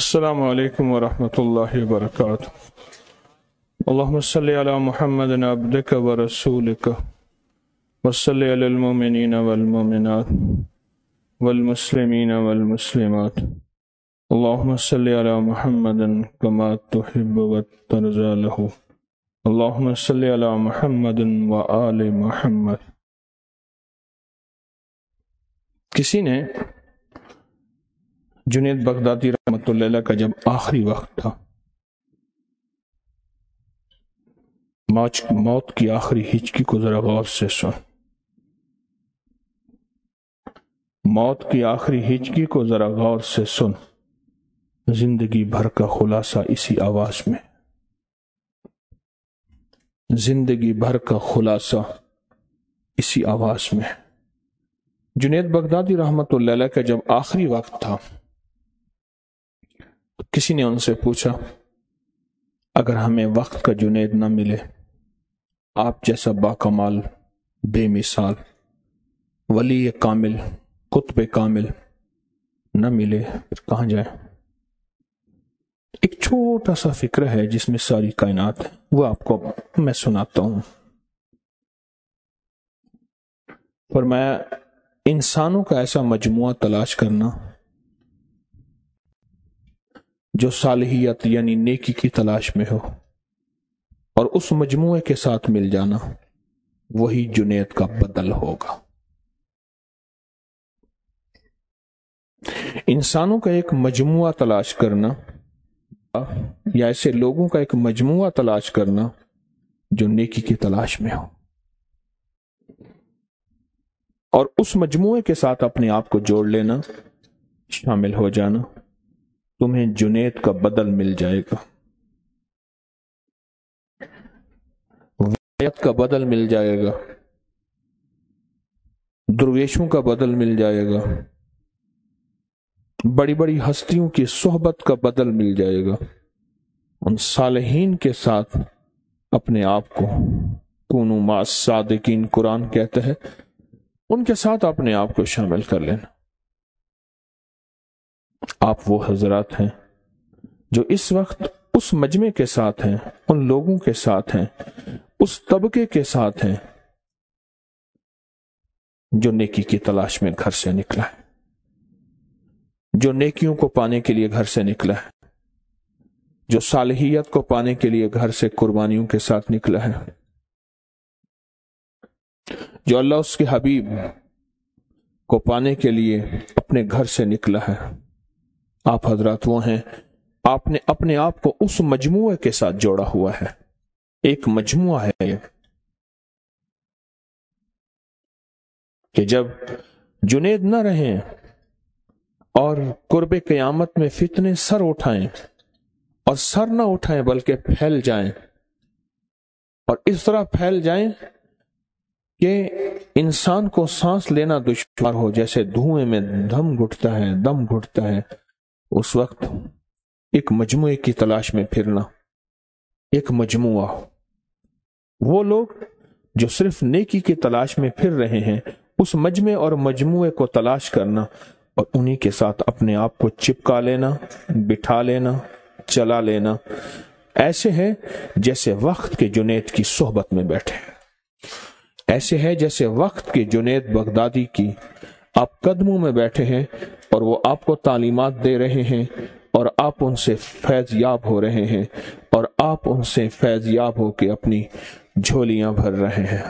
السلام علیکم ورحمۃ اللہ وبرکاتہ۔ اللہم صلی علی محمد عبدک ورسولک وصلی علی المؤمنین والمؤمنات والمسلمین والمسلمات اللہم صلی علی محمد کما تحب وترضى له اللہم صلی علی محمد وآل محمد۔ کسی نے جنید بغدادی رحمۃ اللہ علیہ کا جب آخری وقت تھا، موت کی آخری ہچکی کو ذرا غور سے سن، موت کی آخری ہچکی کو ذرا غور سے سن، زندگی بھر کا خلاصہ اسی آواز میں، زندگی بھر کا خلاصہ اسی آواز میں۔ جنید بغدادی رحمۃ اللہ علیہ کا جب آخری وقت تھا، کسی نے ان سے پوچھا، اگر ہمیں وقت کا جنید نہ ملے، آپ جیسا باکمال، بے مثال، ولی کامل، قطب کامل نہ ملے، پھر کہاں جائیں؟ ایک چھوٹا سا فکر ہے جس میں ساری کائنات ہے، وہ آپ کو میں سناتا ہوں۔ فرمایا، انسانوں کا ایسا مجموعہ تلاش کرنا جو صالحیت یعنی نیکی کی تلاش میں ہو، اور اس مجموعے کے ساتھ مل جانا، وہی جنید کا بدل ہوگا۔ انسانوں کا ایک مجموعہ تلاش کرنا، یا ایسے لوگوں کا ایک مجموعہ تلاش کرنا جو نیکی کی تلاش میں ہو، اور اس مجموعے کے ساتھ اپنے آپ کو جوڑ لینا، شامل ہو جانا، تمہیں جنید کا بدل مل جائے گا، ولایت کا بدل مل جائے گا، درویشوں کا بدل مل جائے گا، بڑی بڑی ہستیوں کی صحبت کا بدل مل جائے گا۔ ان صالحین کے ساتھ اپنے آپ کو، کونوا مع الصادقین قرآن کہتا ہے، ان کے ساتھ اپنے آپ کو شامل کر لینا۔ آپ وہ حضرات ہیں جو اس وقت اس مجمع کے ساتھ ہیں، ان لوگوں کے ساتھ ہیں، اس طبقے کے ساتھ ہیں جو نیکی کی تلاش میں گھر سے نکلا ہے، جو نیکیوں کو پانے کے لیے گھر سے نکلا ہے، جو صالحیت کو پانے کے لیے گھر سے قربانیوں کے ساتھ نکلا ہے، جو اللہ اس کے حبیب کو پانے کے لیے اپنے گھر سے نکلا ہے۔ آپ حضرات وہ ہیں، آپ نے اپنے آپ کو اس مجموعے کے ساتھ جوڑا ہوا ہے، ایک مجموعہ ہے یہ، کہ جب جنید نہ رہیں اور قرب قیامت میں فتنے سر اٹھائیں، اور سر نہ اٹھائیں بلکہ پھیل جائیں، اور اس طرح پھیل جائیں کہ انسان کو سانس لینا دشوار ہو، جیسے دھوئیں میں دم گھٹتا ہے، اس وقت ایک مجموعے کی تلاش میں پھرنا، ایک مجموعہ، وہ لوگ جو صرف نیکی کی تلاش میں پھر رہے ہیں، اس مجمع اور مجموعے کو تلاش کرنا، اور انہی کے ساتھ اپنے آپ کو چپکا لینا، بٹھا لینا، چلا لینا، ایسے ہے جیسے وقت کے جنید کی صحبت میں بیٹھے، ایسے ہے جیسے وقت کے جنید بغدادی کی آپ قدموں میں بیٹھے ہیں، اور وہ آپ کو تعلیمات دے رہے ہیں، اور آپ ان سے فیض یاب ہو رہے ہیں، اور آپ ان سے فیض یاب ہو کے اپنی جھولیاں بھر رہے ہیں۔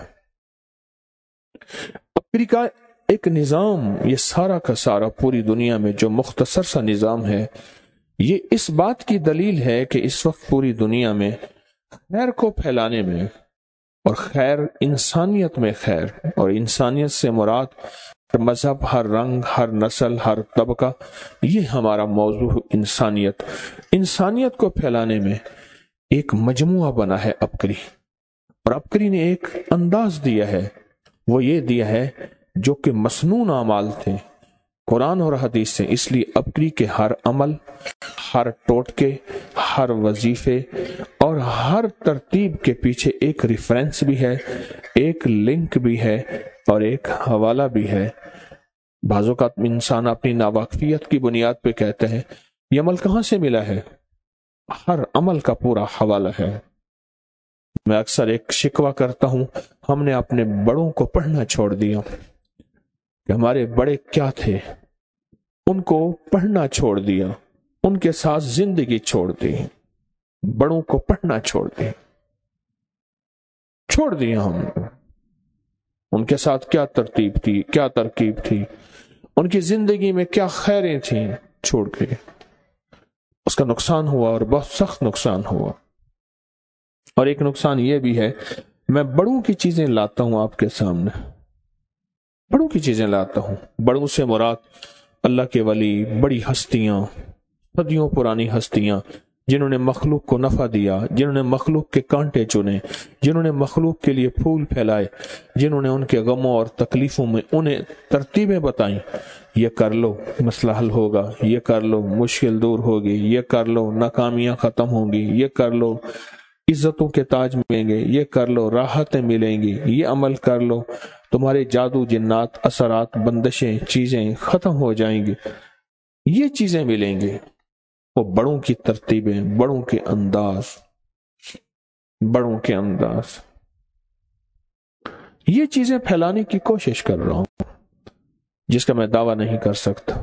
افریقہ ایک نظام، یہ سارا کا سارا پوری دنیا میں جو مختصر سا نظام ہے، یہ اس بات کی دلیل ہے کہ اس وقت پوری دنیا میں خیر کو پھیلانے میں، اور خیر انسانیت میں خیر، اور انسانیت سے مراد ہر مذہب، ہر رنگ، ہر نسل، ہر طبقہ، یہ ہمارا موضوع انسانیت کو پھیلانے میں ایک مجموعہ بنا ہے عبقری، اور عبقری نے ایک انداز دیا ہے، وہ یہ دیا ہے جو کہ مسنون اعمال تھے قرآن اور حدیث سے، اس لیے عبقری کے ہر عمل، ہر ٹوٹکے، ہر وظیفے اور ہر ترتیب کے پیچھے ایک ریفرنس بھی ہے، ایک لنک بھی ہے، اور ایک حوالہ بھی ہے۔ بعض اوقات انسان اپنی ناواقفیت کی بنیاد پہ کہتا ہے یہ عمل کہاں سے ملا ہے؟ ہر عمل کا پورا حوالہ ہے۔ میں اکثر ایک شکوہ کرتا ہوں، ہم نے اپنے بڑوں کو پڑھنا چھوڑ دیا کہ ہمارے بڑے کیا تھے، ان کو پڑھنا چھوڑ دیا، ان کے ساتھ زندگی چھوڑ دی، بڑوں کو پڑھنا چھوڑ دیا ہم۔ ان کے ساتھ کیا ترتیب تھی، کیا ترکیب تھی، ان کی زندگی میں کیا خیریں تھیں، چھوڑ کے اس کا نقصان ہوا، اور بہت سخت نقصان ہوا۔ اور ایک نقصان یہ بھی ہے، میں بڑوں کی چیزیں لاتا ہوں آپ کے سامنے، بڑوں کی چیزیں لاتا ہوں۔ بڑوں سے مراد اللہ کے ولی، بڑی ہستیاں، صدیوں پرانی ہستیاں، جنہوں نے مخلوق کو نفع دیا، جنہوں نے مخلوق کے کانٹے چنے، جنہوں نے مخلوق کے لیے پھول پھیلائے، جنہوں نے ان کے غموں اور تکلیفوں میں انہیں ترتیبیں بتائیں، یہ کر لو مسئلہ حل ہوگا، یہ کر لو مشکل دور ہوگی، یہ کر لو ناکامیاں ختم ہوں گی، یہ کر لو عزتوں کے تاج ملیں گے، یہ کر لو راحتیں ملیں گی، یہ عمل کر لو تمہارے جادو، جنات، اثرات، بندشیں، چیزیں ختم ہو جائیں گی، یہ چیزیں ملیں گی۔ وہ بڑوں کی ترتیبیں، بڑوں کے انداز، بڑوں کے انداز، یہ چیزیں پھیلانے کی کوشش کر رہا ہوں، جس کا میں دعویٰ نہیں کر سکتا،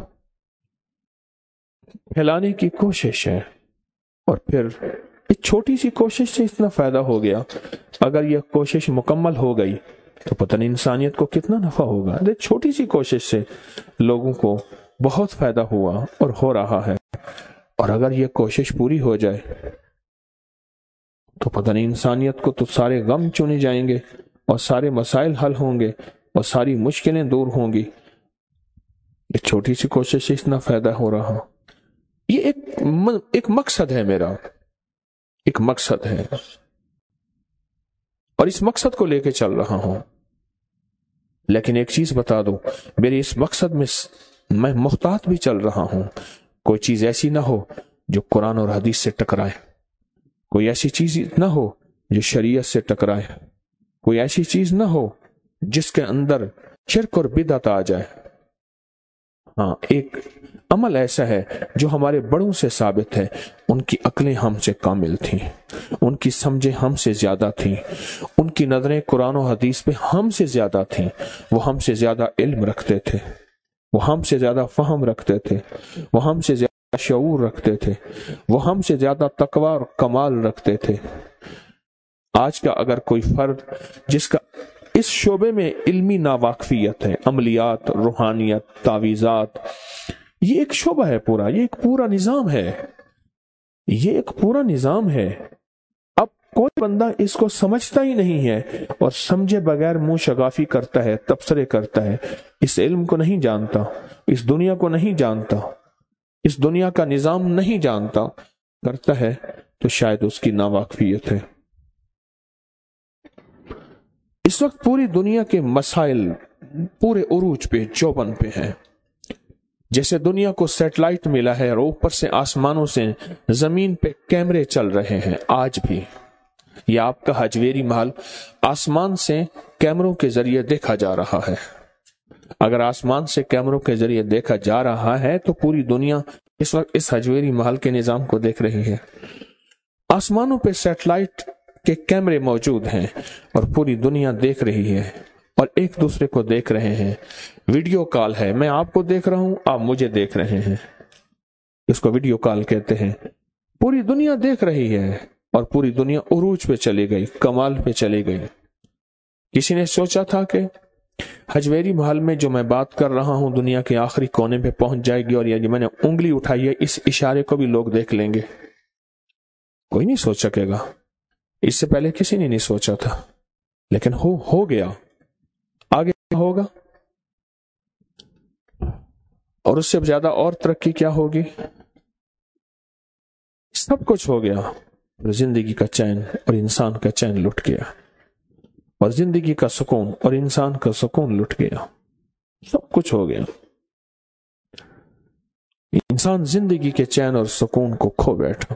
پھیلانے کی کوشش ہے۔ اور پھر ایک چھوٹی سی کوشش سے اتنا فائدہ ہو گیا، اگر یہ کوشش مکمل ہو گئی تو پتہ نہیں انسانیت کو کتنا نفع ہوگا۔ چھوٹی سی کوشش سے لوگوں کو بہت فائدہ ہوا اور ہو رہا ہے، اور اگر یہ کوشش پوری ہو جائے تو پتہ نہیں انسانیت کو تو سارے غم چنے جائیں گے، اور سارے مسائل حل ہوں گے، اور ساری مشکلیں دور ہوں گی۔ یہ چھوٹی سی کوشش سے اتنا فائدہ ہو رہا، یہ ایک مقصد ہے میرا، ایک مقصد ہے، اور اس مقصد کو لے کے چل رہا ہوں۔ لیکن ایک چیز بتا دوں، میرے اس مقصد میں میں محتاط بھی چل رہا ہوں، کوئی چیز ایسی نہ ہو جو قرآن اور حدیث سے ٹکرائے، کوئی ایسی چیز نہ ہو جو شریعت سے ٹکرائے، کوئی ایسی چیز نہ ہو جس کے اندر شرک اور بدعت آ جائے۔ ہاں، ایک عمل ایسا ہے جو ہمارے بڑوں سے ثابت ہے، ان کی عقلیں ہم سے کامل تھیں، ان کی سمجھیں ہم سے زیادہ تھیں، ان کی نظریں قرآن و حدیث پہ ہم سے زیادہ تھیں، وہ ہم سے زیادہ علم رکھتے تھے، وہ ہم سے زیادہ فہم رکھتے تھے، وہ ہم سے زیادہ شعور رکھتے تھے، وہ ہم سے زیادہ تقوی اور کمال رکھتے تھے۔ آج کا اگر کوئی فرد جس کا اس شعبے میں علمی ناواقفیت ہے، عملیات، روحانیت، تعویذات، یہ ایک شعبہ ہے پورا، یہ ایک پورا نظام ہے، یہ ایک پورا نظام ہے۔ اب کوئی بندہ اس کو سمجھتا ہی نہیں ہے اور سمجھے بغیر منہ شگافی کرتا ہے، تبصرے کرتا ہے، اس علم کو نہیں جانتا، اس دنیا کو نہیں جانتا، اس دنیا کا نظام نہیں جانتا، کرتا ہے تو شاید اس کی ناواقفیت ہے۔ اس وقت پوری دنیا کے مسائل پورے عروج پہ، چوبن پہ ہیں۔ جیسے دنیا کو سیٹلائٹ ملا ہے اور اوپر سے آسمانوں سے زمین پہ کیمرے چل رہے ہیں، آج بھی یہ آپ کا حجویری محل آسمان سے کیمروں کے ذریعے دیکھا جا رہا ہے۔ اگر آسمان سے کیمروں کے ذریعے دیکھا جا رہا ہے تو پوری دنیا اس وقت اس حجویری محل کے نظام کو دیکھ رہی ہے۔ آسمانوں پہ سیٹلائٹ کے کیمرے موجود ہیں اور پوری دنیا دیکھ رہی ہے اور ایک دوسرے کو دیکھ رہے ہیں۔ ویڈیو کال ہے، میں آپ کو دیکھ رہا ہوں، آپ مجھے دیکھ رہے ہیں، اس کو ویڈیو کال کہتے ہیں۔ پوری دنیا دیکھ رہی ہے اور پوری دنیا عروج پہ چلی گئی، کمال پہ چلی گئی۔ کسی نے سوچا تھا کہ حجویری محل میں جو میں بات کر رہا ہوں دنیا کے آخری کونے پہ پہنچ جائے گی اور یہ جو میں نے انگلی اٹھائی ہے اس اشارے کو بھی لوگ دیکھ لیں گے؟ کوئی نہیں سوچ سکے گا، اس سے پہلے کسی نے نہیں سوچا تھا، لیکن ہو گیا۔ آگے ہوگا اور اس سے زیادہ اور ترقی کیا ہوگی؟ سب کچھ ہو گیا، زندگی کا چین اور انسان کا چین لٹ گیا، اور زندگی کا سکون اور انسان کا سکون لٹ گیا، سب کچھ ہو گیا۔ انسان زندگی کے چین اور سکون کو کھو بیٹھا۔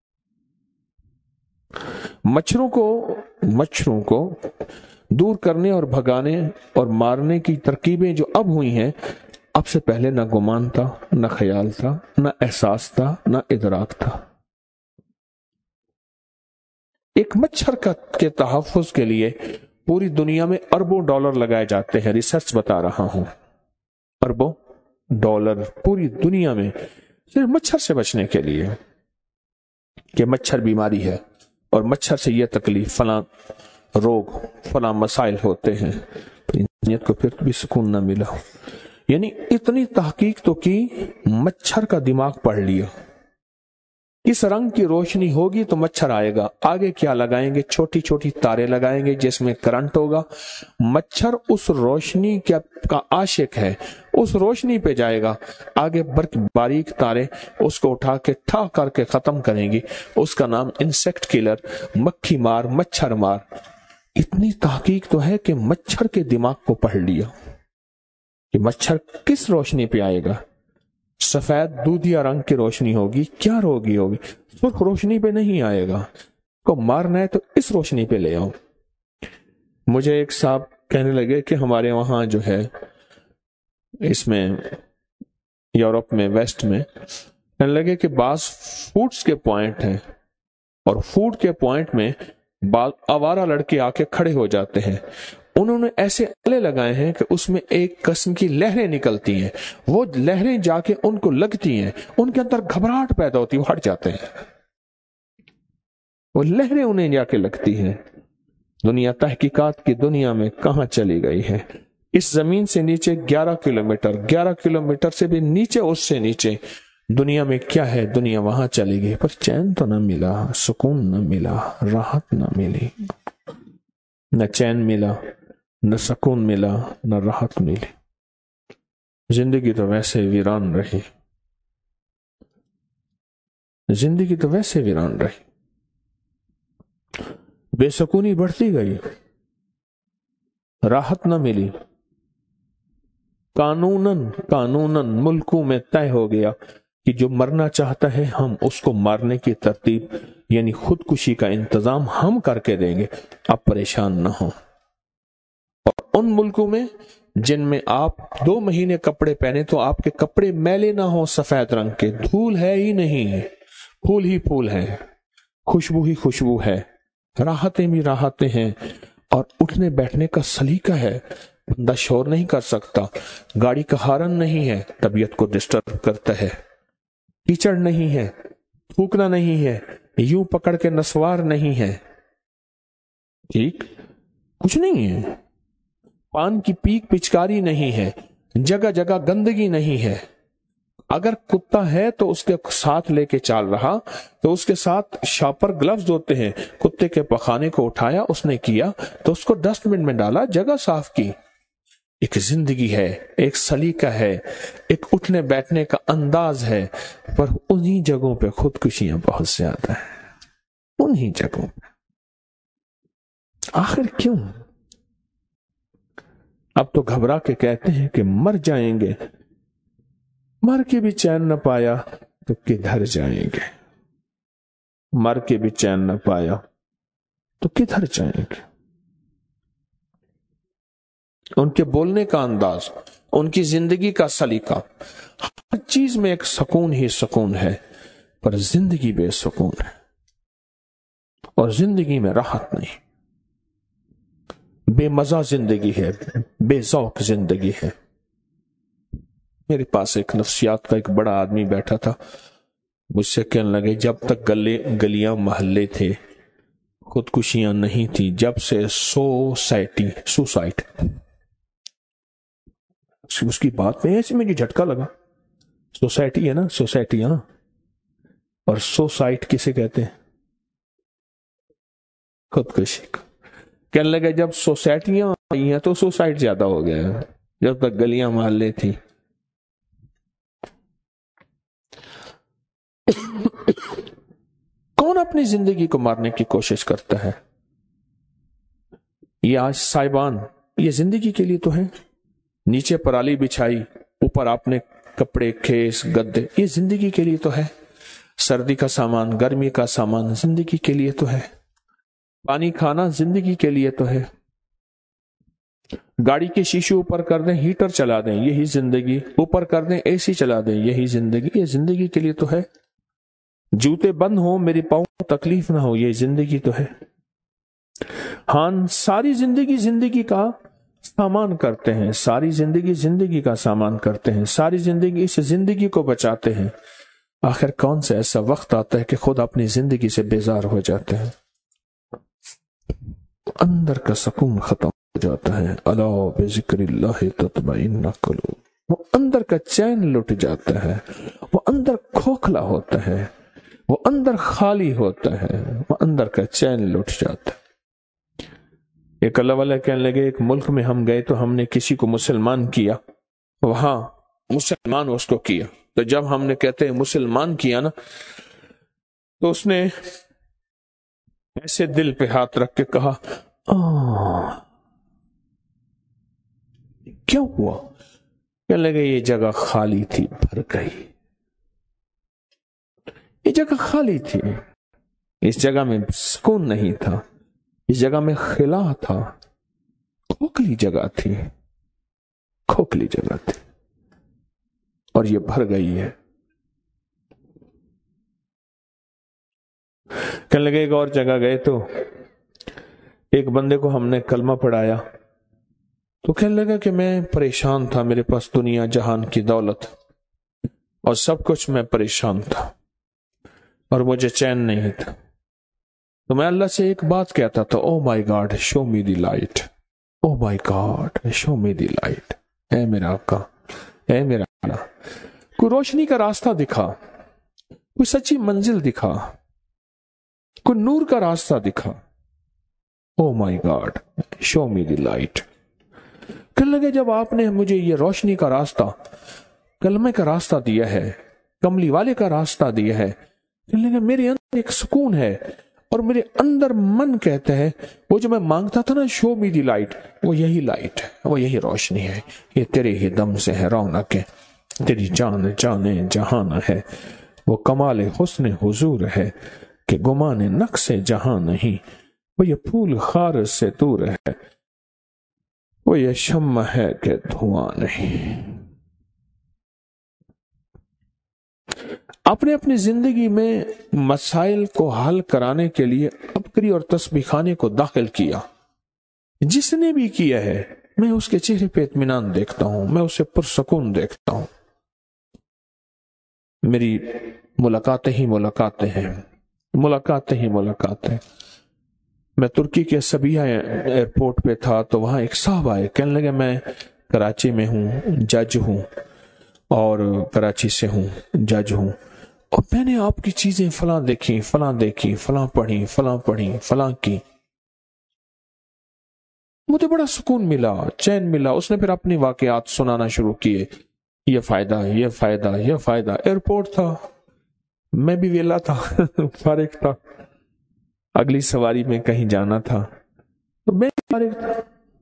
مچھروں کو دور کرنے اور بھگانے اور مارنے کی ترکیبیں جو اب ہوئی ہیں، اب سے پہلے نہ گمان تھا، نہ خیال تھا، نہ احساس تھا، نہ ادراک تھا۔ ایک مچھر کے تحفظ کے لیے پوری دنیا میں اربوں ڈالر لگائے جاتے ہیں، ریسرچ بتا رہا ہوں، اربوں ڈالر پوری دنیا میں صرف مچھر سے بچنے کے لیے، کہ مچھر بیماری ہے اور مچھر سے یہ تکلیف، فلاں روگ، فلاں مسائل ہوتے ہیں، انسانیت کو پھر بھی سکون نہ ملا۔ یعنی اتنی تحقیق تو کی، مچھر کا دماغ پڑھ لیا، اس رنگ کی روشنی ہوگی تو مچھر آئے گا، آگے کیا لگائیں گے؟ چھوٹی چھوٹی تاریں لگائیں گے جس میں کرنٹ ہوگا، مچھر اس روشنی کا عاشق ہے، اس روشنی پہ جائے گا، آگے باریک تاریں اس کو اٹھا کے ٹھا کر کے ختم کریں گی، اس کا نام انسیکٹ کلر، مکھی مار، مچھر مار۔ اتنی تحقیق تو ہے کہ مچھر کے دماغ کو پڑھ لیا کہ مچھر کس روشنی پہ آئے گا۔ سفید دودھیا رنگ کی روشنی ہوگی، کیا روگی ہوگی؟ سرخ روشنی پہ نہیں آئے گا، کو مارنا ہے تو اس روشنی پہ لے آؤ۔ مجھے ایک صاحب کہنے لگے کہ ہمارے وہاں جو ہے اس میں یورپ میں، ویسٹ میں، کہنے لگے کہ بعض فوڈز کے پوائنٹ ہیں اور فوڈ کے پوائنٹ میں بعض آوارہ لڑکے آ کے کھڑے ہو جاتے ہیں، انہوں نے ایسے آلے لگائے ہیں کہ اس میں ایک قسم کی لہریں نکلتی ہیں، وہ لہریں جا کے ان کو لگتی ہیں، ان کے اندر گھبراہٹ پیدا ہوتی ہے، وہ ہٹ جاتے ہیں، وہ لہریں انہیں جا کے لگتی ہیں۔ دنیا تحقیقات کی دنیا میں کہاں چلی گئی ہے؟ اس زمین سے نیچے 11 کلومیٹر سے بھی نیچے، اس سے نیچے دنیا میں کیا ہے؟ دنیا وہاں چلی گئی، پر چین تو نہ ملا، سکون نہ ملا، راحت نہ ملی، نہ چین ملا، نہ سکون ملا، نہ راحت ملی۔ زندگی تو ویسے ویران رہی، زندگی تو ویسے ویران رہی، بے سکونی بڑھتی گئی، راحت نہ ملی۔ قانوناً ملکوں میں طے ہو گیا کہ جو مرنا چاہتا ہے ہم اس کو مارنے کی ترتیب، یعنی خودکشی کا انتظام ہم کر کے دیں گے، آپ پریشان نہ ہوں۔ اور ان ملکوں میں جن میں آپ 2 مہینے کپڑے پہنے تو آپ کے کپڑے میلے نہ ہوں، سفید رنگ کے، دھول ہے ہی نہیں، پھول ہی پھول ہے، خوشبو ہی خوشبو ہے، راحتیں بھی راحتیں ہیں، اور اٹھنے بیٹھنے کا سلیقہ ہے، بندہ شور نہیں کر سکتا، گاڑی کا ہارن نہیں ہے، طبیعت کو ڈسٹرب کرتا ہے، کیچڑ نہیں ہے، تھوکنا نہیں ہے، یوں پکڑ کے نسوار نہیں ہے، ٹھیک، کچھ نہیں ہے، پان کی پیک پچکاری نہیں ہے، جگہ جگہ گندگی نہیں ہے۔ اگر کتا ہے تو اس کے ساتھ لے کے چال رہا تو اس کے ساتھ شاپر گلوز ہوتے ہیں، کتے کے پخانے کو اٹھایا، اس نے کیا تو اس کو ڈسٹ بن میں ڈالا، جگہ صاف کی۔ ایک زندگی ہے، ایک سلیقہ ہے، ایک اٹھنے بیٹھنے کا انداز ہے، پر انہی جگہوں پہ خودکشیاں بہت زیادہ ہیں، انہی جگہوں پہ۔ آخر کیوں؟ اب تو گھبرا کے کہتے ہیں کہ مر جائیں گے، مر کے بھی چین نہ پایا تو کدھر جائیں گے، مر کے بھی چین نہ پایا تو کدھر جائیں گے۔ ان کے بولنے کا انداز، ان کی زندگی کا سلیقہ، ہر چیز میں ایک سکون ہی سکون ہے، پر زندگی بے سکون ہے، اور زندگی میں راحت نہیں، بے مزہ زندگی ہے، بے ذوق زندگی ہے۔ میرے پاس ایک نفسیات کا ایک بڑا آدمی بیٹھا تھا، مجھ سے کہنے لگے جب تک گلیاں محلے تھے خودکشیاں نہیں تھی، جب سے سوسائٹ، اس کی بات میں ایسے مجھے جھٹکا لگا۔ سوسائٹی ہے نا، سوسائٹی، ہاں، اور سوسائٹ کسے کہتے ہیں؟ خودکشی کو۔ کہنے لگے جب سوسائٹیاں آئی ہیں تو سوسائٹ زیادہ ہو گیا ہے، جب تک گلیاں محلے تھی۔ کون اپنی زندگی کو مارنے کی کوشش کرتا ہے؟ یہ آج سائبان، یہ زندگی کے لیے تو ہے، نیچے پرالی بچھائی، اوپر آپ نے کپڑے، کھیس، گدے، یہ زندگی کے لیے تو ہے، سردی کا سامان، گرمی کا سامان زندگی کے لیے تو ہے، پانی کھانا زندگی کے لیے تو ہے، گاڑی کے شیشے اوپر کر دیں، ہیٹر چلا دیں، یہی زندگی، اوپر کر دیں اے سی چلا دیں، یہی زندگی، یہ زندگی کے لیے تو ہے۔ جوتے بند ہوں میری پاؤں تکلیف نہ ہو، یہ زندگی تو ہے۔ ہاں ساری زندگی زندگی کا سامان کرتے ہیں، ساری زندگی زندگی کا سامان کرتے ہیں، ساری زندگی اس زندگی کو بچاتے ہیں، آخر کون سے ایسا وقت آتا ہے کہ خود اپنی زندگی سے بیزار ہو جاتے ہیں، اندر کا سکون ختم ہو جاتا ہے۔ الا بذکر اللہ تطمئن القلوب، وہ اندر کا چین لٹ جاتا ہے، وہ اندر کھوکھلا ہوتا ہے، وہ اندر خالی ہوتا ہے، وہ اندر کا چین لٹ جاتا ہے۔ ایک اللہ والا کہنے لگے ایک ملک میں ہم گئے تو ہم نے کسی کو مسلمان کیا، وہاں مسلمان اس کو کیا، تو جب ہم نے کہتے ہیں مسلمان کیا نا، تو اس نے ایسے دل پہ ہاتھ رکھ کے کہا کیوں ہوا؟ کہنے لگے یہ جگہ خالی تھی، بھر گئی، یہ جگہ خالی تھی، اس جگہ میں سکون نہیں تھا، اس جگہ میں خلا تھا، کھوکھلی جگہ تھی، کھوکھلی جگہ تھی، اور یہ بھر گئی ہے۔ کہنے لگے ایک اور جگہ گئے تو ایک بندے کو ہم نے کلمہ پڑھایا، تو کہنے لگا کہ میں پریشان تھا، میرے پاس دنیا جہان کی دولت اور سب کچھ، میں پریشان تھا اور مجھے چین نہیں تھا، تو میں اللہ سے ایک بات کہتا تھا، oh my God show me the light, oh my God show me the light, اے میرا آقا، اے میرا اللہ، کوئی روشنی کا راستہ دکھا، کوئی سچی منزل دکھا، کوئی نور کا راستہ دکھا، او my God show me the light. کہنے لگے جب آپ نے مجھے یہ روشنی کا راستہ، کلمے کا راستہ دیا ہے، کملی والے کا راستہ دیا ہے، کہنے لگے میرے اندر ایک سکون ہے، اور میرے اندر من کہتا ہے وہ جو میں مانگتا تھا نا شو می دی لائٹ، وہ یہی لائٹ ہے، وہ یہی روشنی ہے، یہ تیرے ہی دم سے ہے رونق ہے، تیری جان جانے جہان ہے، وہ کمال حسن حضور ہے کہ گمان نقص جہاں نہیں، وہ یہ پھول خار سے دور ہے، وہ یہ شمع ہے کہ دھواں نہیں۔ اپنے اپنی زندگی میں مسائل کو حل کرانے کے لیے عبقری اور تسبیح خانے کو داخل کیا، جس نے بھی کیا ہے میں اس کے چہرے پہ اطمینان دیکھتا ہوں، میں اسے پرسکون دیکھتا ہوں۔ میری ملاقاتیں ہی ملاقاتیں ہیں، ملاقاتیں ہی ملاقاتیں۔ میں ترکی کے سبیہ ایئرپورٹ پہ تھا تو وہاں ایک صاحب آئے، کہنے لگے میں کراچی میں ہوں، جج ہوں، اور کراچی سے ہوں، جج ہوں، اور میں نے آپ کی چیزیں فلاں دیکھی، فلاں دیکھی، فلاں پڑھی، فلاں پڑھی، فلاں کی، مجھے بڑا سکون ملا، چین ملا۔ اس نے پھر اپنی واقعات سنانا شروع کیے، یہ فائدہ، یہ فائدہ، یہ فائدہ۔ ایئرپورٹ تھا، میں بھی ویلا تھا، فارغ تھا، اگلی سواری میں کہیں جانا تھا تو میں فارغ تھا۔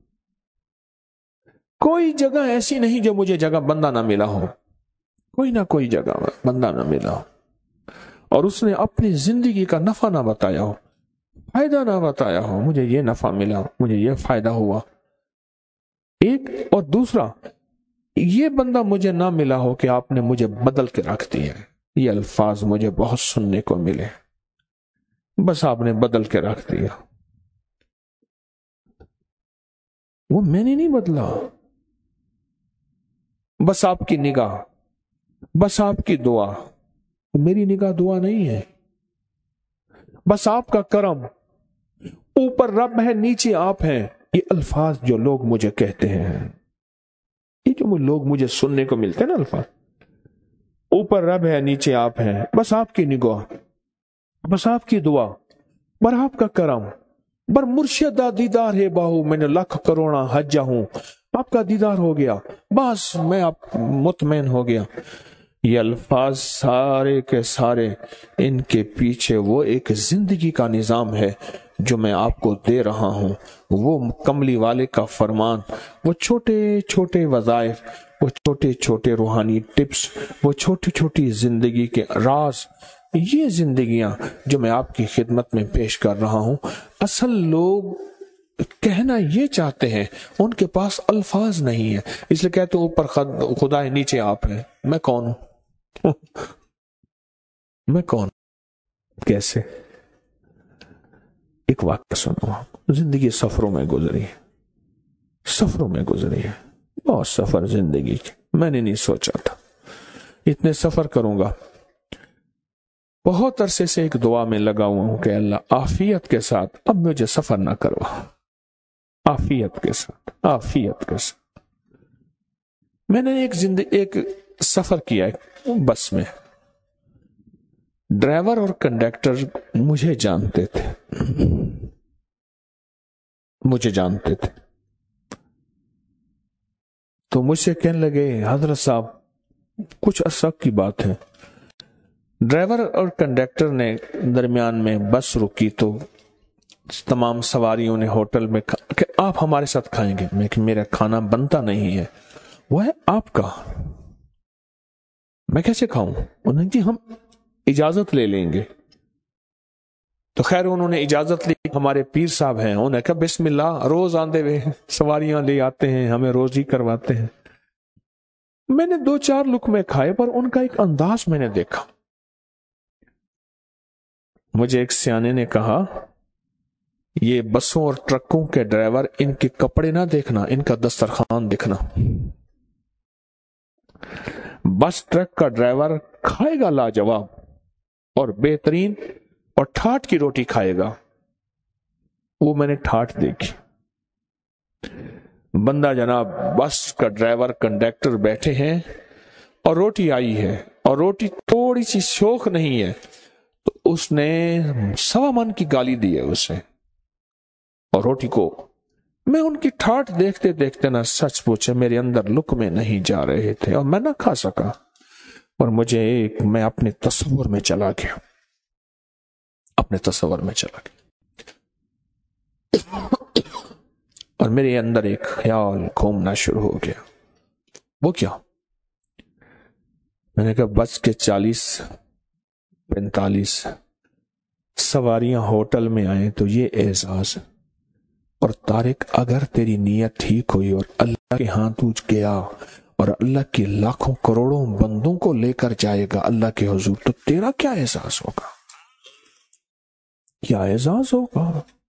کوئی جگہ ایسی نہیں جو مجھے جگہ بندہ نہ ملا ہو، کوئی نہ کوئی جگہ بندہ نہ ملا ہو، اور اس نے اپنی زندگی کا نفع نہ بتایا ہو، فائدہ نہ بتایا ہو، مجھے یہ نفع ملا، مجھے یہ فائدہ ہوا۔ ایک اور دوسرا، یہ بندہ مجھے نہ ملا ہو کہ آپ نے مجھے بدل کے رکھ دیا، یہ الفاظ مجھے بہت سننے کو ملے، بس آپ نے بدل کے رکھ دیا، وہ میں نے نہیں بدلا، بس آپ کی نگاہ، بس آپ کی دعا، میری نگاہ دعا نہیں ہے، بس آپ کا کرم، اوپر رب ہے نیچے آپ ہیں، یہ الفاظ جو لوگ مجھے کہتے ہیں، یہ جو لوگ مجھے سننے کو ملتے ہیں نا الفاظ، اوپر رب ہے نیچے آپ ہیں، بس آپ کی نگاہ، بس آپ کی دعا، بر آپ کا کرم، بر مرشدہ دیدار ہے باہو، میں نے لاکھ کروڑا حجہ ہوں، آپ کا دیدار ہو گیا، بس میں آپ مطمئن ہو گیا۔ یہ الفاظ سارے کے سارے، ان کے پیچھے وہ ایک زندگی کا نظام ہے جو میں آپ کو دے رہا ہوں، وہ کملی والے کا فرمان، وہ چھوٹے چھوٹے وظائف، وہ چھوٹے چھوٹے روحانی ٹپس، وہ چھوٹی چھوٹی زندگی کے راز، یہ زندگیاں جو میں آپ کی خدمت میں پیش کر رہا ہوں۔ اصل لوگ کہنا یہ چاہتے ہیں، ان کے پاس الفاظ نہیں ہے، اس لیے کہتے اوپر خدا ہے، نیچے آپ ہے۔ میں کون ہوں؟ میں کون؟ کیسے؟ ایک واقعہ سنو، زندگی سفروں میں گزری ہے، سفروں میں گزری ہے، بہت سفر زندگی کے، میں نے نہیں سوچا تھا اتنے سفر کروں گا۔ بہت عرصے سے ایک دعا میں لگا ہوا ہوں کہ اللہ عافیت کے ساتھ اب مجھے سفر نہ کروا، عافیت کے ساتھ، عافیت کے ساتھ۔ میں نے ایک سفر کیا ہے بس میں، ڈرائیور اور کنڈکٹر مجھے جانتے تھے، مجھے جانتے تھے، تو مجھ سے کہنے لگے حضرت صاحب کچھ عرصہ کی بات ہے، ڈرائیور اور کنڈکٹر نے درمیان میں بس رکی تو تمام سواریوں نے ہوٹل میں کہ آپ ہمارے ساتھ کھائیں گے، میں کہ میرا کھانا بنتا نہیں ہے، وہ ہے آپ کا، میں کیسے کھاؤں؟ انہوں نے جی ہم اجازت لے لیں گے۔ تو خیر انہوں نے اجازت لی، ہمارے پیر صاحب ہیں، انہوں نے کہا بسم اللہ، روز آندے ہوئے سواریاں لے آتے ہیں، ہمیں روز ہی کرواتے ہیں۔ میں نے 2-4 لقمے کھائے، پر ان کا ایک انداز میں نے دیکھا۔ مجھے ایک سیانے نے کہا یہ بسوں اور ٹرکوں کے ڈرائیور، ان کے کپڑے نہ دیکھنا، ان کا دسترخوان دیکھنا۔ بس ٹرک کا ڈرائیور کھائے گا لاجواب اور بہترین اور ٹھاٹ کی روٹی کھائے گا، وہ میں نے ٹھاٹ دیکھی۔ بندہ جناب بس کا ڈرائیور کنڈکٹر بیٹھے ہیں اور روٹی آئی ہے اور روٹی تھوڑی سی شوخ نہیں ہے، تو اس نے 1.25 من کی گالی دی ہے اسے، اور روٹی کو میں ان کی ٹھاٹ دیکھتے دیکھتے نا سچ پوچھے میرے اندر لقمے نہیں جا رہے تھے اور میں نہ کھا سکا، اور میں اپنے تصور میں چلا گیا، اپنے تصور میں چلا گیا، اور میرے اندر ایک خیال گھومنا شروع ہو گیا۔ وہ کیا؟ میں نے کہا بس کے 40-45 سواریاں ہوٹل میں آئیں تو یہ اعزاز، اور طارق اگر تیری نیت ٹھیک ہوئی اور اللہ کے ہاں تو گیا اور اللہ کے لاکھوں کروڑوں بندوں کو لے کر جائے گا اللہ کے حضور، تو تیرا کیا احساس ہوگا؟ کیا احساس ہوگا؟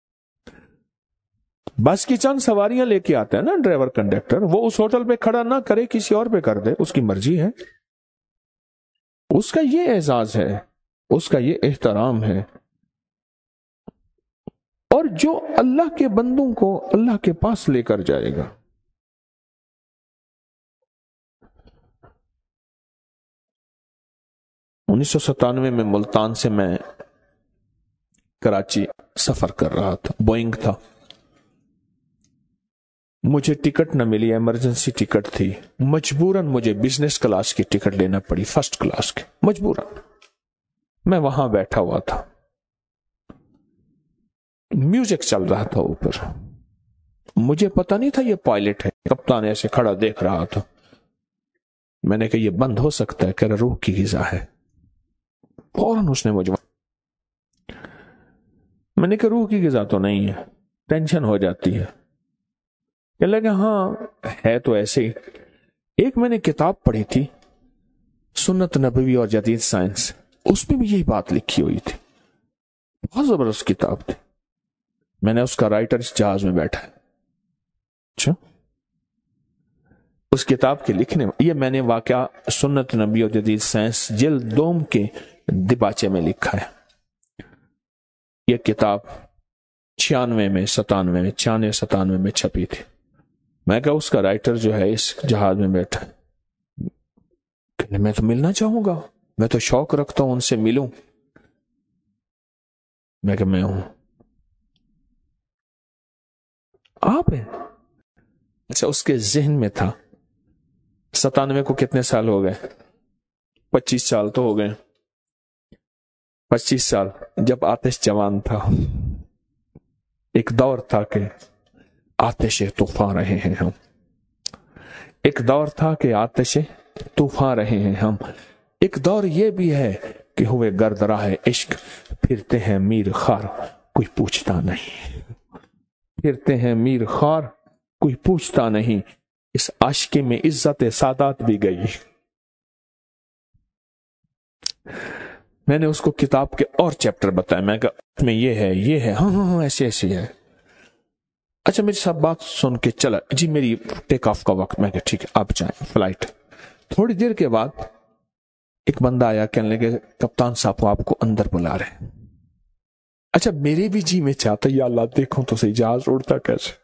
بس کی چند سواریاں لے کے آتے ہیں نا ڈرائیور کنڈکٹر، وہ اس ہوٹل پہ کھڑا نہ کرے، کسی اور پہ کر دے، اس کی مرضی ہے، اس کا یہ اعزاز ہے، اس کا یہ احترام ہے، اور جو اللہ کے بندوں کو اللہ کے پاس لے کر جائے گا۔ 1997 میں ملتان سے میں کراچی سفر کر رہا تھا، بوئنگ تھا، مجھے ٹکٹ نہ ملی، ایمرجنسی ٹکٹ تھی، مجبوراً مجھے بزنس کلاس کی ٹکٹ لینا پڑی، فرسٹ کلاس کی، مجبوراً۔ میں وہاں بیٹھا ہوا تھا، میوزک چل رہا تھا اوپر، مجھے پتا نہیں تھا یہ پائلٹ ہے، کپتان ایسے کھڑا دیکھ رہا تھا، میں نے کہا یہ بند ہو سکتا ہے، کہہ رہا روح کی غذا ہے، فوراً اس نے مجھے، میں نے کہا روح کی غذا تو نہیں ہے، ٹینشن ہو جاتی ہے، کہ لگا ہاں ہے تو ایسے ہی۔ ایک میں نے کتاب پڑھی تھی سنت نبوی اور جدید سائنس، اس میں بھی یہی بات لکھی ہوئی تھی، بہت زبردست کتاب تھی، میں نے اس کا رائٹر اس جہاز میں بیٹھا ہے، اچھا اس کتاب کے لکھنے میں یہ میں نے واقعہ سنت نبی اور جدید سائنس جلد 2 کے دباچے میں لکھا ہے۔ یہ کتاب 96 میں 97 میں چھپی تھی، میں کہا اس کا رائٹر جو ہے اس جہاز میں بیٹھا ہے، کہ میں تو ملنا چاہوں گا، میں تو شوق رکھتا ہوں ان سے ملوں، میں کہ میں ہوں، آپ ہیں؟ اچھا اس کے ذہن میں تھا 97 کو کتنے سال ہو گئے؟ 25 سال تو ہو گئے، 25 سال جب آتش جوان تھا، ایک دور تھا کہ آتش طوفان رہے ہیں ہم، ایک دور تھا کہ آتش طوفان رہے ہیں ہم، ایک دور یہ بھی ہے کہ ہوئے گرد راہ عشق، پھرتے ہیں میر خار کوئی پوچھتا نہیں، پھرتے ہیں میر خوار، کوئی پوچھتا نہیں، اس عاشقی میں عزت سادات بھی گئی۔ میں نے اس کو کتاب کے اور چیپٹر بتایا، میں کہا اس میں یہ ہے، یہ ہے، ہاں ہاں ہاں ایسے ایسے ہے۔ اچھا میری سب بات سن کے چلا، جی میری ٹیک آف کا وقت، میں کہا ٹھیک ہے آپ جائیں فلائٹ۔ تھوڑی دیر کے بعد ایک بندہ آیا، کہنے لگے کپتان صاحب آپ کو اندر بلا رہے۔ اچھا میرے بھی جی میں چاہتا یا اللہ دیکھوں تو صحیح جہاز اڑتا کیسے۔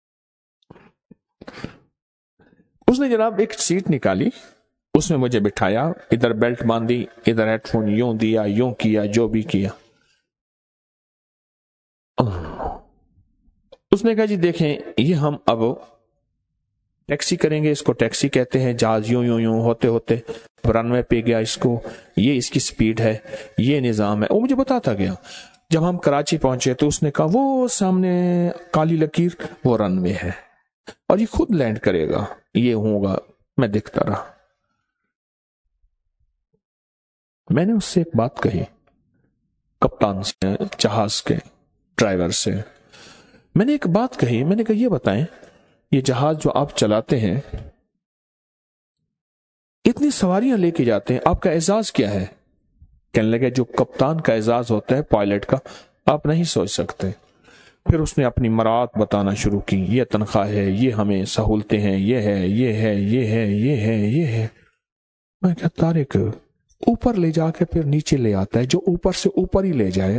اس نے جناب ایک سیٹ نکالی، اس میں مجھے بٹھایا، ادھر بیلٹ باندھی، ادھر ہیڈ فون یوں دیا، یوں کیا، جو بھی کیا۔ اس نے کہا جی دیکھیں یہ ہم اب ٹیکسی کریں گے، اس کو ٹیکسی کہتے ہیں، جہاز یوں یوں یوں ہوتے ہوتے رن وے پہ گیا، اس کو یہ اس کی سپیڈ ہے، یہ نظام ہے، وہ مجھے بتاتا گیا۔ جب ہم کراچی پہنچے تو اس نے کہا وہ سامنے کالی لکیر وہ رن وے ہے اور یہ خود لینڈ کرے گا، یہ ہوگا۔ میں دیکھتا رہا۔ میں نے اس سے ایک بات کہی، کپتان سے، جہاز کے ڈرائیور سے میں نے ایک بات کہی، میں نے کہا یہ بتائیں یہ جہاز جو آپ چلاتے ہیں اتنی سواریاں لے کے جاتے ہیں، آپ کا اعزاز کیا ہے؟ کہنے لگے جو کپتان کا اعزاز ہوتا ہے پائلٹ کا آپ نہیں سوچ سکتے۔ پھر اس نے اپنی مراد بتانا شروع کی، یہ تنخواہ ہے، یہ ہمیں سہولتیں ہیں، یہ ہے، یہ ہے، یہ ہے، یہ ہے، یہ ہے۔ میں کہا طارق اوپر لے جا کے پھر نیچے لے آتا ہے، جو اوپر سے اوپر ہی لے جائے۔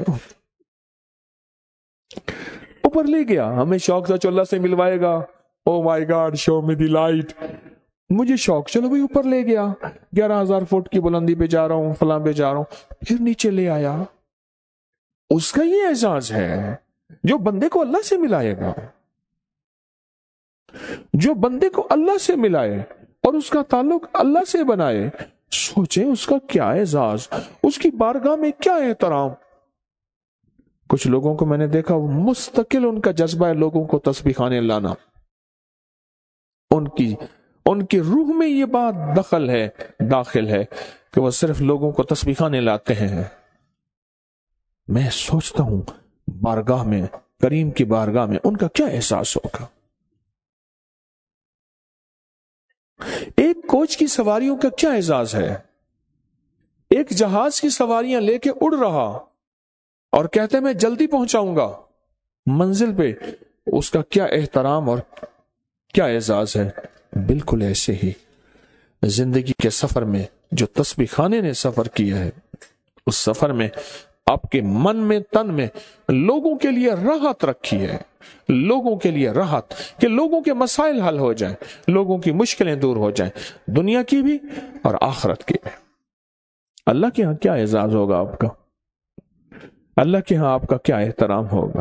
اوپر لے گیا، ہمیں شوق تھا اللہ سے ملوائے گا، او my God show me the light, مجھے شوق، چلو بھائی اوپر لے گیا، 11,000 فٹ کی بلندی پہ جا رہا ہوں، فلاں پہ جا رہا ہوں، پھر نیچے لے آیا۔ اس کا یہ اعزاز ہے جو بندے کو اللہ سے ملائے گا، جو بندے کو اللہ سے ملائے اور اس کا تعلق اللہ سے بنائے، سوچیں اس کا کیا اعزاز، اس کی بارگاہ میں کیا احترام۔ کچھ لوگوں کو میں نے دیکھا مستقل ان کا جذبہ ہے لوگوں کو تسبیح خانے لانا، ان کی روح میں یہ بات داخل ہے کہ وہ صرف لوگوں کو تسبیح خانے لاتے ہیں۔ میں سوچتا ہوں بارگاہ میں، کریم کی بارگاہ میں ان کا کیا احساس ہوگا۔ ایک کوچ کی سواریوں کا کیا اعزاز ہے، ایک جہاز کی سواریاں لے کے اڑ رہا اور کہتے میں جلدی پہنچاؤں گا منزل پہ، اس کا کیا احترام اور کیا اعزاز ہے۔ بالکل ایسے ہی زندگی کے سفر میں جو تسبیح خانے نے سفر کیا ہے، اس سفر میں آپ کے من میں، تن میں لوگوں کے لیے راحت رکھی ہے، لوگوں کے لیے راحت کہ لوگوں کے مسائل حل ہو جائیں، لوگوں کی مشکلیں دور ہو جائیں، دنیا کی بھی اور آخرت کی بھی۔ اللہ کے ہاں کیا اعزاز ہوگا آپ کا، اللہ کے ہاں آپ کا کیا احترام ہوگا۔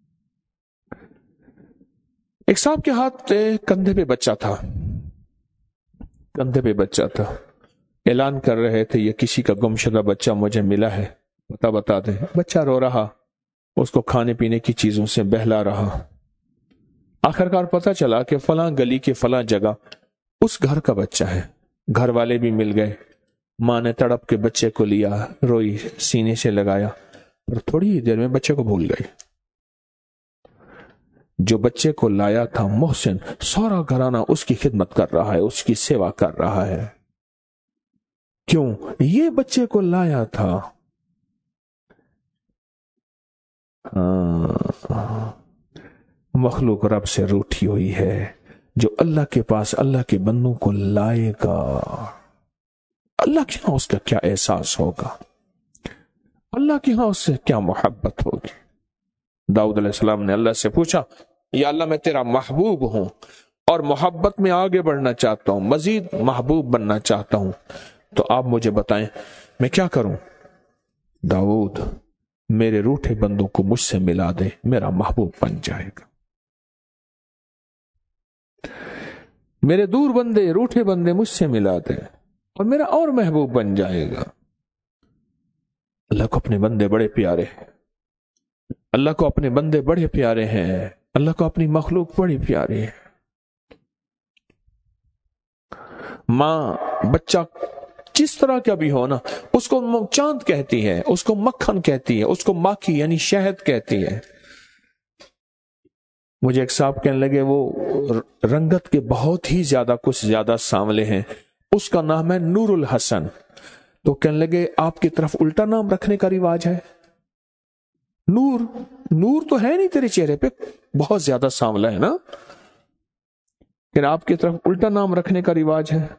ایک صاحب کے ہاتھ کندھے پہ بچہ تھا، کندھے پہ بچہ تھا، اعلان کر رہے تھے یہ کسی کا گمشدہ بچہ مجھے ملا ہے، بتا دیں۔ بچہ رو رہا، اس کو کھانے پینے کی چیزوں سے بہلا رہا۔ آخرکار پتہ چلا کہ فلاں گلی کے فلاں جگہ اس گھر کا بچہ ہے۔ گھر والے بھی مل گئے، ماں نے تڑپ کے بچے کو لیا، روئی، سینے سے لگایا، اور تھوڑی ہی دیر میں بچے کو بھول گئی۔ جو بچے کو لایا تھا محسن، سارا گھرانہ اس کی خدمت کر رہا ہے، اس کی سیوا کر رہا ہے۔ کیوں؟ یہ بچے کو لایا تھا۔ مخلوق رب سے روٹھی ہوئی ہے، جو اللہ کے پاس اللہ کے بندوں کو لائے گا، اللہ کے ہاں اس کا کیا احساس ہوگا، اللہ کے ہاں اس سے کیا محبت ہوگی۔ داؤد علیہ السلام نے اللہ سے پوچھا، یا اللہ میں تیرا محبوب ہوں اور محبت میں آگے بڑھنا چاہتا ہوں، مزید محبوب بننا چاہتا ہوں، تو آپ مجھے بتائیں میں کیا کروں؟ داؤد میرے روٹھے بندوں کو مجھ سے ملا دے، میرا محبوب بن جائے گا۔ میرے دور بندے، روٹھے بندے مجھ سے ملا دے اور میرا اور محبوب بن جائے گا۔ اللہ کو اپنے بندے بڑے پیارے ہیں، اللہ کو اپنے بندے بڑے پیارے ہیں، اللہ کو اپنی مخلوق بڑی پیاری ہے۔ ماں بچہ جس طرح کا بھی ہو نا، اس کو چاند کہتی ہے، اس کو مکھن کہتی ہے، اس کو ماکھی یعنی شہد کہتی ہے۔ مجھے ایک صاحب کہنے لگے وہ رنگت کے بہت ہی کچھ زیادہ سانولے ہیں، اس کا نام ہے نور الحسن. تو کہنے لگے آپ کی طرف الٹا نام رکھنے کا رواج ہے. نور تو ہے نہیں تیرے چہرے پہ، بہت زیادہ سانولا ہے نا، پھر آپ کی طرف الٹا نام رکھنے کا رواج ہے.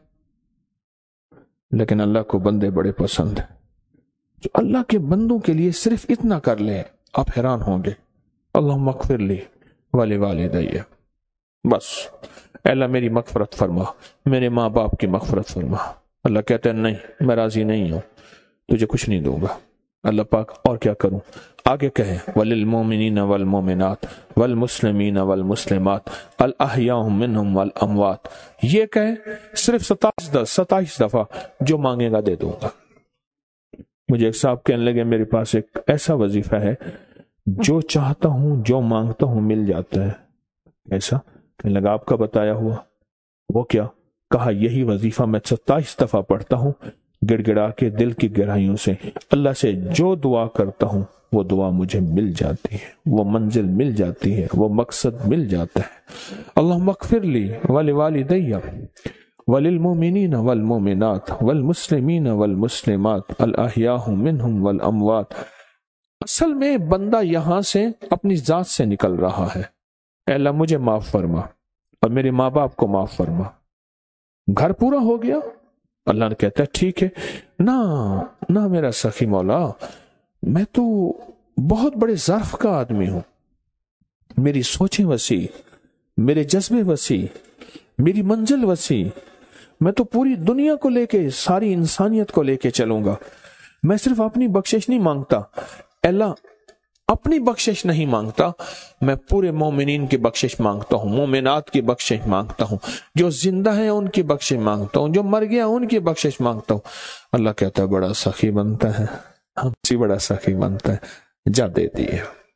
لیکن اللہ کو بندے بڑے پسند ہیں. جو اللہ کے بندوں کے لیے صرف اتنا کر لے آپ حیران ہوں گے. اللہم اغفر لی ولوالدی، بس اے اللہ میری مغفرت فرما، میرے ماں باپ کی مغفرت فرما. اللہ کہتے ہیں نہیں، میں راضی نہیں ہوں، تجھے کچھ نہیں دوں گا. اللہ پاک اور کیا کروں؟ آگے کہیں وَلِلْمُؤْمِنِينَ وَالْمُؤْمِنَاتِ وَالْمُسْلِمِينَ وَالْمُسْلِمَاتِ الْأَحْيَاءُ مِنْهُمْ وَالْأَمْوَاتِ. یہ کہیں صرف 27 دفعہ، جو مانگے گا دے دوں گا. مجھے ایک صاحب کہنے لگے میرے پاس ایک ایسا وظیفہ ہے جو چاہتا ہوں جو مانگتا ہوں مل جاتا ہے. ایسا کہنے لگا آپ کا بتایا ہوا. وہ کیا؟ کہا یہی وظیفہ میں 27 دفعہ پڑھتا ہوں، گڑ گڑا کے دل کی گہرائیوں سے اللہ سے جو دعا کرتا ہوں وہ دعا مجھے مل جاتی ہے، وہ منزل مل جاتی ہے، وہ مقصد مل جاتا ہے. اللہم اغفر لی ولوالدی وللمؤمنین والمؤمنات والمسلمین والمسلمات الاحیاء منہم والاموات. اصل میں بندہ یہاں سے اپنی ذات سے نکل رہا ہے. اے اللہ مجھے معاف فرما اور میرے ماں باپ کو معاف فرما. گھر پورا ہو گیا. اللہ نے کہتا ہے ٹھیک ہے. نہ میرا سخی مولا، میں تو بہت بڑے ظرف کا آدمی ہوں، میری سوچیں وسیع، میرے جذبے وسیع، میری منزل وسیع. میں تو پوری دنیا کو لے کے، ساری انسانیت کو لے کے چلوں گا. میں صرف اپنی بخشش نہیں مانگتا، اللہ اپنی بخشش نہیں مانگتا، میں پورے مومنین کی بخشش مانگتا ہوں، مومنات کی بخشش مانگتا ہوں، جو زندہ ہیں ان کی بخشش مانگتا ہوں، جو مر گیا ان کی بخشش مانگتا ہوں. اللہ کہتا ہے بڑا سخی بنتا ہے، ہم سے بڑا سخی بنتا ہے، جا دے دیے.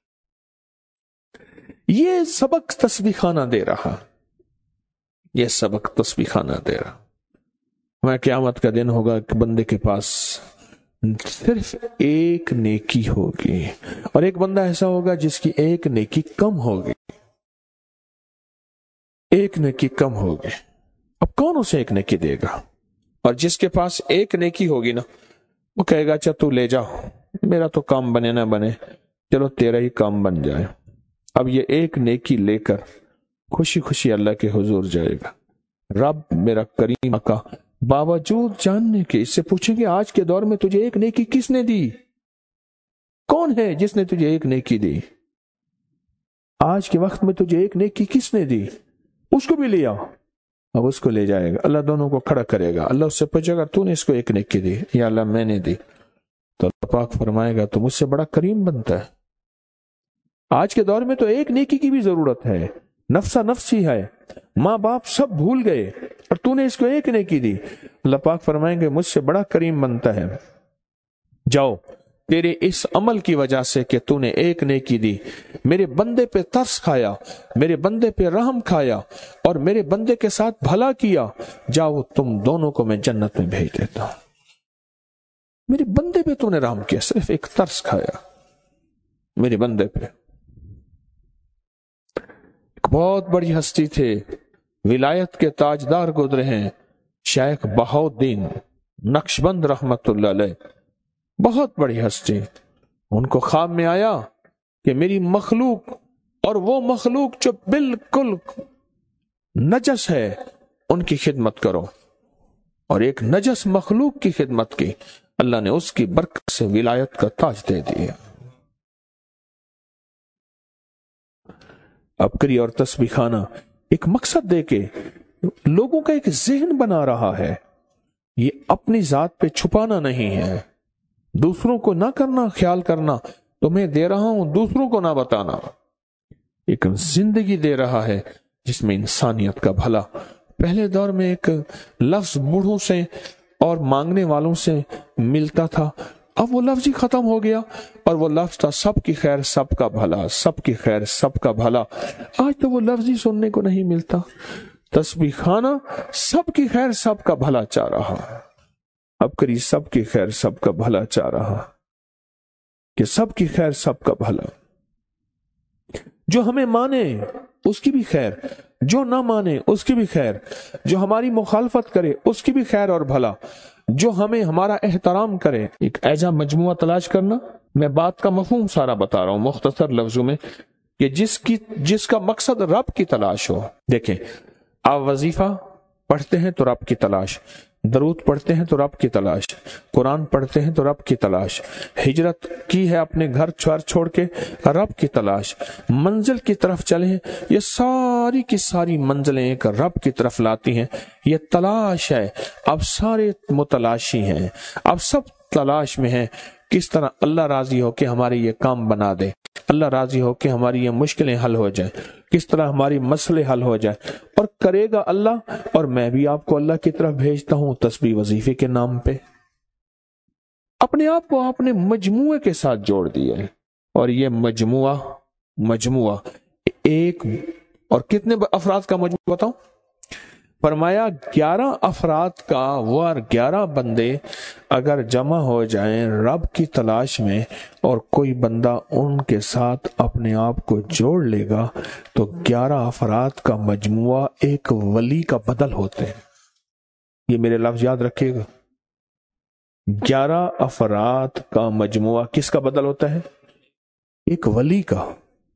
یہ سبق تسبیح خانہ دے رہا، یہ سبق تسبیح خانہ دے رہا. میں قیامت کا دن ہوگا کہ بندے کے پاس صرف ایک نیکی ہوگی، اور ایک بندہ ایسا ہوگا جس کی ایک نیکی کم ہوگی. ایک نیکی کم ہوگی. اب کون اسے ایک نیکی دے گا؟ اور جس کے پاس ایک نیکی ہوگی نا، وہ کہے گا اچھا تو لے جا، میرا تو کام بنے نہ بنے، چلو تیرا ہی کام بن جائے. اب یہ ایک نیکی لے کر خوشی خوشی اللہ کے حضور جائے گا. رب میرا کریم کا باوجود جاننے کے، اس سے پوچھیں گے آج کے دور میں تجھے ایک نیکی کس نے دی؟ کون ہے جس نے تجھے ایک نیکی دی؟ آج کے وقت میں تجھے ایک نیکی کس نے دی؟ اس کو بھی لے آؤ. اب اس کو لے جائے گا، اللہ دونوں کو کھڑا کرے گا. اللہ اس سے پوچھے گا تو نے اس کو ایک نیکی دی؟ یا اللہ میں نے دی. تو اللہ پاک فرمائے گا تو مجھ سے بڑا کریم بنتا ہے. آج کے دور میں تو ایک نیکی کی بھی ضرورت ہے، نفسا نفسی ہے، ماں باپ سب بھول گئے اور تو نے اس کو ایک نیکی دی. اللہ پاک فرمائیں گے مجھ سے بڑا کریم بنتا ہے. جاؤ، تیرے اس عمل کی وجہ سے کہ تو نے ایک نیکی دی، میرے بندے پہ ترس کھایا، میرے بندے پہ رحم کھایا اور میرے بندے کے ساتھ بھلا کیا، جاؤ تم دونوں کو میں جنت میں بھیج دیتا ہوں. میرے بندے پہ تو نے رحم کیا، صرف ایک ترس کھایا میرے بندے پہ. بہت بڑی ہستی تھے، ولایت کے تاجدار گزرے ہیں، شیخ بہاؤالدین نقشبند رحمت اللہ علیہ. بہت بڑی ہستی. ان کو خواب میں آیا کہ میری مخلوق اور وہ مخلوق جو بالکل نجس ہے ان کی خدمت کرو، اور ایک نجس مخلوق کی خدمت کی. اللہ نے اس کی برکت سے ولایت کا تاج دے دیا. عبقری اور تسبیح خانہ ایک مقصد دے کے لوگوں کا ایک ذہن بنا رہا ہے. یہ اپنی ذات پہ چھپانا نہیں ہے، دوسروں کو نہ کرنا خیال کرنا تمہیں دے رہا ہوں، دوسروں کو نہ بتانا. ایک زندگی دے رہا ہے جس میں انسانیت کا بھلا. پہلے دور میں ایک لفظ بوڑھوں سے اور مانگنے والوں سے ملتا تھا، اب وہ لفظ ہی ختم ہو گیا اور وہ لفظ تھا سب کی خیر سب کا بھلا، سب کی خیر سب کا بھلا. آج تو وہ لفظ ہی سننے کو نہیں ملتا. تسبیح خانہ سب کی خیر سب کا بھلا چاہ رہا، عبقری سب کی خیر سب کا بھلا چاہ رہا، کہ سب کی خیر سب کا بھلا. جو ہمیں مانے اس کی بھی خیر، جو نہ مانے اس کی بھی خیر، جو ہماری مخالفت کرے اس کی بھی خیر اور بھلا، جو ہمیں ہمارا احترام کرے۔ ایک ایسا مجموعہ تلاش کرنا، میں بات کا مفہوم سارا بتا رہا ہوں مختصر لفظوں میں، کہ جس کا مقصد رب کی تلاش ہو۔ دیکھیں، آپ وظیفہ پڑھتے ہیں تو رب کی تلاش، درود پڑھتے ہیں تو رب کی تلاش، قرآن پڑھتے ہیں تو رب کی تلاش، ہجرت کی ہے اپنے گھر چھوڑ کے، رب کی تلاش، منزل کی طرف چلیں، یہ ساری کی ساری منزلیں ایک رب کی طرف لاتی ہیں۔ یہ تلاش ہے، اب سارے متلاشی ہیں، اب سب تلاش میں ہیں کس طرح اللہ راضی ہو کہ ہمارے یہ کام بنا دے، اللہ راضی ہو کہ ہماری یہ مشکلیں حل ہو جائیں، کس طرح ہماری مسئلے حل ہو جائیں، اور کرے گا اللہ۔ اور میں بھی آپ کو اللہ کی طرف بھیجتا ہوں تسبیح وظیفے کے نام پہ۔ اپنے آپ کو آپ نے مجموعے کے ساتھ جوڑ دیا ہے، اور یہ مجموعہ ایک، اور کتنے افراد کا مجموعہ بتاؤں؟ فرمایا 11 افراد کا، وہ 11 بندے اگر جمع ہو جائیں رب کی تلاش میں، اور کوئی بندہ ان کے ساتھ اپنے آپ کو جوڑ لے گا، تو 11 افراد کا مجموعہ ایک ولی کا بدل ہوتے ہیں۔ یہ میرے لفظ یاد رکھیے گا، 11 افراد کا مجموعہ کس کا بدل ہوتا ہے؟ ایک ولی کا۔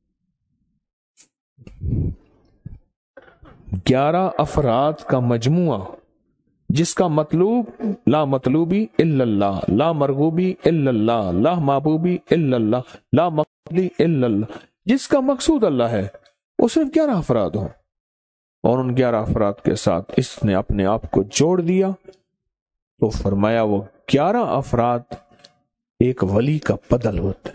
11 افراد کا مجموعہ جس کا مطلوب لا مطلوبی الا اللہ، لا مرغوبی الا اللہ، لا محبوبی الا اللہ، لا مقصودی الا اللہ، جس کا مقصود اللہ ہے، وہ صرف 11 افراد ہوں، اور ان 11 افراد کے ساتھ اس نے اپنے آپ کو جوڑ دیا، تو فرمایا وہ 11 افراد ایک ولی کا بدل ہوتے۔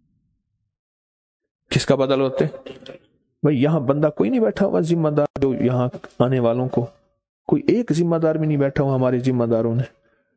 کس کا بدل ہوتے؟ بھئی یہاں بندہ کوئی نہیں بیٹھا ہوا ذمہ دار، جو یہاں آنے والوں کو کوئی ایک ذمہ دار بھی نہیں بیٹھا ہوا ہمارے ذمہ داروں نے۔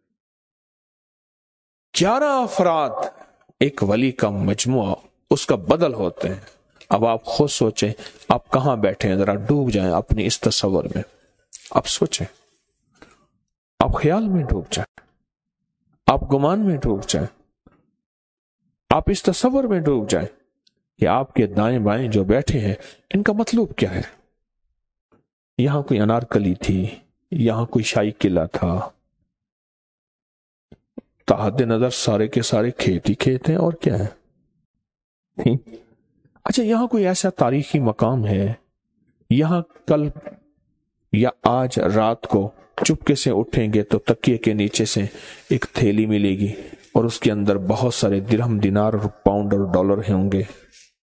11 افراد ایک ولی کا مجموعہ، اس کا بدل ہوتے ہیں۔ اب آپ خود سوچیں، آپ کہاں بیٹھے ہیں، ذرا ڈوب جائیں اپنی اس تصور میں، آپ سوچیں، آپ خیال میں ڈوب جائیں، آپ گمان میں ڈوب جائیں، آپ اس تصور میں ڈوب جائیں کہ آپ کے دائیں بائیں جو بیٹھے ہیں ان کا مطلوب کیا ہے۔ یہاں کوئی انارکلی تھی، یہاں کوئی شاہی قلعہ تھا، تحت نظر سارے کے سارے کھیت ہی کھیت ہیں، اور کیا ہے۔ اچھا، یہاں کوئی ایسا تاریخی مقام ہے، یہاں کل یا آج رات کو چپکے سے اٹھیں گے تو تکیے کے نیچے سے ایک تھیلی ملے گی، اور اس کے اندر بہت سارے درہم، دینار اور پاؤنڈ اور ڈالر ہوں گے۔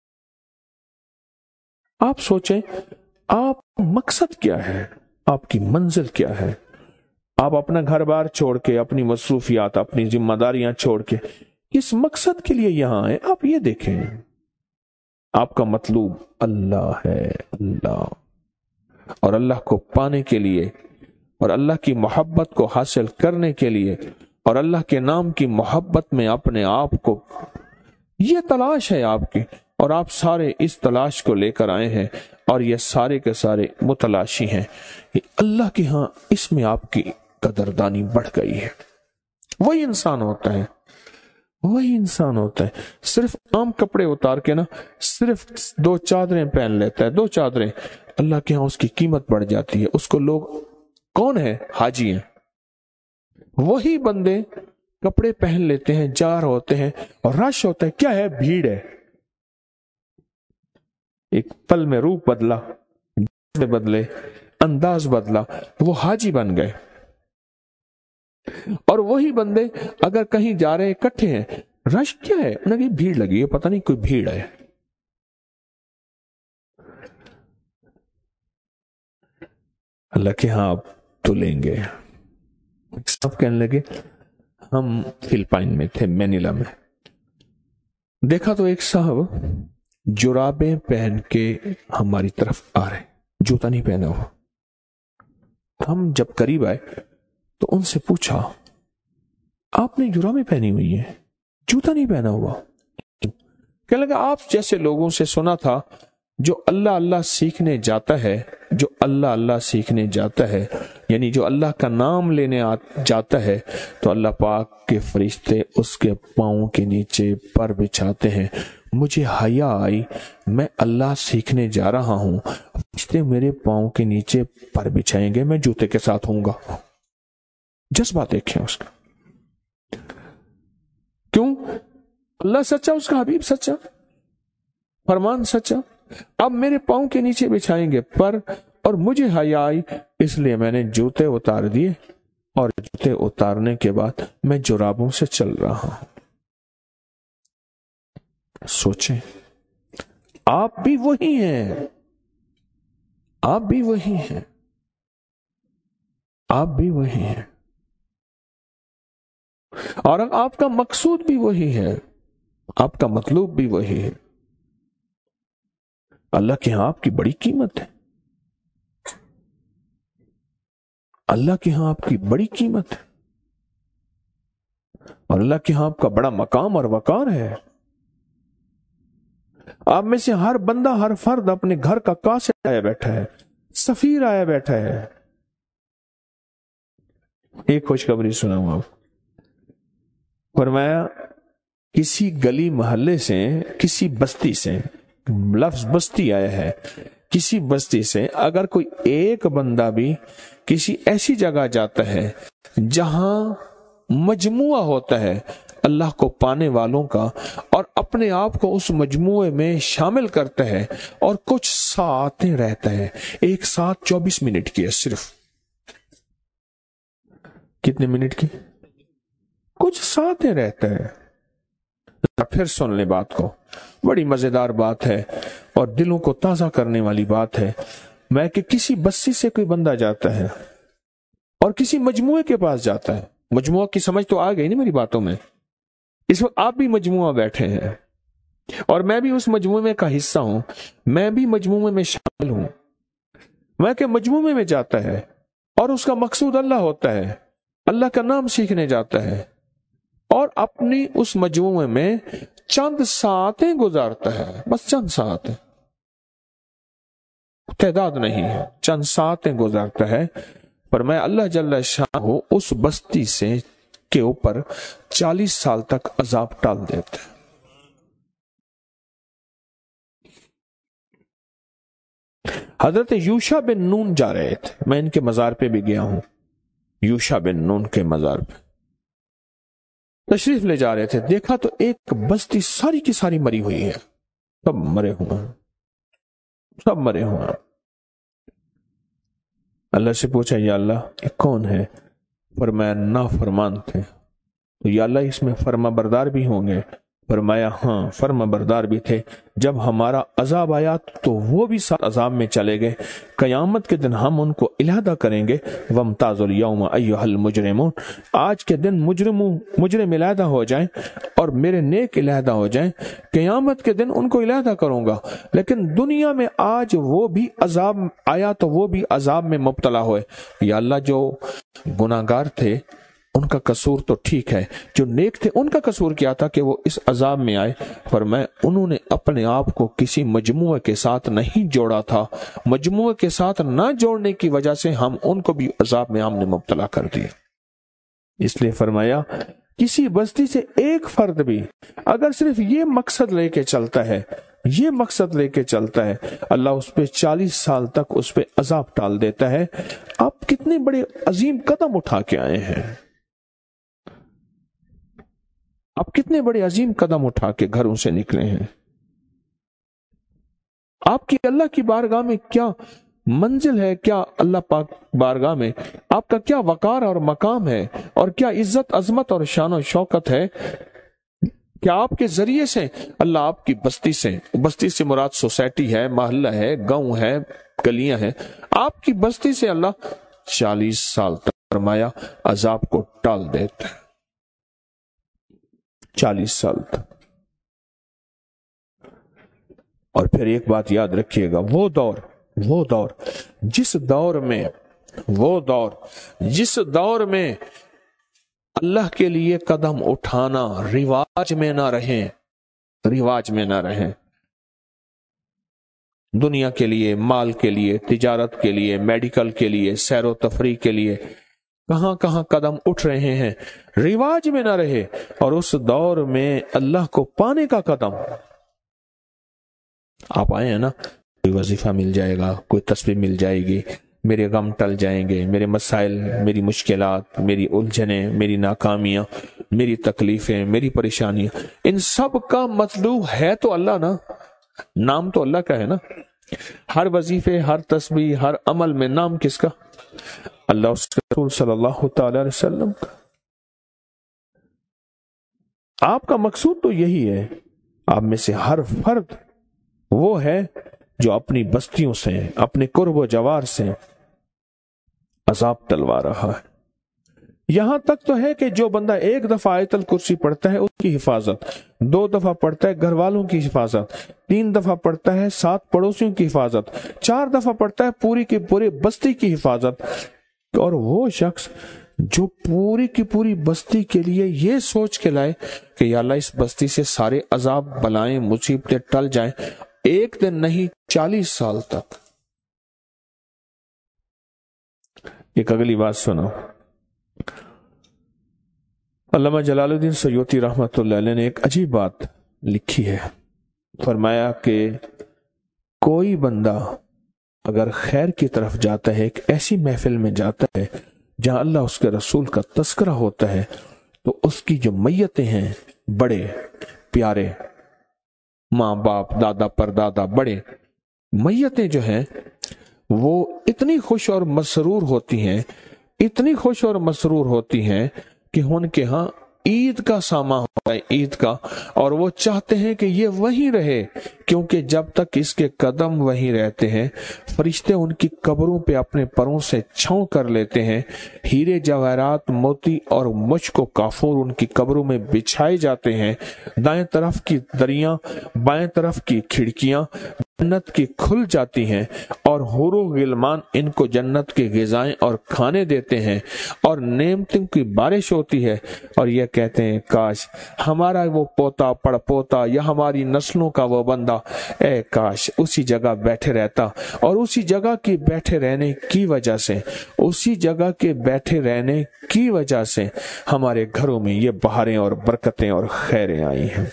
آپ سوچیں، آپ مقصد کیا ہے، آپ کی منزل کیا ہے؟ آپ اپنا گھر بار چھوڑ کے، اپنی مصروفیات، اپنی ذمہ داریاں چھوڑ کے کس مقصد کے لیے یہاں آئے؟ آپ یہ دیکھیں، آپ کا مطلوب اللہ ہے، اللہ، اور اللہ کو پانے کے لیے، اور اللہ کی محبت کو حاصل کرنے کے لیے، اور اللہ کے نام کی محبت میں اپنے آپ کو، یہ تلاش ہے آپ کی، اور آپ سارے اس تلاش کو لے کر آئے ہیں، اور یہ سارے کے سارے متلاشی ہیں۔ اللہ کے ہاں اس میں آپ کی قدردانی بڑھ گئی ہے۔ وہی انسان ہوتا ہے، صرف عام کپڑے اتار کے نا، صرف 2 چادریں پہن لیتا ہے، 2 چادریں، اللہ کے ہاں اس کی قیمت بڑھ جاتی ہے۔ اس کو لوگ کون ہے؟ حاجی ہیں۔ وہی بندے کپڑے پہن لیتے ہیں، جار ہوتے ہیں، اور رش ہوتا ہے، کیا ہے؟ بھیڑ ہے۔ ایک پل میں روپ بدلے، انداز بدلا، وہ حاجی بن گئے۔ اور وہی بندے اگر کہیں جا رہے اکٹھے ہیں، رش کیا ہے؟ انہیں کہ بھیڑ لگی ہے، پتہ نہیں کوئی بھیڑ ہے۔ اللہ کے ہاں آپ تو لیں گے۔ سب کہنے لگے، ہم فلپائن میں تھے، مینیلا میں، دیکھا تو ایک صاحب جرابیں پہن کے ہماری طرف آ رہے، جوتا نہیں پہنا ہوا۔ ہم جب قریب آئے تو ان سے پوچھا، آپ نے جرابیں پہنی ہوئی ہیں، جوتا نہیں پہنا ہوا؟ کہنے لگا، آپ جیسے لوگوں سے سنا تھا جو اللہ اللہ سیکھنے جاتا ہے، یعنی جو اللہ کا نام لینے جاتا ہے، تو اللہ پاک کے فرشتے اس کے پاؤں کے نیچے پر بچھاتے ہیں، مجھے حیا آئی، میں اللہ سیکھنے جا رہا ہوں، فرشتے میرے پاؤں کے نیچے پر بچھائیں گے، میں جوتے کے ساتھ ہوں گا۔ جذبہ دیکھیں اس کا، کیوں؟ اللہ سچا، اس کا حبیب سچا، فرمان سچا۔ اب میرے پاؤں کے نیچے بچھائیں گے پر، اور مجھے حیا آئی اس لیے میں نے جوتے اتار دیے، اور جوتے اتارنے کے بعد میں جرابوں سے چل رہا ہوں۔ سوچیں، آپ بھی وہی ہیں، آپ بھی وہی ہیں، آپ بھی وہی ہیں، اور آپ کا مقصود بھی وہی ہے، آپ کا مطلوب بھی وہی ہے۔ اللہ کے ہاں آپ کی بڑی قیمت ہے، اللہ کے ہاں آپ کی بڑی قیمت ہے، اور اللہ کے ہاں آپ کا بڑا مقام اور وقار ہے۔ آپ میں سے ہر بندہ، ہر فرد اپنے گھر کا قاصد آیا بیٹھا ہے، سفیر آیا بیٹھا ہے۔ ایک خوشخبری سناؤں آپ، فرمایا کسی گلی محلے سے، کسی بستی سے، لفظ بستی آیا ہے، کسی بستی سے اگر کوئی ایک بندہ بھی کسی ایسی جگہ جاتا ہے جہاں مجموعہ ہوتا ہے اللہ کو پانے والوں کا، اور اپنے آپ کو اس مجموعے میں شامل کرتا ہے اور کچھ ساعتیں رہتا ہے، ایک ساعت 24 منٹ کی ہے صرف، کتنے منٹ کی؟ کچھ ساعتیں رہتا ہے۔ پھر سن لے بات کو، بڑی مزیدار بات ہے اور دلوں کو تازہ کرنے والی بات ہے۔ میں کہ کسی بستی سے کوئی بندہ جاتا ہے اور کسی مجموعے کے پاس جاتا ہے، مجموعہ کی سمجھ تو آ گئی نا میری باتوں میں؟ اس وقت آپ بھی مجموعہ بیٹھے ہیں اور میں بھی اس مجموعے کا حصہ ہوں، میں بھی مجموعے میں شامل ہوں۔ میں کہ مجموعے میں جاتا ہے اور اس کا مقصود اللہ ہوتا ہے، اللہ کا نام سیکھنے جاتا ہے، اور اپنی اس مجموعے میں چند ساعتیں گزارتا ہے، بس چند ساعتیں، تعداد نہیں ہے، چند ساعتیں گزارتا ہے، پر میں اللہ جل شانہ اس بستی سے کے اوپر 40 سال تک عذاب ٹال دیتا ہے۔ حضرت یوشع بن نون جا رہے تھے، میں ان کے مزار پہ بھی گیا ہوں، یوشع بن نون کے مزار پہ تشریف لے جا رہے تھے، دیکھا تو ایک بستی ساری کی ساری مری ہوئی ہے، سب مرے ہوئے ہیں، سب مرے ہوئے ہیں۔ اللہ سے پوچھا یا اللہ یہ کون ہے؟ فرمایا نافرمان تھے۔ تو یا اللہ اس میں فرما بردار بھی ہوں گے؟ فرمایا ہاں فرما بردار بھی تھے، جب ہمارا عذاب آیا تو وہ بھی ساتھ عذاب میں چلے گئے، قیامت کے دن ہم ان کو علیحدہ کریں گے، وامتازوا اليوم ایھا المجرمون، آج کے دن مجرم علیحدہ ہو جائیں اور میرے نیک علیحدہ ہو جائیں، قیامت کے دن ان کو علیحدہ کروں گا۔ لیکن دنیا میں آج وہ بھی عذاب آیا تو وہ بھی عذاب میں مبتلا ہوئے۔ یا اللہ جو گناہگار تھے ان کا قصور تو ٹھیک ہے، جو نیک تھے ان کا قصور کیا تھا کہ وہ اس عذاب میں آئے؟ فرمایا انہوں نے اپنے آپ کو کسی مجموعے کے ساتھ نہیں جوڑا تھا، مجموعے کے ساتھ نہ جوڑنے کی وجہ سے ہم ان کو بھی عذاب میں ہم نے مبتلا کر دیا۔ اس لیے فرمایا کسی بستی سے ایک فرد بھی اگر صرف یہ مقصد لے کے چلتا ہے، یہ مقصد لے کے چلتا ہے، اللہ اس پہ 40 سال تک اس پہ عذاب ٹال دیتا ہے۔ آپ کتنے بڑے عظیم قدم اٹھا کے آئے ہیں، آپ کتنے بڑے عظیم قدم اٹھا کے گھروں سے نکلے ہیں، آپ کی اللہ کی بارگاہ میں کیا منزل ہے، کیا اللہ پاک بارگاہ میں آپ کا کیا وقار اور مقام ہے، اور کیا عزت عظمت اور شان و شوکت ہے، کیا آپ کے ذریعے سے اللہ آپ کی بستی سے مراد سوسائٹی ہے، محلہ ہے، گاؤں ہے، گلیاں ہیں، آپ کی بستی سے اللہ 40 سال تک فرمایا عذاب کو ٹال دیتا ہے، 40 سال تک۔ اور پھر ایک بات یاد رکھیے گا، وہ دور جس دور میں اللہ کے لیے قدم اٹھانا رواج میں نہ رہے، دنیا کے لیے، مال کے لیے، تجارت کے لیے، میڈیکل کے لیے، سیر و تفریح کے لیے کہاں کہاں قدم اٹھ رہے ہیں، رواج میں نہ رہے، اور اس دور میں اللہ کو پانے کا قدم آپ آئے ہیں نا، کوئی وظیفہ مل جائے گا، کوئی تسبیح مل جائے گی، میرے غم ٹل جائیں گے، میرے مسائل، میری مشکلات، میری الجھنیں، میری ناکامیاں، میری تکلیفیں، میری پریشانیاں، ان سب کا مطلوب ہے تو اللہ نا، نام تو اللہ کا ہے نا. ہر وظیفے، ہر تسبیح، ہر عمل میں نام کس کا؟ اللہ، اس کے رسول صلی اللہ تعالی علیہ وسلم کا. آپ کا مقصود تو یہی ہے. آپ میں سے ہر فرد وہ ہے جو اپنی بستیوں سے، اپنے قرب و جوار سے عذاب ٹلوا رہا ہے. یہاں تک تو ہے کہ جو بندہ ایک دفعہ آیت الکرسی پڑھتا ہے اس کی حفاظت، 2 دفعہ پڑھتا ہے گھر والوں کی حفاظت، 3 دفعہ پڑھتا ہے 7 پڑوسیوں کی حفاظت، 4 دفعہ پڑھتا ہے پوری کی پوری بستی کی حفاظت. اور وہ شخص جو پوری کی پوری بستی کے لیے یہ سوچ کے لائے کہ یا اللہ اس بستی سے سارے عذاب بلائیں مصیبتیں ٹل جائیں، ایک دن نہیں 40 سال تک. ایک اگلی بات سنو. علامہ جلال الدین سیوطی رحمۃ اللہ علیہ نے ایک عجیب بات لکھی ہے. فرمایا کہ کوئی بندہ اگر خیر کی طرف جاتا ہے، ایک ایسی محفل میں جاتا ہے جہاں اللہ اس کے رسول کا تذکرہ ہوتا ہے، تو اس کی جو میتیں ہیں، بڑے پیارے ماں باپ دادا پردادا بڑے میتیں جو ہیں وہ اتنی خوش اور مسرور ہوتی ہیں، اتنی خوش اور مسرور ہوتی ہیں کہ ان کے ہاں عید کا سامان ہوتا ہے، عید کا، اور وہ چاہتے ہیں کہ یہ وہیں رہے، کیونکہ جب تک اس کے قدم وہیں رہتے ہیں فرشتے ان کی قبروں پہ اپنے پروں سے چھاؤں کر لیتے ہیں، ہیرے جواہرات موتی اور مشک و کافور ان کی قبروں میں بچھائے جاتے ہیں، دائیں طرف کی دریاں بائیں طرف کی کھڑکیاں جنت کی کھل جاتی ہیں، اور حور و غلمان ان کو جنت کے غذائیں اور کھانے دیتے ہیں، اور نعمتوں کی بارش ہوتی ہے، اور یہ کہتے ہیں کاش ہمارا وہ پوتا پڑ پوتا یا ہماری نسلوں کا وہ بندہ اے کاش اسی جگہ بیٹھے رہتا. اور اسی جگہ کے بیٹھے رہنے کی وجہ سے، اسی جگہ کے بیٹھے رہنے کی وجہ سے ہمارے گھروں میں یہ بہاریں اور برکتیں اور خیریں آئی ہیں.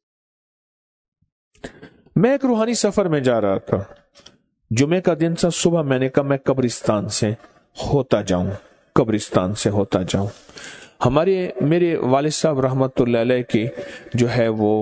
میں ایک روحانی سفر میں جا رہا تھا. جمعے کا دن تھا. صبح میں نے کہا میں قبرستان سے ہوتا جاؤں، قبرستان سے ہوتا جاؤں. میرے والد صاحب رحمت اللہ علیہ کی جو ہے وہ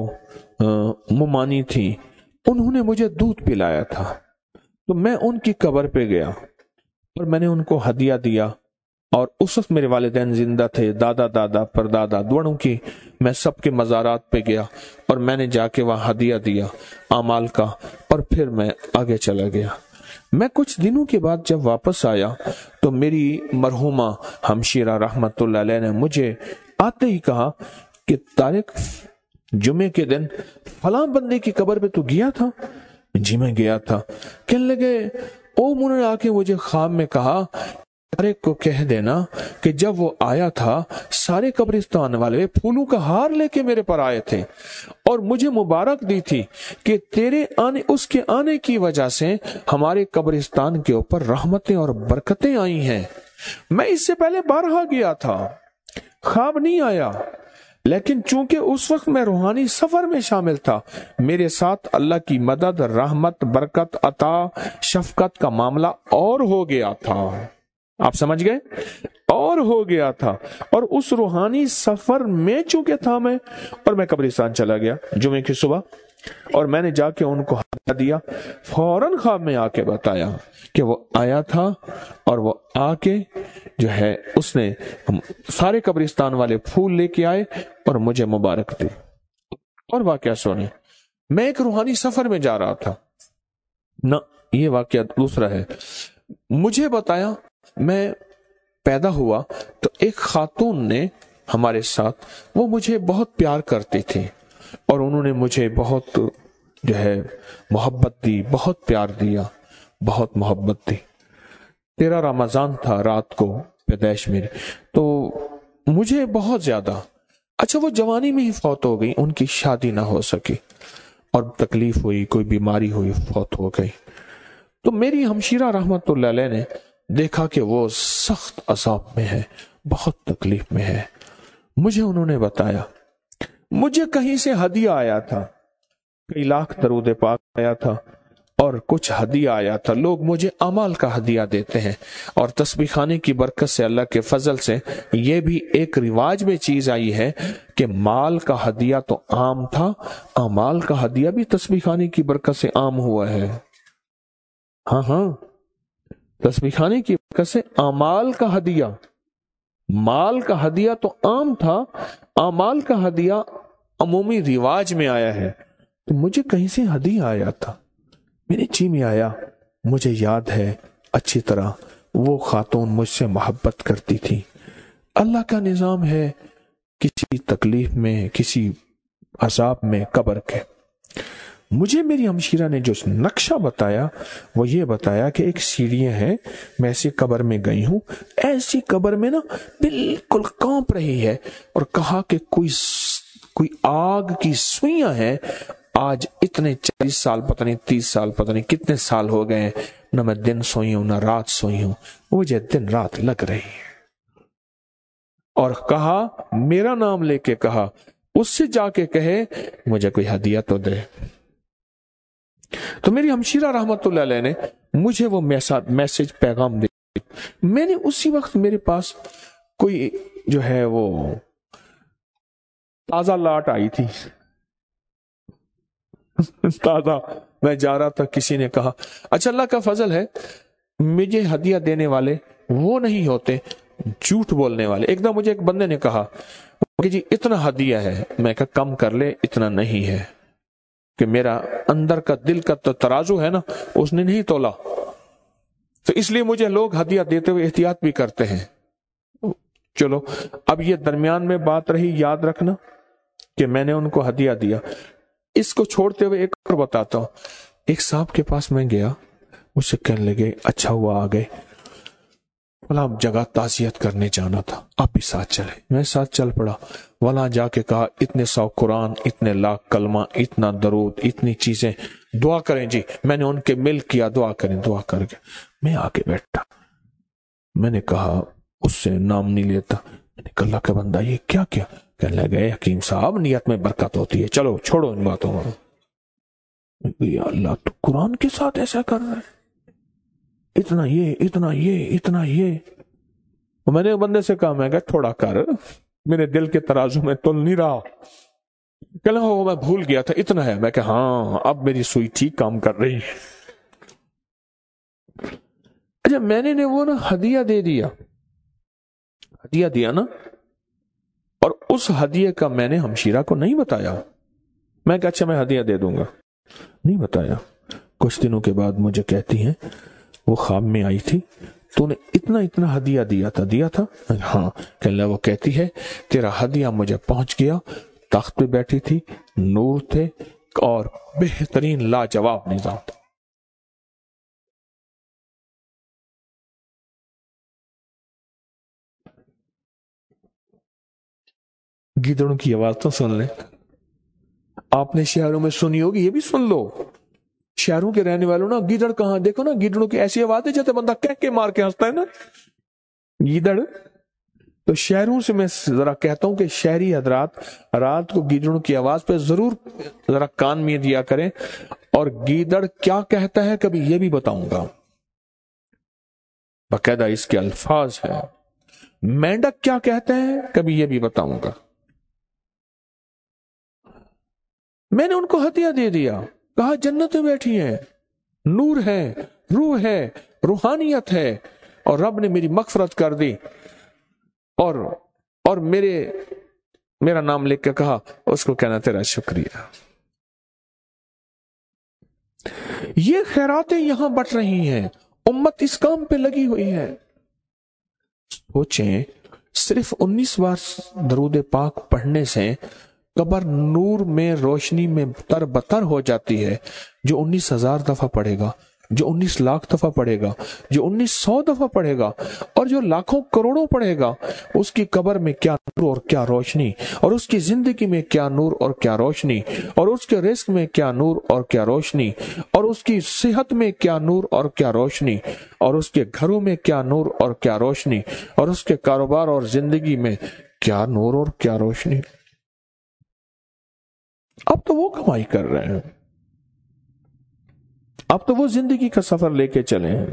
ممانی تھی، انہوں نے مجھے دودھ پلایا تھا. تو میں ان کی قبر پہ گیا اور میں نے ان کو ہدیہ دیا. اور اس وقت میرے والدین زندہ تھے، دادا دادا پردادا دوڑوں کی. میں سب کے مزارات پہ گیا اور میں نے جا کے وہاں ہدیہ دیا اعمال کا، اور پھر میں آگے چلا گیا. میں کچھ دنوں کے بعد جب واپس آیا تو میری مرحومہ ہمشیرہ رحمت اللہ علیہ نے مجھے آتے ہی کہا کہ طارق جمعے کے دن فلاں بندے کی قبر پہ تو گیا تھا؟ جی میں گیا تھا. کہنے لگے انہوں نے آ کے مجھے خواب میں کہا طارق کو کہہ دینا کہ جب وہ آیا تھا سارے قبرستان والے پھولوں کا ہار لے کے میرے پر آئے تھے اور مجھے مبارک دی تھی کہ تیرے آنے، اس کے آنے کی وجہ سے ہمارے قبرستان کے اوپر رحمتیں اور برکتیں آئی ہیں. میں اس سے پہلے بارہا گیا تھا، خواب نہیں آیا، لیکن چونکہ اس وقت میں روحانی سفر میں شامل تھا، میرے ساتھ اللہ کی مدد، رحمت، برکت، عطا، شفقت کا معاملہ اور ہو گیا تھا. آپ سمجھ گئے؟ اور ہو گیا تھا. اور اس روحانی سفر میں چونکہ تھا میں، اور میں قبرستان چلا گیا جمعے کی صبح، اور میں نے جا کے ان کو ہدیہ دیا. فوراً خواب میں آ کے بتایا کہ وہ آیا تھا اور وہ آ کے جو ہے اس نے سارے قبرستان والے پھول لے کے آئے اور مجھے مبارک دی. اور واقعہ سونے، میں ایک روحانی سفر میں جا رہا تھا نہ، یہ واقعہ دوسرا ہے. مجھے بتایا میں پیدا ہوا تو ایک خاتون نے ہمارے ساتھ، وہ مجھے بہت پیار کرتی تھی اور انہوں نے مجھے بہت جو ہے محبت دی، بہت پیار دیا، بہت محبت دی. 13 رمضان تھا، رات کو پیدائش میری، تو مجھے بہت زیادہ اچھا، وہ جوانی میں ہی فوت ہو گئی، ان کی شادی نہ ہو سکی اور تکلیف ہوئی، کوئی بیماری ہوئی، فوت ہو گئی. تو میری ہمشیرہ رحمت اللہ علیہ نے دیکھا کہ وہ سخت عذاب میں ہے، بہت تکلیف میں ہے. مجھے انہوں نے بتایا، مجھے کہیں سے ہدیہ آیا تھا، کئی لاکھ درود پاک آیا تھا اور کچھ ہدیہ آیا تھا. لوگ مجھے اعمال کا ہدیہ دیتے ہیں اور تسبیح خانے کی برکت سے، اللہ کے فضل سے یہ بھی ایک رواج میں چیز آئی ہے کہ مال کا ہدیہ تو عام تھا، اعمال کا ہدیہ بھی تسبیح خانے کی برکت سے عام ہوا ہے. ہاں تسبیح خانے کی برکت سے اعمال کا ہدیہ، مال کا ہدیہ تو عام تھا، اعمال کا ہدیہ عمومی رواج میں آیا ہے. تو مجھے کہیں سے ہدیہ آیا تھا، میرے جی میں آیا. مجھے یاد ہے اچھی طرح وہ خاتون مجھ سے محبت کرتی تھی. اللہ کا نظام ہے، کسی تکلیف میں، کسی عذاب میں قبر کے. مجھے میری ہمشیرہ نے جو نقشہ بتایا وہ یہ بتایا کہ ایک سیڑھیاں ہیں، میں ایسی قبر میں گئی ہوں، ایسی قبر میں نا بالکل کانپ رہی ہے، اور کہا کہ کوئی آگ کی سوئیاں ہیں. آج اتنے 40 سال پتہ نہیں 30 سال پتہ نہیں کتنے سال ہو گئے ہیں، نہ میں دن سوئی ہوں نہ رات سوئی ہوں، مجھے دن رات لگ رہی ہے. اور کہا، میرا نام لے کے کہا، اس سے جا کے کہے مجھے کوئی ہدیہ تو دے. تو میری ہمشیرہ رحمت اللہ علیہ نے مجھے وہ میسج پیغام دے. میں نے اسی وقت میرے پاس کوئی جو ہے وہ تازہ لاٹ آئی تھی، تازہ. میں جا رہا تھا، کسی نے کہا، اچھا اللہ کا فضل ہے مجھے ہدیہ دینے والے وہ نہیں ہوتے جھوٹ بولنے والے. ایک دم مجھے ایک بندے نے کہا کہ جی اتنا ہدیہ ہے. میں کہا کم کر لے، اتنا نہیں ہے، کہ میرا اندر کا دل کا تو ترازو ہے نا، اس نے نہیں تولا. تو اس لیے مجھے لوگ ہدیہ دیتے ہوئے احتیاط بھی کرتے ہیں. چلو اب یہ درمیان میں بات رہی، یاد رکھنا کہ میں نے ان کو ہدیہ دیا. اس کو چھوڑتے ہوئے ایک اور بتاتا ہوں. ایک صاحب کے پاس میں گیا، مجھ سے کہنے لگے اچھا ہوا آ گئے، بلا جگہ تعزیت کرنے جانا تھا، آپ بھی ساتھ چلے. میں ساتھ چل پڑا. وہاں جا کے کہا اتنے 100 قرآن، اتنے لاکھ کلمہ، اتنا درود، اتنی چیزیں، دعا کریں جی. میں نے ان کے مل کیا، دعا کریں. دعا کر کے میں آ کے بیٹھا. میں نے کہا اس سے نام نہیں لیتا. میں نے کہا اللہ کا بندہ یہ کیا کیا؟ کہنے لگے حکیم صاحب نیت میں برکت ہوتی ہے، چلو چھوڑو ان باتوں کو. یا اللہ تو قرآن کے ساتھ ایسا کر رہا ہے، اتنا یہ اتنا یہ اتنا یہ. میں نے بندے سے کہا، میں کہا تھوڑا کر، میرے دل کے ترازو میں تل نہیں رہا. کہنا ہو میں بھول گیا تھا، اتنا ہے. میں کہا ہاں اب میری سوئی ٹھیک کام کر رہی ہے. اچھا میں نے وہ نا ہدیہ دے دیا، ہدیہ دیا نا، اور اس ہدیے کا میں نے ہمشیرہ کو نہیں بتایا. میں کہا اچھا میں ہدیہ دے دوں گا، نہیں بتایا. کچھ دنوں کے بعد مجھے کہتی ہیں وہ خواب میں آئی تھی، تو نے اتنا اتنا ہدیہ دیا تھا. ہاں. کہ وہ کہتی ہے تیرا ہدیہ مجھے پہنچ گیا. تخت پہ بیٹھی تھی، نور تھے اور بہترین لاجواب نظام تھا. گیدڑوں کی آواز تو سن لیں. آپ نے شہروں میں سنی ہوگی، یہ بھی سن لو. شہروں کے رہنے والوں نا، گیدڑ کہاں دیکھو نا، گیدڑوں کی ایسی آواز ہے جیسے بندہ کہہ کے مار کے ہنستا ہے نا گیدڑ. تو شہروں سے میں ذرا کہتا ہوں کہ شہری حضرات رات کو گیدڑوں کی آواز پہ ضرور ذرا کان میں دیا کریں. اور گیدڑ کیا کہتا ہے کبھی یہ بھی بتاؤں گا، باقاعدہ اس کے الفاظ ہے. مینڈک کیا کہتے ہیں کبھی یہ بھی بتاؤں گا. میں نے ان کو ہدیہ دے دیا، کہا جنت میں بیٹھی ہیں، نور ہے، روح ہے، روحانیت ہے، اور رب نے میری مغفرت کر دی. اور میرا نام لکھ کے کہا اس کو کہنا تیرا شکریہ. یہ خیراتیں یہاں بٹ رہی ہیں، امت اس کام پہ لگی ہوئی ہے. سوچیں صرف 19 بار درود پاک پڑھنے سے قبر نور میں روشنی میں تر بتر ہو جاتی ہے. جو 19,000 دفعہ پڑھے گا، جو 19 لاکھ دفعہ پڑھے گا، جو 1900 دفعہ پڑھے گا، اور جو لاکھوں کروڑوں پڑھے گا، اس کی قبر میں کیا نور اور کیا روشنی، اور اس کی زندگی میں کیا نور اور کیا روشنی، اور اس کے رزق میں کیا نور اور کیا روشنی، اور اس کی صحت میں کیا نور اور کیا روشنی، اور اس کے گھروں میں کیا نور اور کیا روشنی، اور اس کے کاروبار اور زندگی میں کیا نور اور کیا روشنی. اب تو وہ کمائی کر رہے ہیں. آپ تو وہ زندگی کا سفر لے کے چلے ہیں،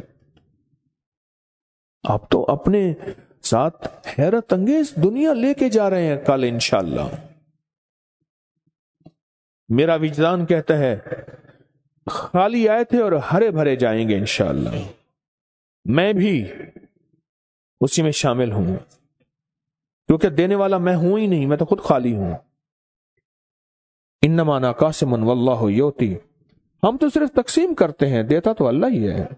آپ تو اپنے ساتھ حیرت انگیز دنیا لے کے جا رہے ہیں کل انشاءاللہ۔ میرا وجدان کہتا ہے خالی آئے تھے اور ہرے بھرے جائیں گے انشاءاللہ، میں بھی اسی میں شامل ہوں، کیونکہ دینے والا میں ہوں ہی نہیں، میں تو خود خالی ہوں۔ انما انا قاسم واللہ یؤتی، ہم تو صرف تقسیم کرتے ہیں، دیتا تو اللہ ہی ہے،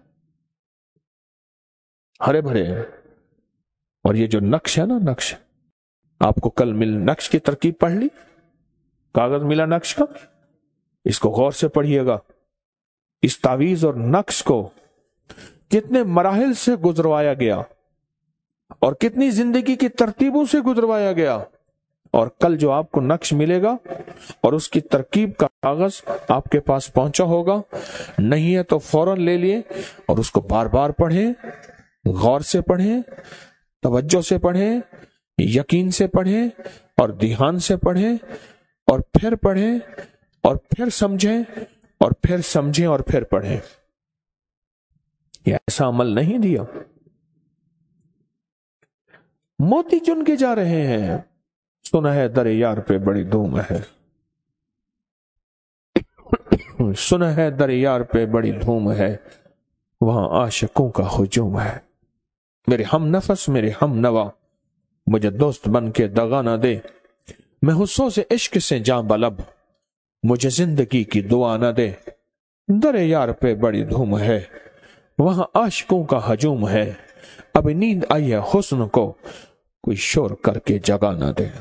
ہرے بھرے۔ اور یہ جو نقش ہے نا، نقش آپ کو کل نقش کی ترکیب پڑھ لی، کاغذ ملا نقش کا، اس کو غور سے پڑھیے گا۔ اس تعویذ اور نقش کو کتنے مراحل سے گزروایا گیا اور کتنی زندگی کی ترتیبوں سے گزروایا گیا، اور کل جو آپ کو نقش ملے گا اور اس کی ترکیب کا کاغذ آپ کے پاس پہنچا ہوگا، نہیں ہے تو فوراً لے لیے اور اس کو بار بار پڑھیں، غور سے پڑھیں، توجہ سے پڑھیں، یقین سے پڑھیں اور دھیان سے پڑھیں، اور پھر پڑھیں اور پھر سمجھیں اور پھر سمجھیں اور پھر پڑھیں۔ یہ ایسا عمل نہیں دیا، موتی چن کے جا رہے ہیں۔ سنا ہے در یار پہ بڑی دھوم ہے، سنا ہے در یار پہ بڑی دھوم ہے، وہاں عاشقوں کا ہجوم ہے۔ میرے ہم نفس میرے ہم نوا مجھے دوست بن کے دغا نہ دے، میں حصوں سے عشق سے جاں بلب مجھے زندگی کی دعا نہ دے۔ در یار پہ بڑی دھوم ہے، وہاں عاشقوں کا ہجوم ہے، اب نیند آئی ہے حسن کو کوئی شور کر کے جگا نہ دے۔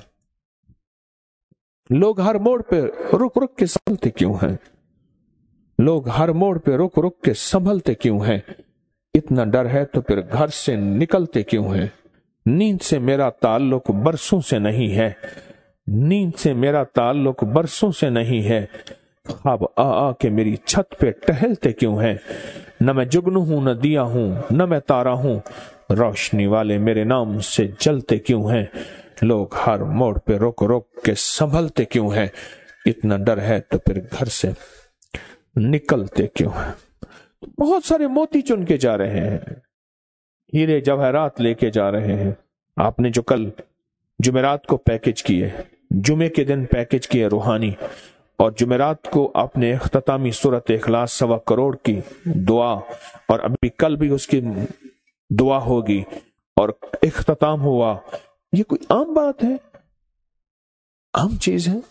لوگ ہر موڑ پہ رک رک کے سنبھلتے کیوں ہیں، لوگ ہر موڑ پہ رک رک کے سنبھلتے کیوں ہیں، اتنا ڈر ہے تو پھر گھر سے نکلتے کیوں ہیں۔ نیند سے میرا تعلق برسوں سے نہیں ہے، نیند سے میرا تعلق برسوں سے نہیں ہے، خواب آ آ کے میری چھت پہ ٹہلتے کیوں ہیں۔ نہ میں جگنو ہوں نہ دیا ہوں نہ میں تارا ہوں، روشنی والے میرے نام سے جلتے کیوں ہیں۔ لوگ ہر موڑ پہ رک رک کے سنبھلتے کیوں ہیں، اتنا ڈر ہے تو پھر گھر سے نکلتے کیوں ہیں۔ بہت سارے موتی چن کے جا رہے ہیں، ہیرے جواہرات لے کے جا رہے ہیں۔ آپ نے جو کل جمعرات کو پیکج کیے، جمعے کے دن پیکج کیے روحانی، اور جمعرات کو آپ نے اختتامی سورۃ اخلاص 1.25 کروڑ کی دعا، اور ابھی کل بھی اس کی دعا ہوگی اور اختتام ہوا۔ یہ کوئی عام بات ہے؟ عام چیز ہے؟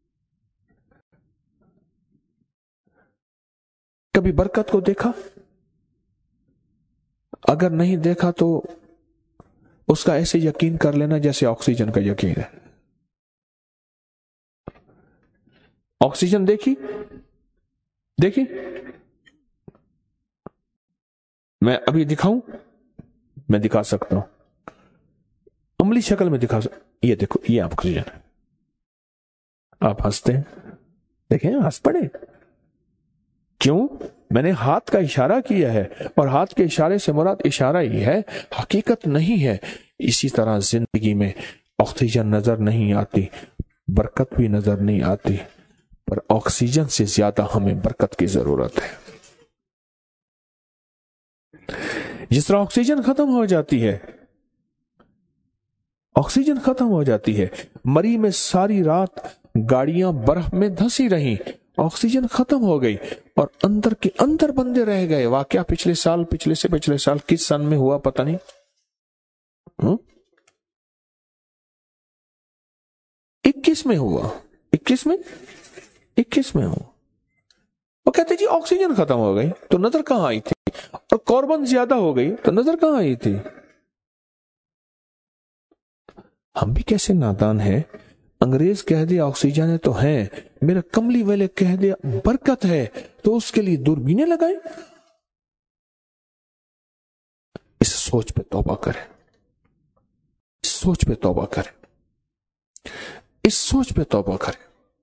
کبھی برکت کو دیکھا؟ اگر نہیں دیکھا تو اس کا ایسے یقین کر لینا جیسے آکسیجن کا یقین ہے۔ آکسیجن دیکھی میں ابھی دکھاؤں؟ میں دکھا سکتا ہوں، عملی شکل میں دکھا سکتا۔ یہ دیکھو، یہ آکسیجن ہے۔ آپ ہنستے ہیں، دیکھیں ہنس پڑے، کیوں؟ میں نے ہاتھ کا اشارہ کیا ہے، اور ہاتھ کے اشارے سے مراد اشارہ ہی ہے، حقیقت نہیں ہے۔ اسی طرح زندگی میں آکسیجن نظر نہیں آتی، برکت بھی نظر نہیں آتی، پر آکسیجن سے زیادہ ہمیں برکت کی ضرورت ہے۔ جس طرح آکسیجن ختم ہو جاتی ہے، آکسیجن ختم ہو جاتی ہے، مری میں ساری رات گاڑیاں برف میں دھسی رہیں، آکسیجن ختم ہو گئی، اور اندر کے اندر بندے رہ گئے۔ واقعہ پچھلے سال کس سن میں ہوا پتہ نہیں، 21 میں ہوا، 21 میں ہوا۔ وہ کہتے جی آکسیجن ختم ہو گئی تو نظر کہاں آئی تھی، اور کاربن زیادہ ہو گئی تو نظر کہاں آئی تھی۔ ہم بھی کیسے نادان ہیں، انگریز کہہ دیا آکسیجن ہے تو ہے، میرا کملی والے کہہ دیا برکت ہے تو اس کے لیے دوربینیں لگائیں۔ اس سوچ پہ توبہ کریں، اس سوچ پہ توبہ کریں، اس سوچ پہ توبہ کریں۔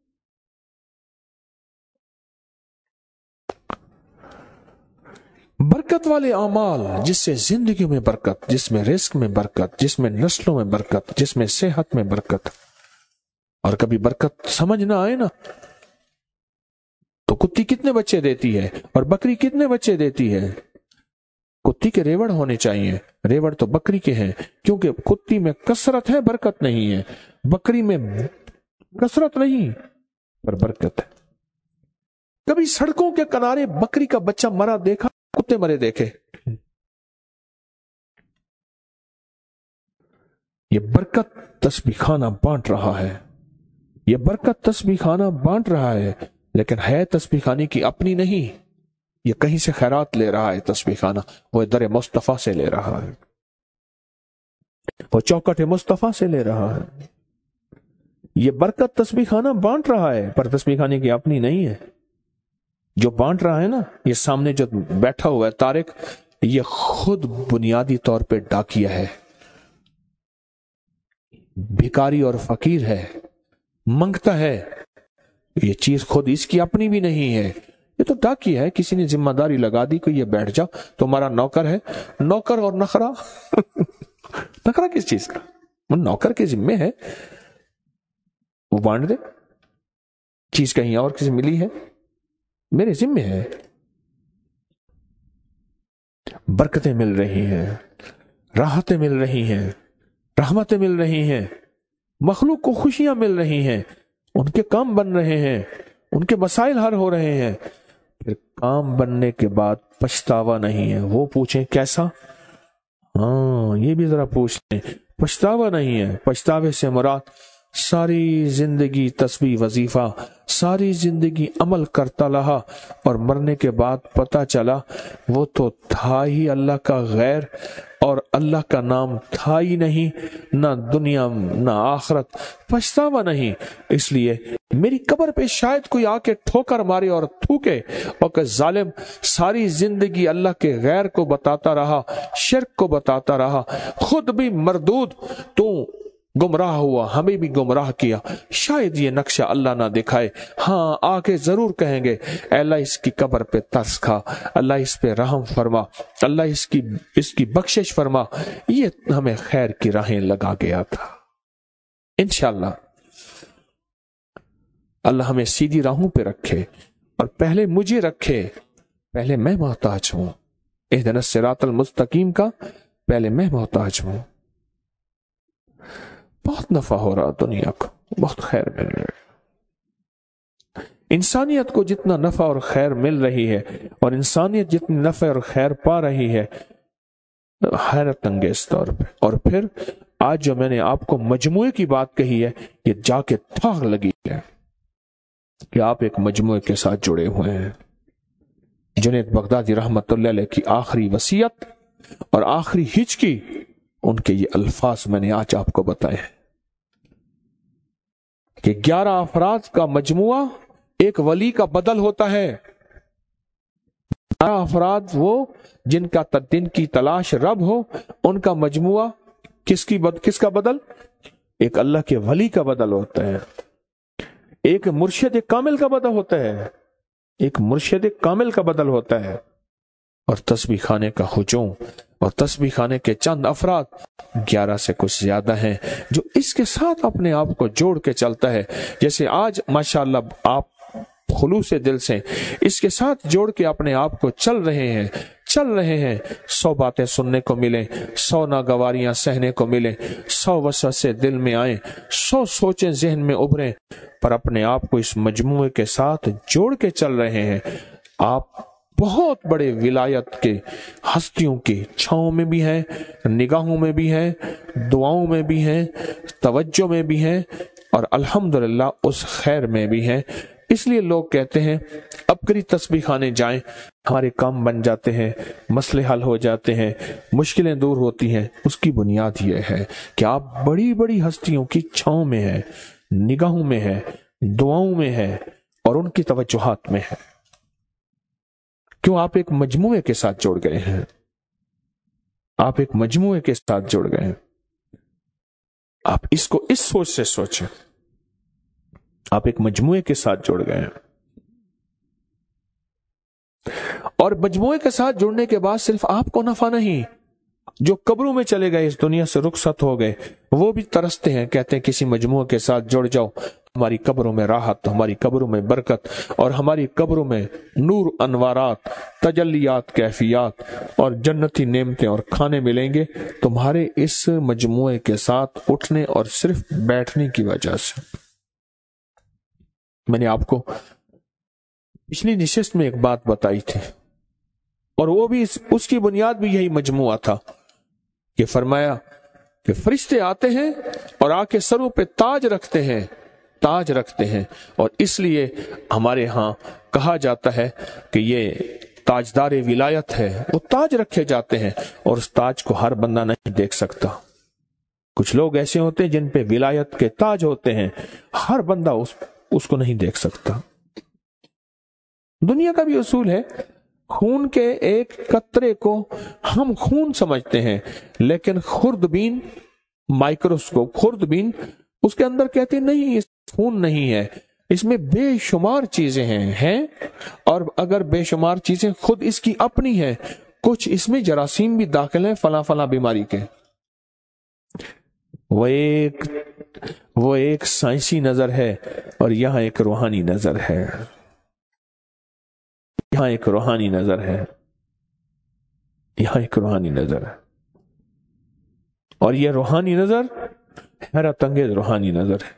برکت والے اعمال، جس سے زندگی میں برکت، جس میں رزق میں برکت، جس میں نسلوں میں برکت، جس میں صحت میں برکت، اور کبھی برکت سمجھ نہ آئے نا، تو کتی کتنے بچے دیتی ہے اور بکری کتنے بچے دیتی ہے؟ کتی کے ریوڑ ہونے چاہیے، ریوڑ تو بکری کے ہیں، کیونکہ کتی میں کثرت ہے، برکت نہیں ہے، بکری میں کثرت نہیں پر برکت ہے۔ کبھی سڑکوں کے کنارے بکری کا بچہ مرا دیکھا؟ کتے مرے دیکھے؟ یہ برکت تسبیح خانہ بانٹ رہا ہے، یہ برکت تسبیح خانہ بانٹ رہا ہے، لیکن ہے تسبیح خانے کی اپنی نہیں، یہ کہیں سے خیرات لے رہا ہے۔ تسبیح خانہ وہ در مصطفیٰ سے لے رہا ہے، وہ چوکٹ مصطفیٰ سے لے رہا ہے۔ یہ برکت تسبیح خانہ بانٹ رہا ہے، پر تسبیح خانے کی اپنی نہیں ہے۔ جو بانٹ رہا ہے نا، یہ سامنے جو بیٹھا ہوا ہے طارق، یہ خود بنیادی طور پہ ڈاکیہ ہے، بھکاری اور فقیر ہے، منگتا ہے۔ یہ چیز خود اس کی اپنی بھی نہیں ہے، یہ تو ڈاکیہ ہے، کسی نے ذمہ داری لگا دی کہ یہ بیٹھ جا، تمہارا نوکر ہے۔ نوکر اور نخرا نخرا کس چیز کا؟ وہ نوکر کے ذمے ہے، وہ بانٹ دے۔ چیز کہیں اور کسی ملی ہے، میرے ذمے ہے۔ برکتیں مل رہی ہیں، راحتیں مل رہی ہیں، رحمتیں مل رہی ہیں، مخلوق کو خوشیاں مل رہی ہیں، ان کے کام بن رہے ہیں، ان کے مسائل حل ہو رہے ہیں۔ پھر کام بننے کے بعد پچھتاوا نہیں ہے۔ وہ پوچھیں کیسا؟ ہاں، یہ بھی ذرا پوچھ لیں۔ پچھتاوا نہیں ہے۔ پچھتاوے سے مراد ساری زندگی تسبیح وظیفہ، ساری زندگی عمل کرتا رہا اور مرنے کے بعد پتہ چلا وہ تو تھا ہی اللہ کا غیر، اور اللہ کا نام تھا ہی نہیں، نہ دنیا نہ آخرت۔ پچھتاوا نہیں۔ اس لیے میری قبر پہ شاید کوئی آ کے ٹھوکر مارے اور تھوکے اور کہ ظالم ساری زندگی اللہ کے غیر کو بتاتا رہا، شرک کو بتاتا رہا، خود بھی مردود، تو گمراہ ہوا، ہمیں بھی گمراہ کیا۔ شاید یہ نقشہ اللہ نہ دکھائے، ہاں آ کے ضرور کہیں گے اے اللہ اس کی قبر پہ ترس کھا، اللہ اس پہ رحم فرما، اللہ اس کی بخشش فرما، یہ ہمیں خیر کی راہیں لگا گیا تھا۔ انشاءاللہ اللہ ہمیں سیدھی راہوں پہ رکھے، اور پہلے مجھے رکھے، پہلے میں محتاج ہوں۔ اہدنا الصراط المستقیم کا پہلے میں محتاج ہوں۔ بہت نفع ہو رہا دنیا کو، بہت خیر مل رہی ہے۔ انسانیت کو جتنا نفع اور خیر مل رہی ہے، اور انسانیت جتنی نفع اور خیر پا رہی ہے، حیرت انگیز طور پہ۔ اور پھر آج جو میں نے آپ کو مجموعے کی بات کہی ہے، یہ جا کے تھاگ لگی ہے کہ آپ ایک مجموعے کے ساتھ جڑے ہوئے ہیں۔ جنید بغدادی رحمت اللہ علیہ کی آخری وصیت اور آخری ہچکی، ان کے یہ الفاظ میں نے آج آپ کو بتائے ہیں کہ 11 افراد کا مجموعہ ایک ولی کا بدل ہوتا ہے۔ 11 افراد وہ جن کی تلاش رب ہو، ان کا مجموعہ کس کا بدل؟ ایک اللہ کے ولی کا بدل ہوتا ہے، ایک مرشد کامل کا بدل ہوتا ہے، ایک مرشد کامل کا بدل ہوتا ہے۔ اور تسبیح خانے کا ہجوم اور تسبیح خانے کے چند افراد 11 سے کچھ زیادہ ہیں، جو اس کے ساتھ اپنے آپ کو جوڑ کے چلتا ہے۔ جیسے آج ماشاءاللہ آپ خلوص دل سے اس کے ساتھ جوڑ کے اپنے آپ کو چل رہے ہیں 100 باتیں سننے کو ملیں، 100 ناگواریاں سہنے کو ملیں، 100 وسوسے دل میں آئیں، 100 سوچیں ذہن میں ابھریں، پر اپنے آپ کو اس مجموعے کے ساتھ جوڑ کے چل رہے ہیں۔ آپ بہت بڑے ولایت کے ہستیوں کی چھاؤں میں بھی ہیں، نگاہوں میں بھی ہیں، دعاؤں میں بھی ہیں، توجہ میں بھی ہیں، اور الحمدللہ اس خیر میں بھی ہیں۔ اس لیے لوگ کہتے ہیں اب کری تسبیح خانے جائیں، ہمارے کام بن جاتے ہیں، مسئلے حل ہو جاتے ہیں، مشکلیں دور ہوتی ہیں۔ اس کی بنیاد یہ ہے کہ آپ بڑی بڑی ہستیوں کی چھاؤں میں ہیں، نگاہوں میں ہیں، دعاؤں میں ہیں، اور ان کی توجہات میں ہیں۔ کیوں؟ آپ ایک مجموعے کے ساتھ جوڑ گئے ہیں، آپ ایک مجموعے کے ساتھ جوڑ گئے ہیں۔ آپ اس کو اس سوچ سے سوچیں، آپ ایک مجموعے کے ساتھ جوڑ گئے ہیں۔ اور مجموعے کے ساتھ جڑنے کے بعد صرف آپ کو نفع نہیں، जो कब्रों में चले गए, इस दुनिया से रुखसत हो गए, वो भी तरसते हैं, कहते हैं किसी मजमूए के साथ जुड़ जाओ, हमारी कब्रों में राहत, हमारी कब्रों में बरकत और हमारी कब्रों में नूर, अनवारात, तजल्लियात, कैफियात और जन्नती नेमतें और खाने मिलेंगे तुम्हारे इस मजमूए के साथ उठने और सिर्फ बैठने की वजह से। मैंने आपको पिछली निशिस्त में एक बात बताई थी और वो भी उसकी बुनियाद भी यही मजमुआ था कि फरमाया कि फरिश्ते आते हैं और आके सरों पे ताज रखते हैं और इसलिए हमारे यहाँ कहा जाता है कि ये ताजदार विलायत है, वो ताज रखे जाते हैं और उस ताज को हर बंदा नहीं देख सकता। कुछ लोग ऐसे होते हैं जिन पे विलायत के ताज होते हैं, हर बंदा उसको नहीं देख सकता। दुनिया का भी उसूल है, खून के एक कतरे को हम खून समझते हैं, लेकिन खुर्दबीन माइक्रोस्कोप, खुर्दबीन उसके अंदर कहते नहीं, इस खून नहीं है, इसमें बेशुमार चीजें हैं और अगर बेशुमार चीजें खुद इसकी अपनी है, कुछ इसमें जरासीम भी दाखिल है फला फला बीमारी के। वो एक साइंसी नजर है और यहां एक रूहानी नजर है, यहां एक रूहानी नजर है, यहां एक रूहानी नजर है और यह रूहानी नजर हैरत अंगेज रूहानी नजर है।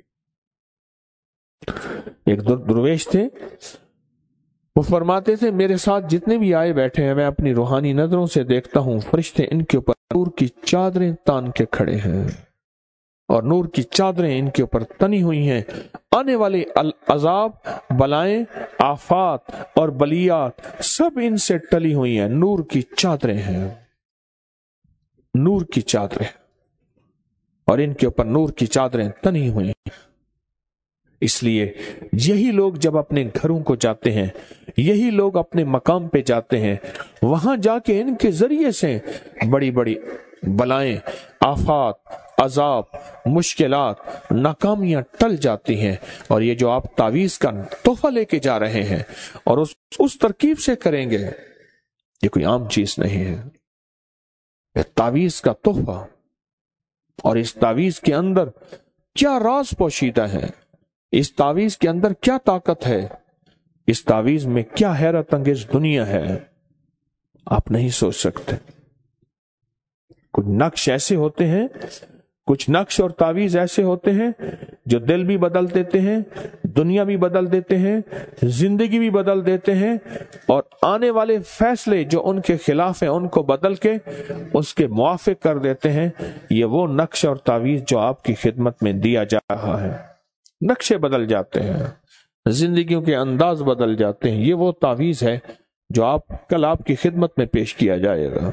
एक दुर्वेश थे, वो फरमाते थे मेरे साथ जितने भी आए बैठे हैं मैं अपनी रूहानी नजरों से देखता हूं फरिश्ते इनके ऊपर नूर की चादरें तान के खड़े हैं और नूर की चादरें इनके ऊपर तनी हुई हैं। आने वाले अजाब, बलाएं, आफात और बलियात सब इनसे टली हुई हैं। नूर की चादरें हैं, नूर की चादरें और इनके ऊपर नूर की चादरें तनी हुई हैं। इसलिए यही लोग जब अपने घरों को जाते हैं, यही लोग अपने मकाम पे जाते हैं, वहां जाके इनके जरिए से बड़ी बड़ी बलाएं, आफात, अजाब, मुश्किलात, नाकामियां टल जाती हैं। और ये जो आप तावीज का तोहफा लेके जा रहे हैं और उस तरकीब से करेंगे, ये कोई आम चीज नहीं है, ये तावीज का तोहफा। और इस तावीज के अंदर क्या राज पोशीदा है, इस तावीज के अंदर क्या ताकत है, इस तावीज में क्या हैरत अंगेज दुनिया है, आप नहीं सोच सकते। कुछ नक्श ऐसे होते हैं, कुछ नक्श और तावीज ऐसे होते हैं जो दिल भी बदल देते हैं, दुनिया भी बदल देते हैं, जिंदगी भी बदल देते हैं और आने वाले फैसले जो उनके खिलाफ हैं उनको बदल के उसके मुआफिक कर देते हैं। ये वो नक्श और तावीज जो आपकी खिदमत में दिया जा रहा है। नक्शे बदल जाते हैं, जिंदगियों के अंदाज बदल जाते हैं। ये वो तावीज है जो कल आपकी खिदमत में पेश किया जाएगा।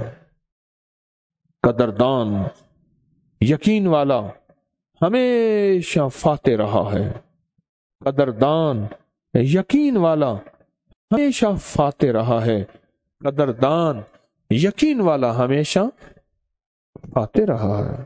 कदरदान, यकीन वाला हमेशा फाते रहा है। कदरदान, यकीन वाला हमेशा फाते रहा है। कदरदान, यकीन वाला हमेशा फाते रहा है।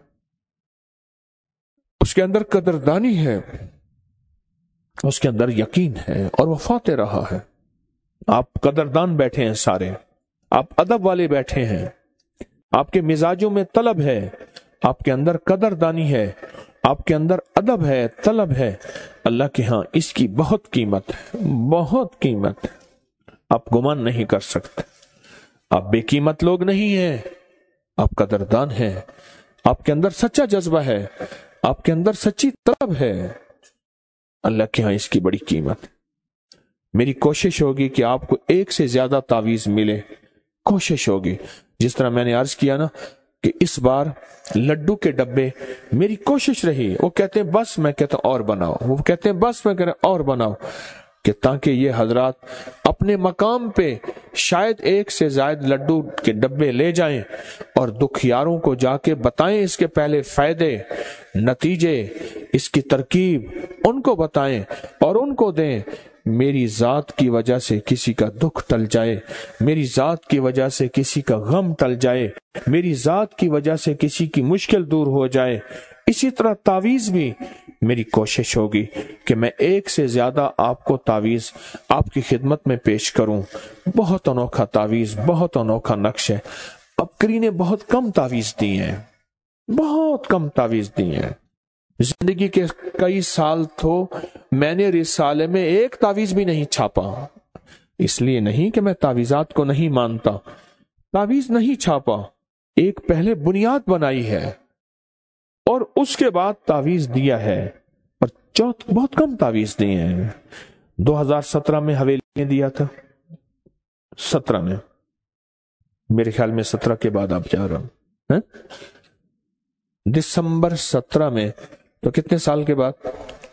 उसके अंदर कदरदानी है, उसके अंदर यकीन है और वो फाते रहा है। आप कदरदान बैठे हैं सारे, आप अदब वाले बैठे हैं, आपके मिजाजों में तलब है, आपके अंदर कदरदानी है, आपके अंदर अदब है, तलब है। अल्लाह के यहां इसकी बहुत कीमत है, बहुत कीमत है। आप गुमान नहीं कर सकते। आप बेकीमत लोग नहीं हैं, आप कदरदान हैं। आपके अंदर सच्चा जज्बा है, आपके अंदर सच्ची तलब है। अल्लाह के यहां इसकी बड़ी कीमत। मेरी कोशिश होगी कि आपको एक से ज्यादा तावीज मिले, कोशिश होगी। जिस तरह मैंने अर्ज किया ना कि इस बार लड्डू के डब्बे मेरी कोशिश रही, वो कहते हैं बस, मैं कहता हूं और बनाओ, वो कहते हैं बस, मैं कह रहा और बनाओ, कि ताकि ये हजरात अपने मकाम पे शायद एक से ज्यादा लड्डू के डब्बे ले जाएं और दुखियारों को जाके बताएं, इसके पहले फायदे, नतीजे, इसकी तरकीब उनको बताएं और उनको दें। मेरी जात की वजह से किसी का दुख टल जाए, मेरी जात की वजह से किसी का गम टल जाए, मेरी जात की वजह से किसी की मुश्किल दूर हो जाए। इसी तरह तावीज भी मेरी कोशिश होगी कि मैं एक से ज्यादा आपको तावीज आपकी खिदमत में पेश करूं। बहुत अनोखा तावीज, बहुत अनोखा नक्श है। अब ابکری نے بہت کم تعویذ دی ہیں، بہت کم تعویذ دی ہیں۔ زندگی کے کئی سال تو میں نے رسالے میں ایک تعویذ بھی نہیں چھاپا، اس لیے نہیں کہ میں تعویذات کو نہیں مانتا، تعویذ نہیں چھاپا، ایک پہلے بنیاد بنائی ہے اور اس کے بعد تعویذ دیا ہے، اور بہت کم تعویذ دیے ہیں۔ 2017 میں حویلی نے دیا تھا، 17 میں، میرے خیال میں 17 کے بعد آپ جا رہا ہوں، دسمبر 17 میں، تو کتنے سال کے بعد؟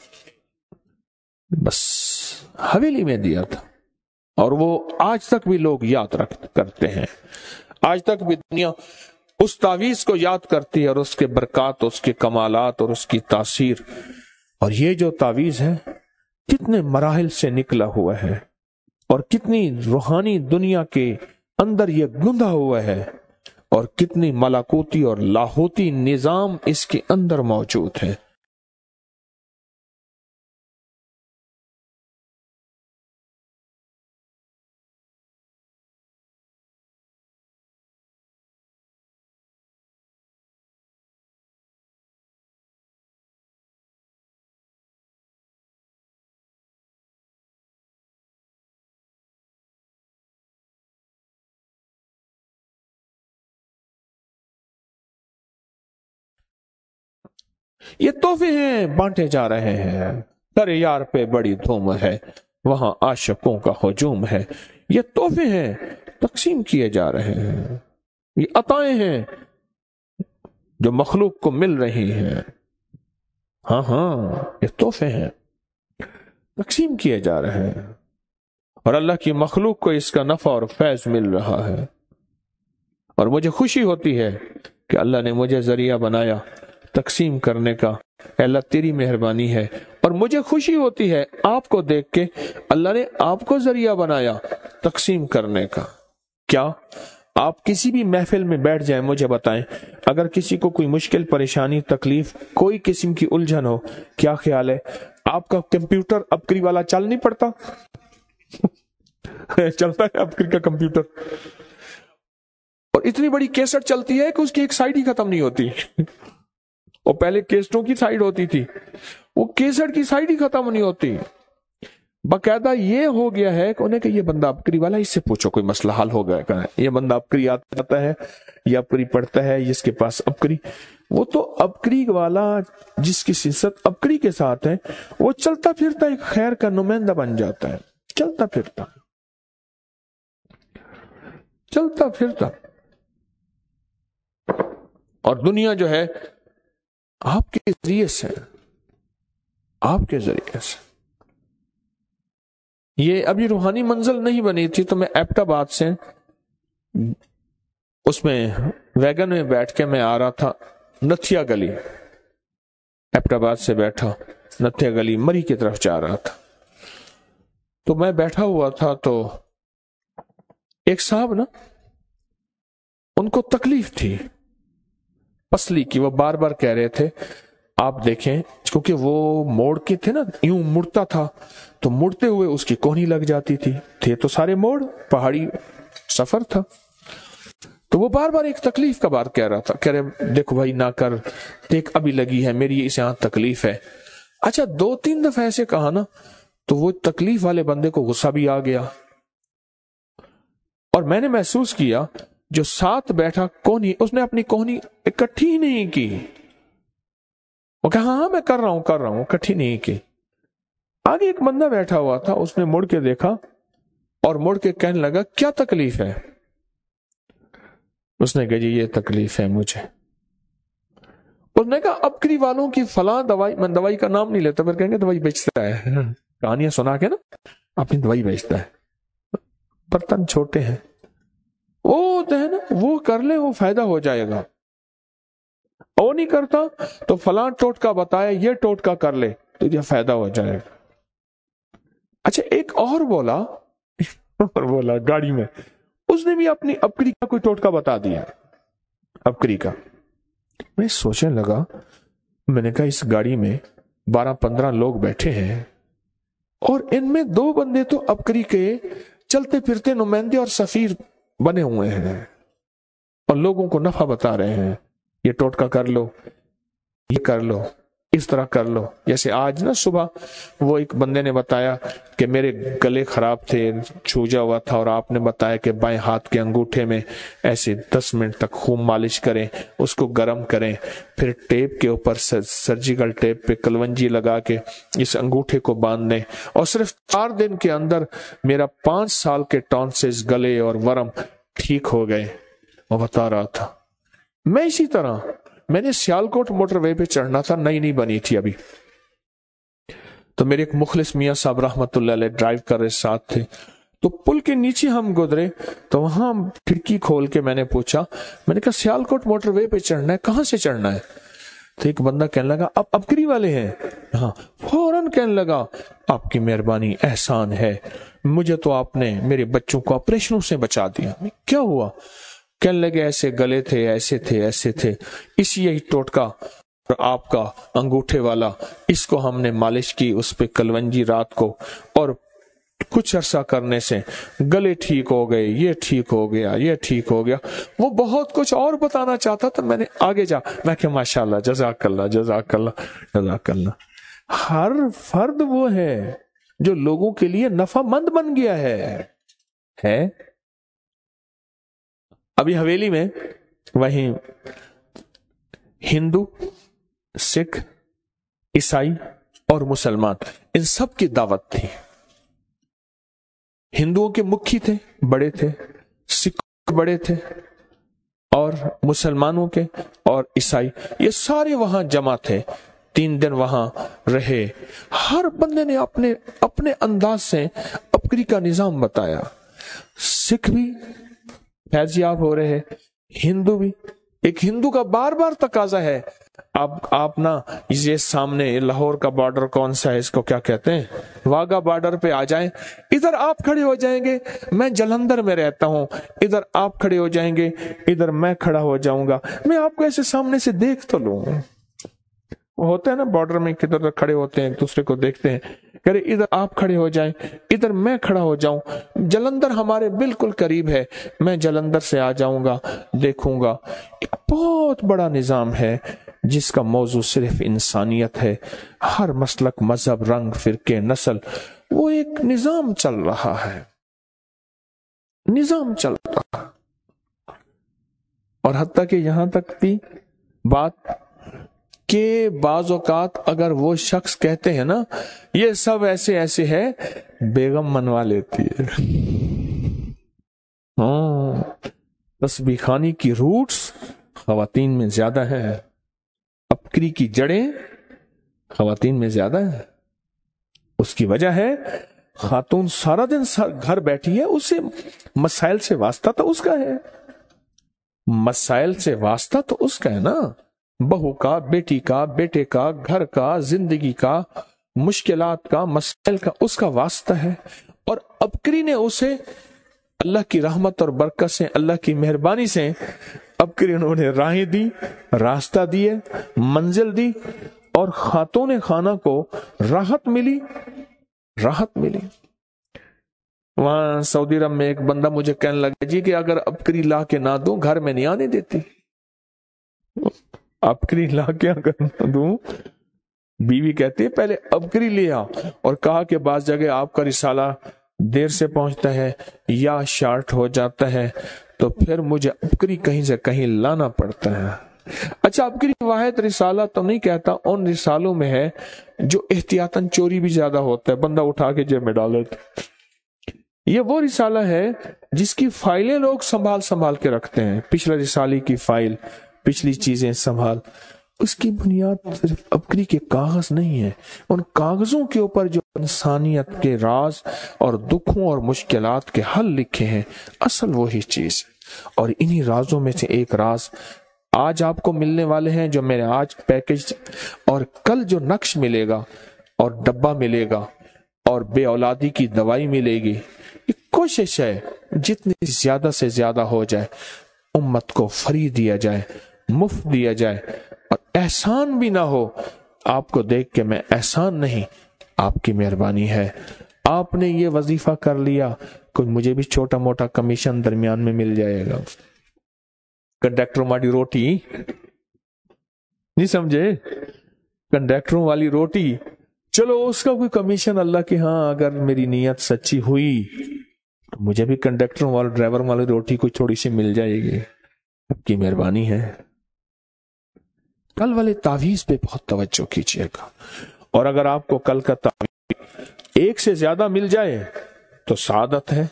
بس حویلی میں دیا تھا، اور وہ آج تک بھی لوگ یاد کرتے ہیں، آج تک بھی دنیا اس تعویذ کو یاد کرتی ہے، اور اس کے برکات، اس کے کمالات اور اس کی تاثیر۔ اور یہ جو تعویذ ہے کتنے مراحل سے نکلا ہوا ہے، اور کتنی روحانی دنیا کے اندر یہ گندھا ہوا ہے، اور کتنی ملاکوتی اور لاہوتی نظام اس کے اندر موجود ہے۔ یہ تحفے ہیں، بانٹے جا رہے ہیں، ترے یار پہ بڑی دھوم ہے، وہاں عاشقوں کا ہجوم ہے۔ یہ تحفے ہیں، تقسیم کیے جا رہے ہیں، یہ عطائیں ہیں جو مخلوق کو مل رہی ہیں۔ ہاں یہ تحفے ہیں، تقسیم کیے جا رہے ہیں، اور اللہ کی مخلوق کو اس کا نفع اور فیض مل رہا ہے۔ اور مجھے خوشی ہوتی ہے کہ اللہ نے مجھے ذریعہ بنایا تقسیم کرنے کا۔ اے اللہ تیری مہربانی ہے، اور مجھے خوشی ہوتی ہے آپ کو دیکھ کے، اللہ نے آپ کو ذریعہ بنایا تقسیم کرنے کا۔ کیا آپ کسی بھی محفل میں بیٹھ جائیں، مجھے بتائیں، اگر کسی کو کوئی مشکل، پریشانی، تکلیف، کوئی قسم کی الجھن ہو، کیا خیال ہے آپ کا کمپیوٹر ابکری والا چل نہیں پڑتا؟ چلتا ہے ابکری کا کمپیوٹر، اور اتنی بڑی کیسٹ چلتی ہے کہ اس کی ایک سائڈ ہی ختم نہیں ہوتی۔ اور پہلے کیسٹوں کی سائیڈ ہوتی تھی، وہ کیسٹ کی سائیڈ ہی ختم نہیں ہوتی۔ باقاعدہ یہ ہو گیا ہے کہ انہیں کہ یہ بندہ ابکری والا، اس سے پوچھو کوئی مسئلہ حل ہو گیا کہ یہ بندہ ابکری آتا ہے، یہ ابکری پڑھتا ہے، جس کے پاس ابکری، وہ تو ابکری والا جس کی سلسلت ابکری کے ساتھ ہے، وہ چلتا پھرتا ایک خیر کا نمائندہ بن جاتا ہے، چلتا پھرتا چلتا پھرتا۔ اور دنیا جو ہے آپ کے ذریعے سے، آپ کے ذریعے سے۔ یہ ابھی روحانی منزل نہیں بنی تھی، تو میں ایبٹ آباد سے اس میں ویگن میں بیٹھ کے میں آ رہا تھا نتھیا گلی، ایبٹ آباد سے بیٹھا نتھیا گلی مری کی طرف جا رہا تھا، تو میں بیٹھا ہوا تھا، تو ایک صاحب نا، ان کو تکلیف تھی پسلی کی، وہ بار بار کہہ رہے تھے آپ دیکھیں، کیونکہ وہ موڑ کے تھے نا، یوں مڑتا تھا تو مڑتے ہوئے اس کی کوہنی لگ جاتی تھے تو سارے موڑ، پہاڑی سفر تھا، تو وہ بار بار ایک تکلیف کا بات کہہ رہا تھا، کہہ رہے دیکھو بھائی نہ کر، دیکھ ابھی لگی ہے میری اس یہاں تکلیف ہے۔ اچھا 2-3 دفعہ ایسے کہا نا، تو وہ تکلیف والے بندے کو غصہ بھی آ گیا، اور میں نے محسوس کیا جو ساتھ بیٹھا کوہنی، اس نے اپنی کوہنی اکٹھی نہیں کی، وہ کہا ہاں میں کر رہا ہوں، اکٹھی نہیں کی۔ آگے ایک بندہ بیٹھا ہوا تھا، اس نے مڑ کے دیکھا اور مڑ کے کہنے لگا کیا تکلیف ہے؟ اس نے کہا جی یہ تکلیف ہے مجھے۔ اس نے کہا ابکری والوں کی فلاں دوائی، میں دوائی کا نام نہیں لیتا، پھر کہیں گے دوائی بیچتا ہے، کہانیاں سنا کے نا اپنی دوائی بیچتا ہے، برتن چھوٹے ہیں، وہ ہے نا، وہ کر لے وہ فائدہ ہو جائے گا، وہ نہیں کرتا تو فلاں ٹوٹکا بتایا، یہ ٹوٹکا کر لے تو یہ فائدہ ہو جائے گا۔ اچھا ایک اور بولا گاڑی میں، اس نے بھی اپنی ابکری کا کوئی ٹوٹکا بتا دیا، ابکری کا۔ میں سوچنے لگا، میں نے کہا اس گاڑی میں 12-15 لوگ بیٹھے ہیں، اور ان میں 2 بندے تو ابکری کے چلتے پھرتے نمائندے اور سفیر بنے ہوئے ہیں، اور لوگوں کو نفع بتا رہے ہیں، یہ ٹوٹکا کر لو، یہ کر لو، اس طرح کر لو۔ جیسے آج نا صبح وہ ایک بندے نے بتایا کہ میرے گلے خراب تھے، چھوجا ہوا تھا، اور آپ نے بتایا کہ بائیں ہاتھ کے انگوٹھے میں ایسے 10 منٹ تک خوب مالش کریں، اس کو گرم کریں، پھر ٹیپ کے اوپر سرجیکل ٹیپ پہ کلونجی لگا کے اس انگوٹھے کو باندھ دیں، اور صرف 4 دن کے اندر میرا 5 سال کے ٹونسس، گلے اور ورم ٹھیک ہو گئے۔ وہ بتا رہا تھا میں اسی طرح، میں نے سیالکوٹ موٹر وے پہ چڑھنا تھا، نئی بنی تھی ابھی، تو میرے ایک مخلص میاں صاحب رحمت اللہ علیہ ڈرائیو کر رہے ساتھ تھے، تو پل کے نیچے ہم گزرے، تو وہاں کھڑکی کھول کے میں نے پوچھا، میں نے کہا سیالکوٹ موٹر وے پہ چڑھنا ہے، کہاں سے چڑھنا ہے؟ تو ایک بندہ کہنے لگا آپ ابکری والے ہیں؟ ہاں۔ فوراً کہنے لگا آپ کی مہربانی، احسان ہے، مجھے تو آپ نے میرے بچوں کو آپریشنوں سے بچا دیا۔ کیا ہوا؟ کہنے لگے ایسے گلے تھے، ایسے تھے، ایسے تھے، اسی یہی ٹوٹکا اور آپ کا انگوٹھے والا، اس کو ہم نے مالش کی، اس پہ کلونجی رات کو، اور کچھ عرصہ کرنے سے گلے ٹھیک ہو گئے، یہ ٹھیک ہو گیا، یہ ٹھیک ہو گیا۔ وہ بہت کچھ اور بتانا چاہتا تھا، میں نے آگے میں کہ ماشاءاللہ، جزاک اللہ، جزاک اللہ، جزاک اللہ۔ ہر فرد وہ ہے جو لوگوں کے لیے نفع مند بن گیا ہے۔ ابھی حویلی میں وہیں ہندو، سکھ، عیسائی اور مسلمان، ان سب کی دعوت تھی۔ ہندوؤں کے مکھی تھے، بڑے تھے، سکھ بڑے تھے، اور مسلمانوں کے اور عیسائی، یہ سارے وہاں جمع تھے۔ 3 دن وہاں رہے، ہر بندے نے اپنے انداز سے ابکری کا نظام بتایا۔ سکھ بھی فیض یاب ہو رہے، ہندو بھی۔ ایک ہندو کا بار بار تقاضا ہے، آپ نا یہ سامنے لاہور کا بارڈر کون سا ہے، اس کو کیا کہتے ہیں، واگا بارڈر پہ آ جائیں، ادھر آپ کھڑے ہو جائیں گے، میں جلندھر میں رہتا ہوں، ادھر آپ کھڑے ہو جائیں گے، ادھر میں کھڑا ہو جاؤں گا، میں آپ کو ایسے سامنے سے دیکھ تو لوں۔ وہ ہوتا ہے نا بارڈر میں کدھر کھڑے ہوتے ہیں، ایک دوسرے کو دیکھتے ہیں، کہ ادھر آپ کھڑے ہو جائیں، ادھر میں کھڑا ہو جاؤں، جلندھر ہمارے بالکل قریب ہے، میں جلندھر سے آ جاؤں گا، دیکھوں گا۔ ایک بہت بڑا نظام ہے جس کا موضوع صرف انسانیت ہے، ہر مسلک، مذہب، رنگ، فرقے، نسل، وہ ایک نظام چل رہا ہے، نظام چل رہا ہے۔ اور حتیٰ کہ یہاں تک بھی بات کہ بعض اوقات اگر وہ شخص کہتے ہیں نا یہ سب ایسے ایسے ہے، بیگم منوا لیتی ہے۔ تسبیح خوانی کی روٹس خواتین میں زیادہ ہے، ابکری کی جڑیں خواتین میں زیادہ ہے۔ اس کی وجہ ہے خاتون سارا دن گھر بیٹھی ہے، اسے مسائل سے واسطہ تو اس کا ہے، مسائل سے واسطہ تو اس کا ہے نا، بہو کا، بیٹی کا، بیٹے کا، گھر کا، زندگی کا، مشکلات کا، مسائل کا اس کا واسطہ ہے۔ اور ابکری نے اسے اللہ کی رحمت اور برکت سے، اللہ کی مہربانی سے ابکری انہوں نے راہیں دی، راستہ دیے، منزل دی، اور خاتون خانہ کو راحت ملی، راحت ملی۔ وہاں سعودی عرب میں ایک بندہ مجھے کہنے لگا جی کہ اگر ابکری لا کے نہ دوں گھر میں نہیں آنے دیتی، ابکری لا کے اگر نہ دوں، بیوی کہتی ہے پہلے ابکری لے آ، اور کہا کہ بعض جگہ آپ کا رسالہ دیر سے پہنچتا ہے یا شارٹ ہو جاتا ہے تو پھر مجھے ابکری کہیں سے کہیں لانا پڑتا ہے۔ اچھا، ابکری واحد رسالہ تو نہیں کہتا، ان رسالوں میں ہے جو احتیاطاً چوری بھی زیادہ ہوتا ہے، بندہ اٹھا کے جیب میں ڈال دیتا ہے۔ یہ وہ رسالہ ہے جس کی فائلیں لوگ سنبھال کے رکھتے ہیں، پچھلے رسالے کی فائل، پچھلی چیزیں سنبھال۔ اس کی بنیاد صرف ابکری کے کاغذ نہیں ہے، ان کاغذوں کے اوپر جو انسانیت کے راز اور دکھوں اور مشکلات کے حل لکھے ہیں، اصل وہی چیز ہے۔ اور انہی رازوں میں سے ایک راز آج آپ کو ملنے والے ہیں، جو میرے آج پیکج، اور کل جو نقش ملے گا اور ڈبہ ملے گا اور بے اولادی کی دوائی ملے گی۔ یہ کوشش ہے جتنی زیادہ سے زیادہ ہو جائے امت کو فری دیا جائے، مفت دیا جائے، اور احسان بھی نہ ہو۔ آپ کو دیکھ کے میں احسان نہیں، آپ کی مہربانی ہے، آپ نے یہ وظیفہ کر لیا، کوئی مجھے بھی چھوٹا موٹا کمیشن درمیان میں مل جائے گا۔ کنڈکٹر والی روٹی نہیں سمجھے، کنڈکٹروں والی روٹی، چلو اس کا کوئی کمیشن اللہ کے ہاں اگر میری نیت سچی ہوئی تو مجھے بھی کنڈکٹروں والا ڈرائیور والی روٹی کوئی تھوڑی سی مل جائے گی، اب کی مہربانی ہے۔ کل والے تعویذ پہ بہت توجہ کیجیے گا، اور اگر آپ کو کل کا تعویذ ایک سے زیادہ مل جائے تو سعادت ہے۔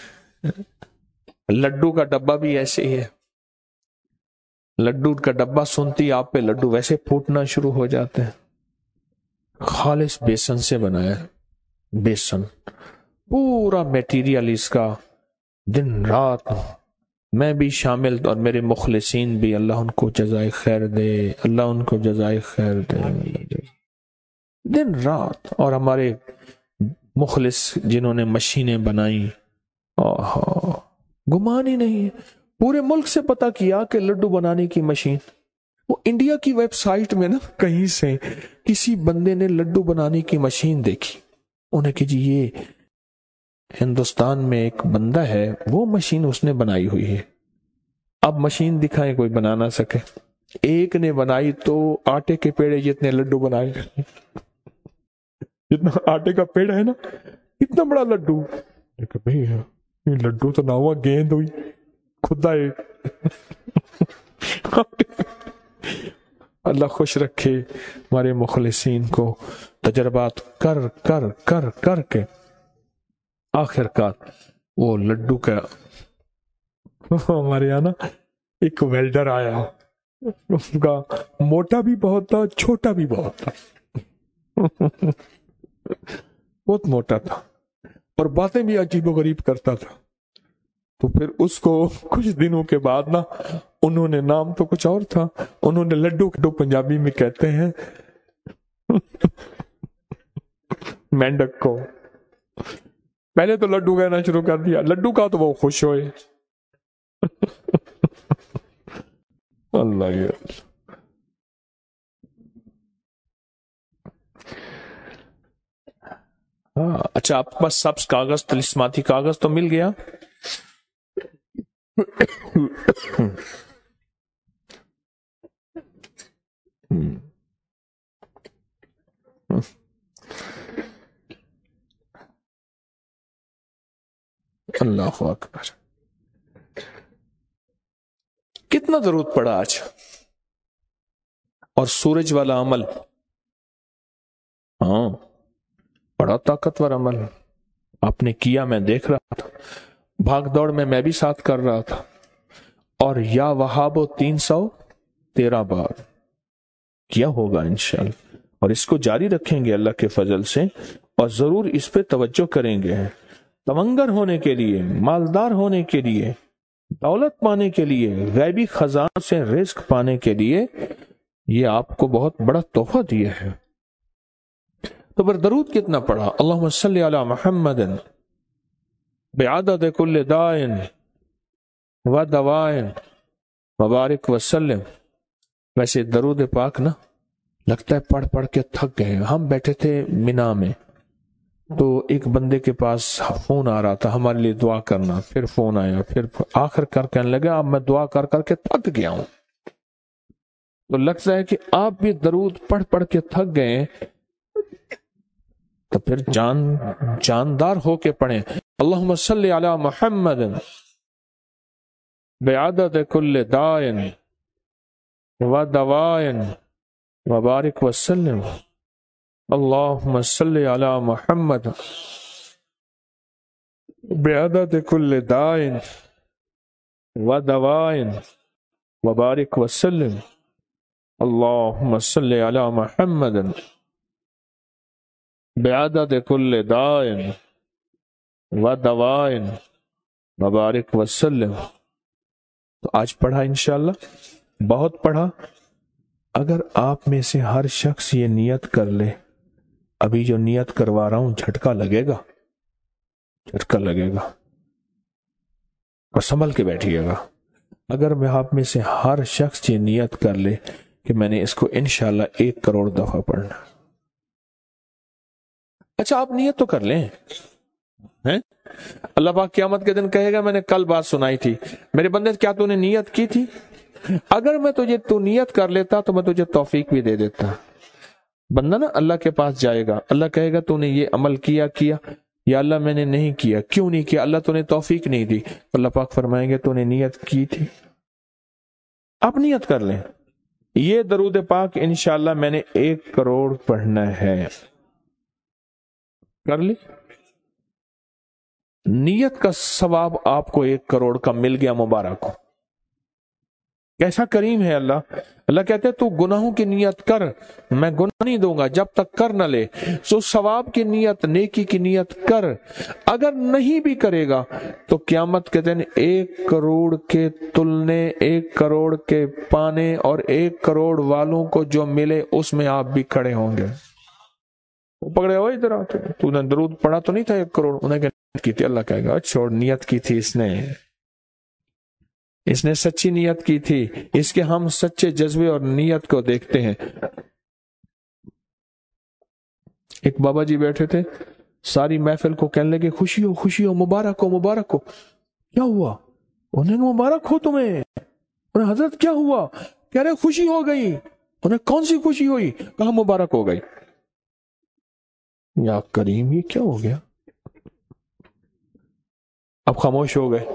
لڈو کا ڈبہ بھی ایسے ہی ہے، لڈو کا ڈبہ سنتی آپ پہ لڈو ویسے پھوٹنا شروع ہو جاتے ہیں۔ خالص بیسن سے بنایا، بیسن پورا میٹیریل اس کا، دن رات میں بھی شامل اور میرے مخلصین بھی، اللہ ان کو جزائے خیر دے، اللہ ان کو جزائے خیر دے، دن رات۔ اور ہمارے مخلص جنہوں نے مشینیں بنائیں، گمان ہی نہیں ہے، پورے ملک سے پتہ کیا کہ لڈو بنانے کی مشین، وہ انڈیا کی ویب سائٹ میں نا کہیں سے کسی بندے نے لڈو بنانے کی مشین دیکھی، انہیں کہ جی یہ ہندوستان میں ایک بندہ ہے، وہ مشین اس نے بنائی ہوئی ہے، اب مشین دکھائیں کوئی بنا نہ سکے۔ ایک نے بنائی تو آٹے کے پیڑے جتنے لڈو بنائے، جتنا آٹے کا پیڑ ہے نا اتنا بڑا لڈو، بھئی یہ لڈو تو نہ ہوا، گیند ہوئی خدا ہے۔ اللہ خوش رکھے ہمارے مخلصین کو، تجربات کر کر کر کر کے آخر کار وہ لڈو کا، ہمارے یہاں نا ایک ویلڈر آیا، اس کا موٹا بھی بہت تھا، چھوٹا بھی بہت تھا، بہت موٹا تھا اور باتیں بھی عجیب و غریب کرتا تھا۔ تو پھر اس کو کچھ دنوں کے بعد نا انہوں نے، نام تو کچھ اور تھا، انہوں نے لڈو پنجابی میں کہتے ہیں مینڈک کو، پہلے تو لڈو کہنا شروع کر دیا، لڈو کا تو وہ خوش ہوئے۔ اللہ یہ اچھا، آپ کے پاس سبز کاغذ، طلسماتی کاغذ تو مل گیا؟ اللہ اکبر، کتنا درود پڑا آج، اور سورج والا عمل، ہاں بڑا طاقتور عمل آپ نے کیا، میں دیکھ رہا تھا، بھاگ دوڑ میں بھی ساتھ کر رہا تھا، اور یا وہابو 313 بار کیا ہوگا انشاءاللہ، اور اس کو جاری رکھیں گے اللہ کے فضل سے، اور ضرور اس پہ توجہ کریں گے، تونگر ہونے کے لیے، مالدار ہونے کے لیے، دولت پانے کے لیے، غیبی خزانوں سے رزق پانے کے لیے، یہ آپ کو بہت بڑا تحفہ دیا ہے۔ تو پر درود کتنا پڑھا؟ اللہم صلی علی محمد بعدد کل دائن و دوائن مبارک وسلم۔ ویسے درود پاک نا لگتا ہے پڑھ پڑھ کے تھک گئے۔ ہم بیٹھے تھے مینا میں تو ایک بندے کے پاس فون آ رہا تھا ہمارے لیے دعا کرنا، پھر فون آیا، پھر آخر کر کہنے لگا اب میں دعا کر کر کے تھک گیا ہوں۔ تو لگتا ہے کہ آپ بھی درود پڑھ پڑھ کے تھک گئے، تو پھر جاندار ہو کے پڑھیں۔ اللہم صلی علی محمد بعدد کل دائن و دوائن وبارک وسلم۔ اللہم صلی علی محمد بعدد کل دائن و دوائن وبارک وسلم۔ اللہم صلی علی محمد بعدد کل دائن و دوائن مبارک وسلم۔ تو آج پڑھا انشاءاللہ، بہت پڑھا۔ اگر آپ میں سے ہر شخص یہ نیت کر لے، ابھی جو نیت کروا رہا ہوں جھٹکا لگے گا، جھٹکا لگے گا، اور سنبھل کے بیٹھیے گا۔ اگر میں آپ میں سے ہر شخص یہ نیت کر لے کہ میں نے اس کو انشاءاللہ 1 کروڑ دفعہ پڑھنا۔ اچھا آپ نیت تو کر لیں، اللہ پاک قیامت کے دن کہے گا میں نے کل بات سنائی تھی، میرے بندے کیا تو نے نیت کی تھی؟ अगर मैं तुझे तू नियत कर लेता तो मैं तुझे तौफीक भी दे देता। बंदा ना अल्लाह के पास जाएगा, अल्लाह कहेगा तूने ये अमल किया किया, या अल्लाह मैंने नहीं किया। क्यों नहीं किया? अल्लाह तूने तौफीक नहीं दी। अल्लाह पाक फरमाएंगे तूने नियत की थी, अब नियत कर ले। ये दरूद पाक इंशाअल्लाह मैंने 1 करोड़ पढ़ना है, कर ली। नियत का सवाब आपको 1 करोड़ का मिल गया, मुबारक हो। कैसा करीम है अल्लाह। अल्लाह कहते हैं तू गुनाहों की नियत कर, मैं गुनाह नहीं दूंगा जब तक कर न ले। सो सवाब की नियत, नेकी की नियत कर। अगर नहीं भी करेगा तो क़यामत के दिन 1 करोड़ के तुलने, 1 करोड़ के पाने और 1 करोड़ वालों को जो मिले उसमें आप भी खड़े होंगे। वो पकड़े हो इधर आते, तूने दरूद पढ़ा तो नहीं था 1 करोड़? उन्हें की थी। अल्लाह कहेगा छोड़, नियत की थी इसने सच्ची नियत की थी। इसके हम सच्चे जज्बे और नियत को देखते हैं। एक बाबा जी बैठे थे, सारी महफिल को कहने लगे खुशी हो, मुबारक हो, मुबारक हो। क्या हुआ? उन्हें मुबारक हो तुम्हें। उन्हें हजरत क्या हुआ? कह रहे खुशी हो गई। उन्हें कौन सी खुशी हुई? कहा मुबारक हो गई। या करीम, ये क्या हो गया? अब खामोश हो गए।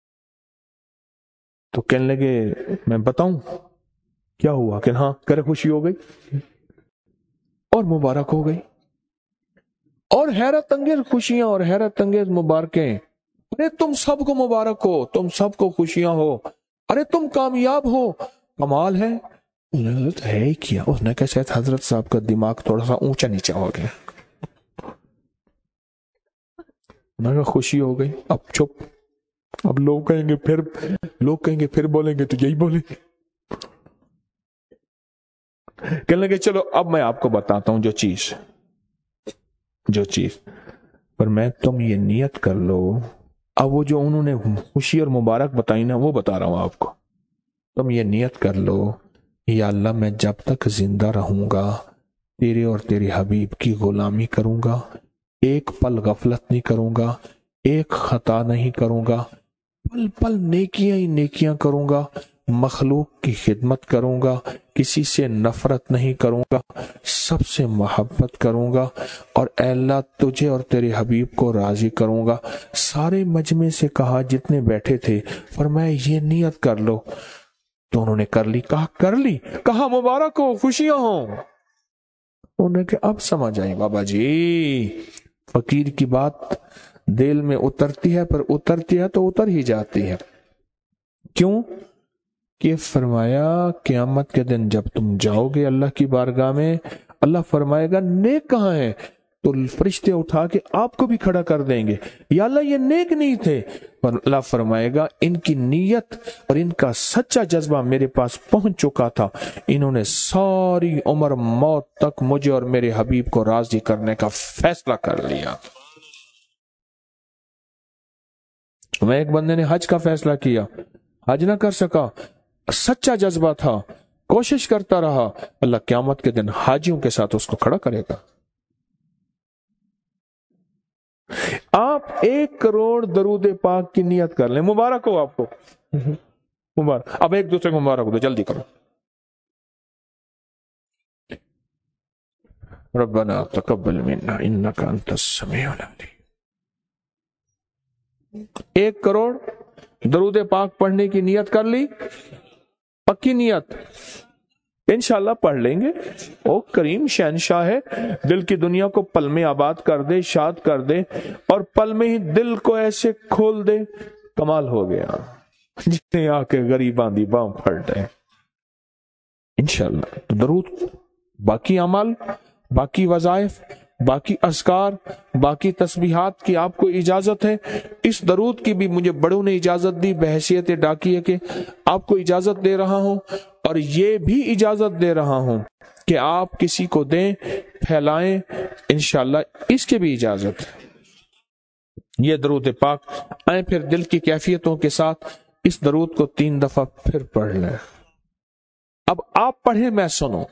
तो कहने लगे मैं बताऊं क्या हुआ? कि हाँ, करे खुशी हो गई और मुबारक हो गई। और हैरत अंगेज खुशियां और हैरत अंगेज मुबारकें। अरे तुम सबको मुबारक हो, तुम सबको खुशियां हो, अरे तुम कामयाब हो, कमाल है। तो है ही क्या? उसने कहा शायद हजरत साहब का दिमाग थोड़ा सा ऊंचा नीचा हो गया। मैं कहा खुशी हो गई, अब चुप। अब लोग कहेंगे फिर बोलेंगे तो यही बोलेंगे। कहने लगे चलो अब मैं आपको बताता हूं जो चीज पर मैं, तुम ये नियत कर लो। अब वो जो उन्होंने खुशी और मुबारक बताई ना, वो बता रहा हूं आपको। तुम ये नियत कर लो, या अल्लाह मैं जब तक जिंदा रहूंगा तेरे और तेरे हबीब की गुलामी करूंगा, एक पल गफलत नहीं करूंगा, एक खता नहीं करूंगा, पल पल नेकियां ही नेकियां करूंगा, मखलूक की खिदमत करूंगा, किसी से नफरत नहीं करूंगा, सबसे मोहब्बत करूंगा, और ऐ अल्लाह तुझे और तेरे हबीब को राजी करूंगा। सारे मजमे से कहा जितने बैठे थे, फरमाया ये नियत कर लो। तो उन्होंने कर ली। कहा कर ली? कहा मुबारक हो, खुशियां हो। उन्होंने कहा अब समझ आई बाबा जी, फकीर की बात दिल में उतरती है, पर उतरती है तो उतर ही जाती है। क्यों? कि फरमाया क़यामत के दिन जब तुम जाओगे अल्लाह की बारगाह में, अल्लाह फरमाएगा नेक कहां है? तो फरिश्ते उठा के आपको भी खड़ा कर देंगे। या अल्लाह ये नेक नहीं थे, पर अल्लाह फरमाएगा इनकी नीयत और इनका सच्चा जज्बा मेरे पास पहुंच चुका था। इन्होंने सारी उम्र मौत तक मुझे और मेरे हबीब को राजी करने का फैसला कर लिया। मैं एक बंदे ने हज का फैसला किया, हज ना कर सका, सच्चा जज्बा था, कोशिश करता रहा, अल्लाह क़यामत के दिन हाजियों के साथ उसको खड़ा करेगा। आप 1 करोड़ दरूद पाक की नियत कर लें, मुबारक हो आपको। मुबारक। अब एक दूसरे को मुबारक दो, जल्दी करो। रब्बना तकब्बल मिन्ना इन्नका अंतस समीउल अलीम। 1 करोड़ दरूद पाक पढ़ने की नियत कर ली, पक्की नियत, इंशाल्लाह पढ़ लेंगे। ओ करीम शहनशाह है, दिल की दुनिया को पल में आबाद कर दे, शाद कर दे, और पल में ही दिल को ऐसे खोल दे, कमाल हो गया। जितने आके गरीबां दी बांह फड़ रहे इंशाल्लाह। तो दरूद, बाकी अमल, बाकी वज़ाइफ, बाकी अस्कार, बाकी तस्बीहात की आपको इजाजत है। इस दरूद की भी मुझे बड़ों ने इजाजत दी बहैसियत डाकिए के, आपको इजाजत दे रहा हूं, और ये भी इजाजत दे रहा हूं कि आप किसी को दें, फैलाएं, इंशाल्लाह इसकी भी इजाजत है। ये दरूद पाक आए फिर दिल की कैफियतों के साथ इस दरूद को 3 दफा फिर पढ़ लें। अब आप पढ़े, मैं सुनो।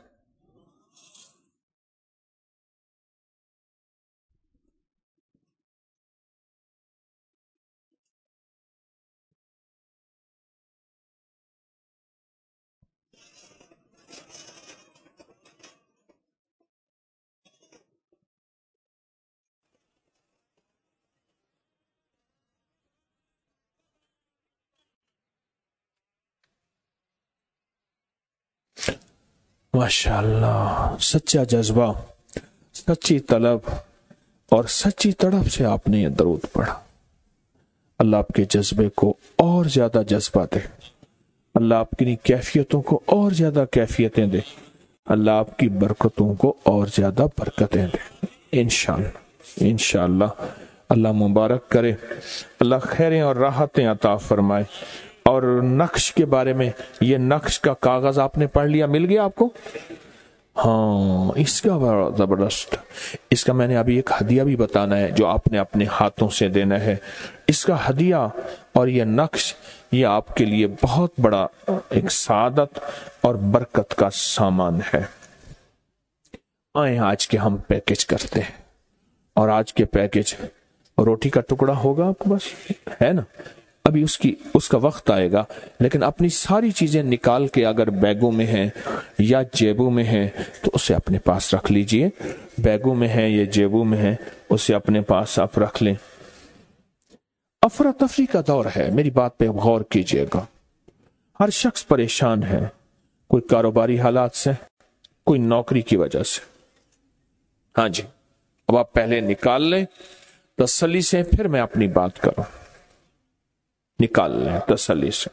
माशाअल्लाह, सच्चा जज्बा, सच्ची तलब और सच्ची तड़प से आपने ये दरूद पढ़ा। अल्लाह आपके जज्बे को और ज्यादा जज्बा दे, अल्लाह आपकी कैफियतों को और ज्यादा कैफियतें दे, अल्लाह आपकी बरकतों को और ज्यादा बरकतें दे इंशाअल्लाह। इंशाअल्लाह अल्लाह मुबारक करे, अल्लाह खैरें और राहतें अता फरमाए। और नक्श के बारे में, ये नक्श का कागज आपने पढ़ लिया, मिल गया आपको? हाँ, इसका बड़ा जबरदस्त, इसका मैंने अभी एक हदिया भी बताना है जो आपने अपने हाथों से देना है। इसका हदिया और ये नक्श, ये आपके लिए बहुत बड़ा एक सादत और बरकत का सामान है। आए आज के हम पैकेज करते हैं, और आज के पैकेज रोटी का टुकड़ा होगा आपके पास, है ना? अभी उसका वक्त आएगा, लेकिन अपनी सारी चीजें निकाल के अगर बैगों में है या जेबों में है तो उसे अपने पास रख लीजिए। बैगों में है या जेबों में है, उसे अपने पास आप रख लें। अफरा तफरी का दौर है, मेरी बात पे गौर कीजिएगा। हर शख्स परेशान है, कोई कारोबारी हालात से, कोई नौकरी की वजह से। हाँ जी, अब आप पहले निकाल लें तसल्ली से, फिर मैं अपनी बात करूं। निकाल लें तसल्ली से।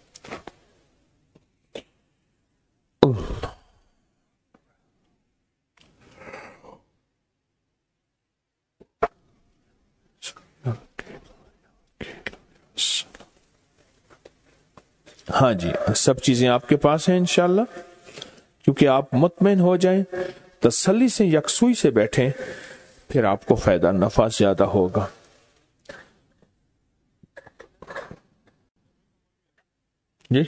हाँ जी, सब चीजें आपके पास हैं इंशाअल्लाह, क्योंकि आप मुतमईन हो जाएं, तसल्ली से, यकसुई से बैठें, फिर आपको फायदा नफा ज्यादा होगा। जी,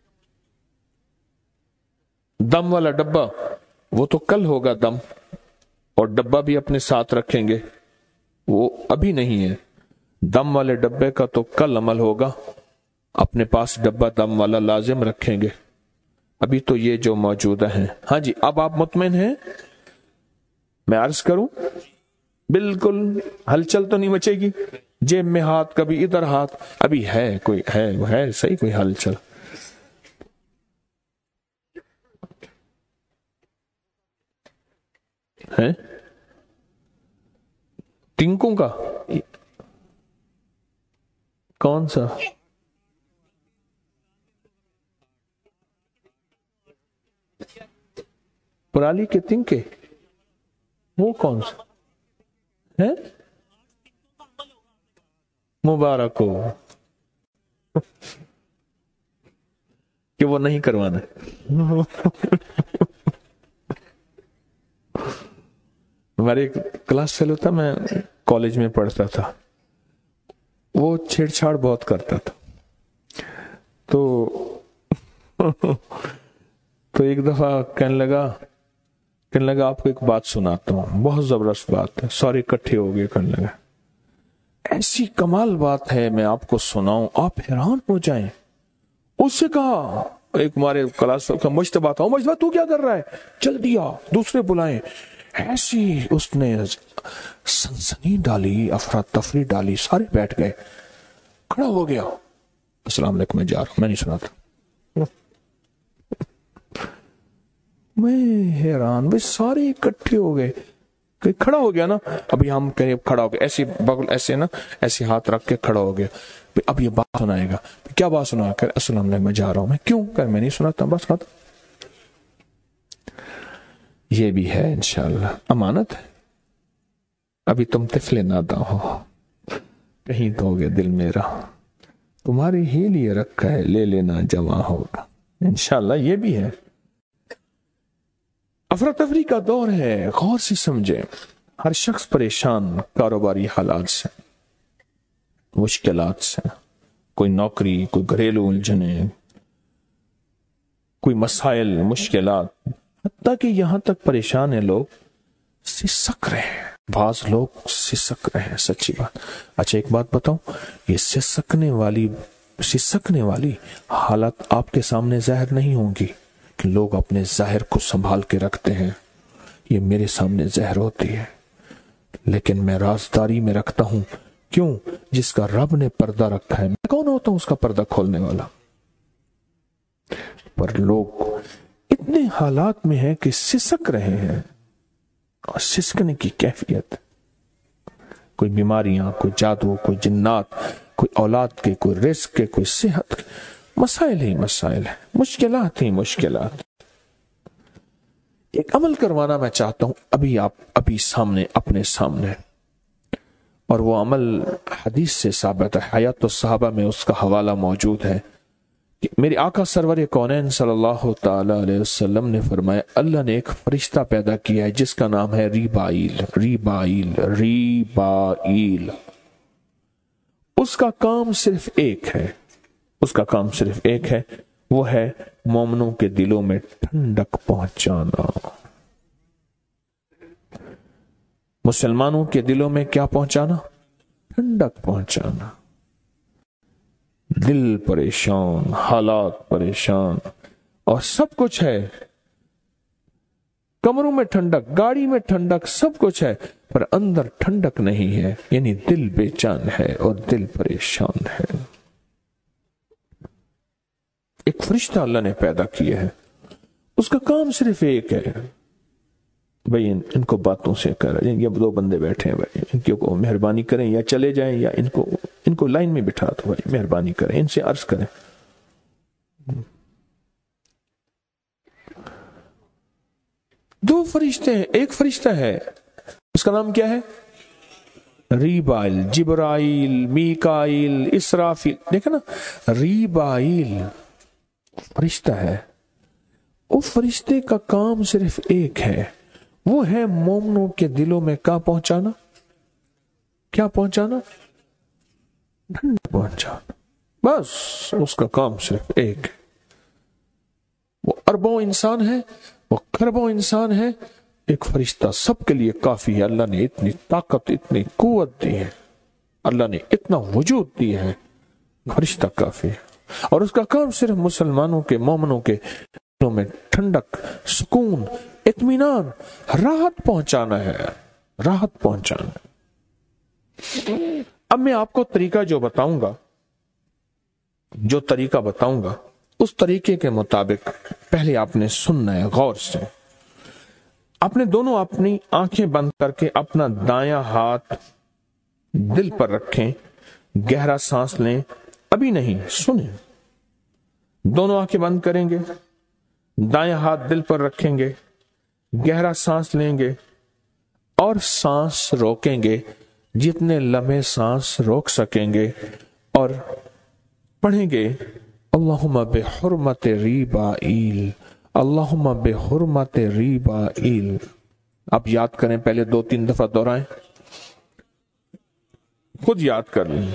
दम वाला डब्बा वो तो कल होगा दम, और डब्बा भी अपने साथ रखेंगे, वो अभी नहीं है। दम वाले डब्बे का तो कल अमल होगा, अपने पास डब्बा दम वाला लाजिम रखेंगे। अभी तो ये जो मौजूदा है। हाँ जी, अब आप मुतमईन हैं? मैं अर्ज करूं, बिल्कुल हलचल तो नहीं मचेगी, जेब में हाथ, कभी इधर हाथ, अभी है कोई है सही कोई हलचल? है टिंकों का कौन सा? पराली के तिनके, वो कौन सा है? मुबारक हो कि वो नहीं करवाना। हमारे क्लास फेलो था, मैं कॉलेज में पढ़ता था, वो छेड़छाड़ बहुत करता था। तो एक दफा कहने लगा आपको एक बात सुनाता हूं, बहुत जबरदस्त बात है, सारे इकट्ठे हो गए। कहने लगा ऐसी कमाल बात है, मैं आपको सुनाऊं, आप हैरान हो जाएं। उससे कहा, एक हमारे क्लास का मुश्तबा था, मुश्तबा तू क्या कर रहा है, जल्दी आ, दूसरे बुलाएं। ऐसी उसने सनसनी डाली, अफरा तफरी डाली, सारे बैठ गए। खड़ा हो गया, अस्सलाम वालेकुम, मैं जा रहा हूं, मैं नहीं सुना था। मैं हैरान, वे सारे इकट्ठे हो गए, खड़ा हो गया ना। अभी हम कहीं खड़ा हो गया, ऐसे बगल ऐसे ना, ऐसे हाथ रख के खड़ा हो गया। अब ये बात सुनाएगा, क्या बात सुना? कर अस्सलाम वालेकुम, मैं जा रहा हूं। मैं क्यों? कर मैं नहीं सुनाता, बस खत्म। ये भी है इंशाअल्लाह, अमानत है। अभी तुम तिफले नादा हो, कहीं दोगे दिल मेरा, तुम्हारे ही लिए रखा है, ले लेना जमा होगा इंशाअल्लाह। ये भी है। अफरा तफरी का दौर है, गौर से समझे। हर शख्स परेशान, कारोबारी हालात से, मुश्किलात से, कोई नौकरी, कोई घरेलू उलझने, कोई मसाइल, मुश्किलात, हत्ता कि यहां तक परेशान है लोग, सिसक रहे हैं। बाज लोग सिसक रहे हैं, सच्ची बात। अच्छा एक बात बताऊं, ये सिसकने वाली हालत आपके सामने जाहिर नहीं होंगी कि लोग अपने जाहिर को संभाल के रखते हैं। ये मेरे सामने जहर होती है, लेकिन मैं राजदारी में रखता हूं। क्यों? जिसका रब ने पर्दा रखा है, मैं कौन होता हूं उसका पर्दा खोलने वाला? पर लोग اتنے حالات میں ہیں کہ سسک رہے ہیں، اور سسکنے کی کیفیت، کوئی بیماریاں، کوئی جادو، کوئی جنات، کوئی اولاد کے، کوئی رزق کے، کوئی صحت کے، مسائل ہی مسائل ہیں، مشکلات ہی مشکلات۔ ایک عمل کروانا میں چاہتا ہوں ابھی سامنے، اپنے سامنے، اور وہ عمل حدیث سے ثابت ہے، حیات الصحابہ میں اس کا حوالہ موجود ہے کہ میرے آقا سرور کونین صلی اللہ تعالی علیہ وسلم نے فرمایا، اللہ نے ایک فرشتہ پیدا کیا ہے جس کا نام ہے ریبائیل۔ ریبائیل ریبائیل اس کا کام صرف ایک ہے، اس کا کام صرف ایک ہے، وہ ہے مومنوں کے دلوں میں ٹھنڈک پہنچانا۔ مسلمانوں کے دلوں میں کیا پہنچانا؟ ٹھنڈک پہنچانا۔ دل پریشان، حالات پریشان، اور سب کچھ ہے، کمروں میں ٹھنڈک، گاڑی میں ٹھنڈک، سب کچھ ہے، پر اندر ٹھنڈک نہیں ہے، یعنی دل بے چین ہے اور دل پریشان ہے۔ ایک فرشتہ اللہ نے پیدا کیا ہے، اس کا کام صرف ایک ہے، بھئی ان کو باتوں سے کر، یہ دو بندے بیٹھے ہیں بھائی، ان کو مہربانی کریں یا چلے جائیں، یا ان کو لائن میں بٹھا دو بھائی، مہربانی کریں، ان سے عرض کریں۔ دو فرشتے ہیں، ایک فرشتہ ہے، اس کا نام کیا ہے؟ ریبائل، جبرائیل، میکائیل، اسرافیل، دیکھیں نا، ریبائیل فرشتہ ہے، وہ فرشتے کا کام صرف ایک ہے، وہ ہے مومنوں کے دلوں میں کیا پہنچانا؟ کیا پہنچانا؟ ٹھنڈک پہنچانا، بس اس کا کام صرف ایک ہے۔ وہ اربوں انسان ہے، وہ کھربوں انسان ہے، ایک فرشتہ سب کے لیے کافی ہے۔ اللہ نے اتنی طاقت، اتنی قوت دی ہے، اللہ نے اتنا وجود دی ہے، فرشتہ کافی ہے، اور اس کا کام صرف مسلمانوں کے، مومنوں کے دلوں میں ٹھنڈک، سکون، اطمینان، راحت پہنچانا ہے، راحت پہنچانا۔ اب میں آپ کو طریقہ جو بتاؤں گا، جو طریقہ بتاؤں گا، اس طریقے کے مطابق پہلے آپ نے سننا ہے غور سے۔ آپ نے دونوں اپنی آنکھیں بند کر کے اپنا دایاں ہاتھ دل پر رکھیں، گہرا سانس لیں، ابھی نہیں، سنیں، دونوں آنکھیں بند کریں گے، دایاں ہاتھ دل پر رکھیں گے، گہرا سانس لیں گے اور سانس روکیں گے، جتنے لمحے سانس روک سکیں گے، اور پڑھیں گے اللہم بحرمت ریبائیل، اللہم بحرمت ریبائیل۔ آپ یاد کریں، پہلے 2-3 دفعہ دہرائیں، خود یاد کر لیں۔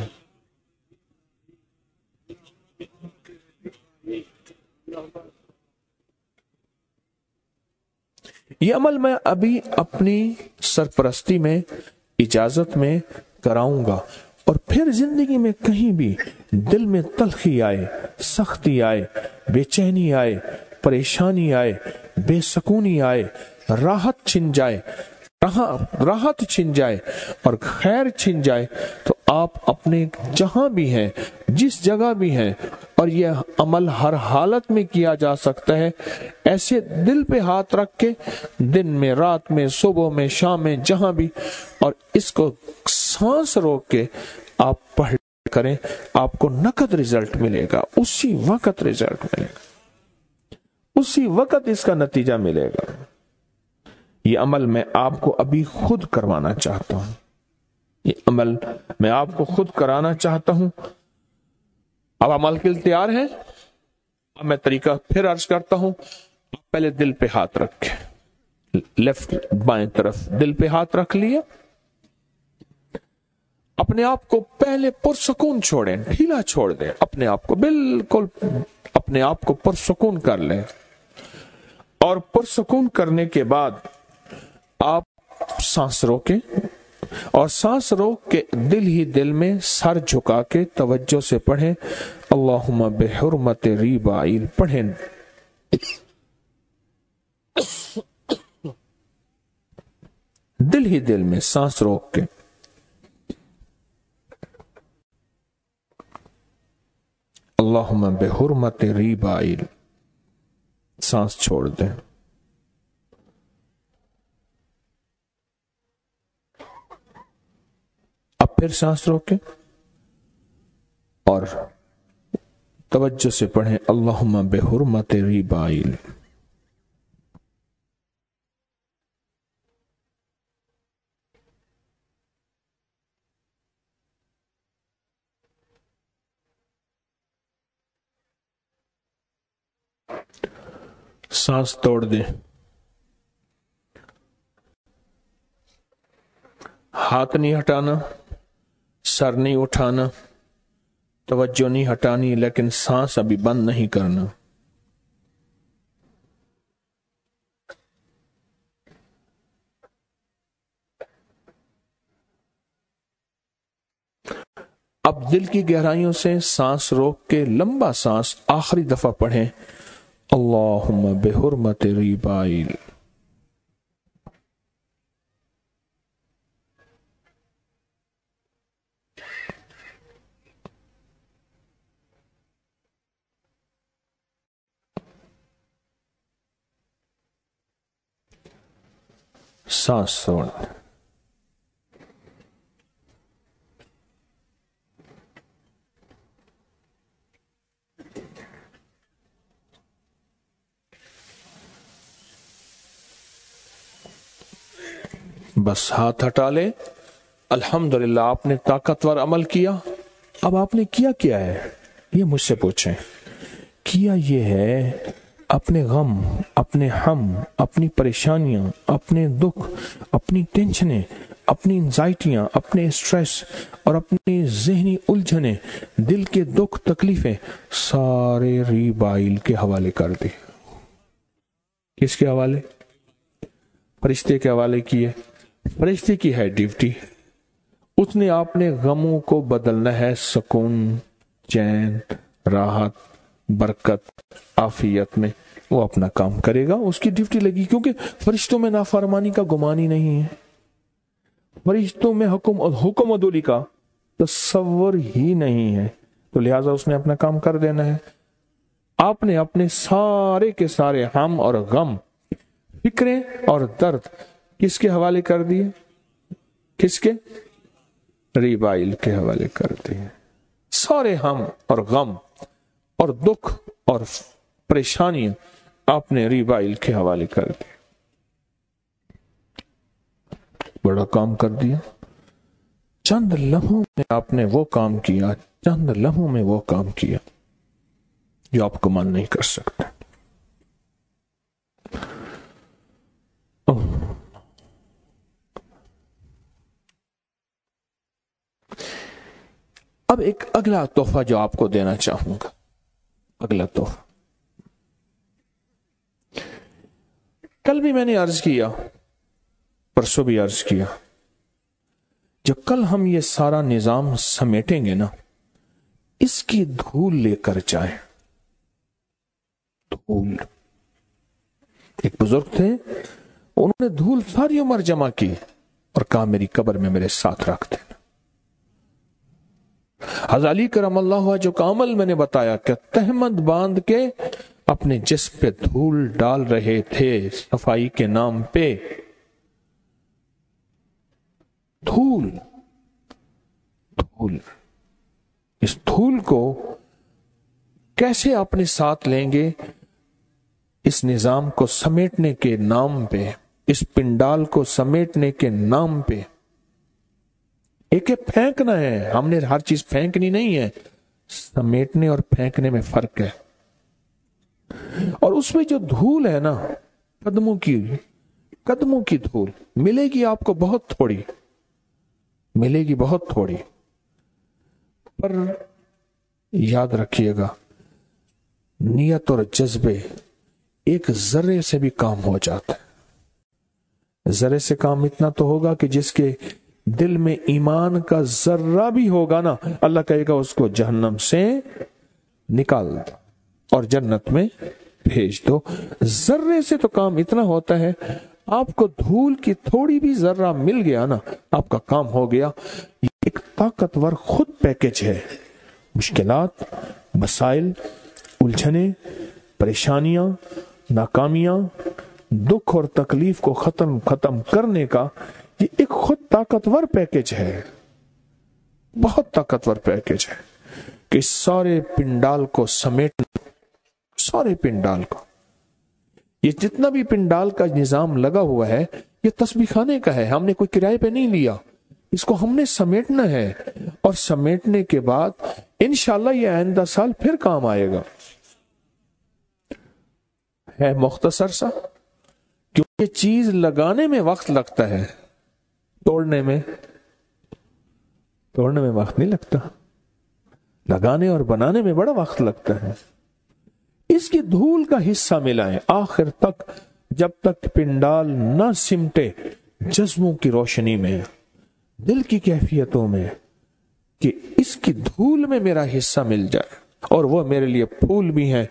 یہ عمل میں ابھی اپنی سرپرستی میں، اجازت میں کراؤں گا، اور پھر زندگی میں کہیں بھی دل میں تلخی آئے، سختی آئے، بے چینی آئے، پریشانی آئے، بے سکونی آئے، راحت چھن جائے، اور خیر چھن جائے، تو آپ اپنے جہاں بھی ہیں، جس جگہ بھی ہیں، اور یہ عمل ہر حالت میں کیا جا سکتا ہے، ایسے دل پہ ہاتھ رکھ کے، دن میں، رات میں، صبح میں، شام میں، جہاں بھی، اور اس کو سانس روک کے آپ پڑھ کریں، آپ کو نقد رزلٹ ملے گا، اسی وقت رزلٹ ملے گا، اسی وقت اس کا نتیجہ ملے گا۔ یہ عمل میں آپ کو ابھی خود کروانا چاہتا ہوں، یہ عمل میں آپ کو خود کرانا چاہتا ہوں۔ اب عمل کے لیے تیار ہیں؟ اب میں طریقہ پھر عرض کرتا ہوں۔ پہلے دل پہ ہاتھ رکھیں، لیفٹ بائیں طرف دل پہ ہاتھ رکھ لیے، اپنے آپ کو پہلے پرسکون چھوڑیں، ڈھیلا چھوڑ دیں، اپنے آپ کو بالکل، اپنے آپ کو پرسکون کر لیں، اور پرسکون کرنے کے بعد آپ سانس روکیں، اور سانس روک کے دل ہی دل میں سر جھکا کے توجہ سے پڑھیں اللہم بحرمت ریبائیل، پڑھیں، دل ہی دل میں سانس روک کے اللہم بحرمت ریبائیل، सांस छोड़ दें। अब फिर सांस रोकें और तवज्जो से पढ़ें अल्लाहुम्मा बिहुर्मति रिबाइल। सांस तोड़ दें, हाथ नहीं हटाना, सर नहीं उठाना, तवज्जो नहीं हटानी, लेकिन सांस अभी बंद नहीं करना। अब दिल की गहराइयों से सांस रोक के लंबा सांस आखिरी दफा पढ़ें अल्लाहुम्मा बिहुर्मति रिबाइल। सांस छोड़। बस हाथ हटा ले। अल्हम्दुलिल्लाह, आपने ताकतवर अमल किया। अब आपने किया है ये मुझसे पूछें। किया ये है अपने गम, अपने हम, अपनी परेशानियां, अपने दुख, अपनी टेंशनें, अपनी एंजाइटियां, अपने स्ट्रेस और अपनी ज़हनी उलझने, दिल के दुख तकलीफें सारे रिबाइल के हवाले कर दी। किसके हवाले? फरिश्ते के हवाले किए। फरिश्ते की है ड्यूटी, उसने आपने गमों को बदलना है सुकून, चैन, राहत, बरकत, आफियत में। वो अपना काम करेगा, उसकी ड्यूटी लगी, क्योंकि फरिश्तों में नाफरमानी का गुमान ही नहीं है। फरिश्तों में हुक्म अदूली का तस्वर ही नहीं है, तो लिहाजा उसने अपना काम कर देना है। आपने अपने सारे के सारे हम और गम, फिक्रें और दर्द किसके हवाले कर दिए? किसके? रिबाइल के हवाले कर दिए। सारे हम और गम और दुख और परेशानियां आपने रिबाइल के हवाले कर दिए। बड़ा काम कर दिया। चंद लम्हों में आपने वो काम किया, चंद लम्हों में वो काम किया जो आप गुमान नहीं कर सकते। अब एक अगला तोहफा जो आपको देना चाहूंगा, अगला तोहफा। कल भी मैंने अर्ज किया, परसों भी अर्ज किया, जब कल हम ये सारा निजाम समेटेंगे ना, इसकी धूल लेकर जाए। धूल। एक बुजुर्ग थे, उन्होंने धूल सारी उम्र जमा की और कहा मेरी कब्र में मेरे साथ रख देना। हज़रत अली करमल्लाहु वजहहु का अमल मैंने बताया कि तहमद बांध के अपने जिस्म पे धूल डाल रहे थे सफाई के नाम पे। धूल, धूल। इस धूल को कैसे अपने साथ लेंगे? इस निजाम को समेटने के नाम पे, इस पिंडाल को समेटने के नाम पे। एक फेंकना है, हमने हर चीज फेंकनी नहीं है, समेटने और फेंकने में फर्क है। और उसमें जो धूल है ना, कदमों की धूल मिलेगी आपको बहुत थोड़ी, मिलेगी बहुत थोड़ी, पर याद रखिएगा नियत और जज्बे एक जर्रे से भी काम हो जाता है। जर्रे से काम इतना तो होगा कि जिसके दिल में ईमान का जर्रा भी होगा ना, अल्लाह कहेगा उसको जहन्नम से निकाल दो और जन्नत में भेज दो। जर्रे से तो काम इतना होता है, आपको धूल की थोड़ी भी जर्रा मिल गया ना, आपका काम हो गया। एक ताकतवर खुद पैकेज है। मुश्किलात, मसाइल, उलझने, परेशानियां, नाकामियां, दुख और तकलीफ को खत्म करने का ये एक खुद ताकतवर पैकेज है, बहुत ताकतवर पैकेज है कि सारे पिंडाल को समेटना, सारे पिंडाल को। ये जितना भी पिंडाल का निजाम लगा हुआ है ये तस्बीह खाने का है, हमने कोई किराए पे नहीं लिया, इसको हमने समेटना है और समेटने के बाद इंशाल्लाह ये आइंदा साल फिर काम आएगा। है मुख्तसर सा, क्योंकि चीज लगाने में वक्त लगता है, तोड़ने में वक्त नहीं लगता, लगाने और बनाने में बड़ा वक्त लगता है। इसकी धूल का हिस्सा मिलाएं आखिर तक, जब तक पिंडाल न सिमटे जज्बों की रोशनी में, दिल की कैफियतों में, कि इसकी धूल में मेरा हिस्सा मिल जाए और वो मेरे लिए फूल भी है।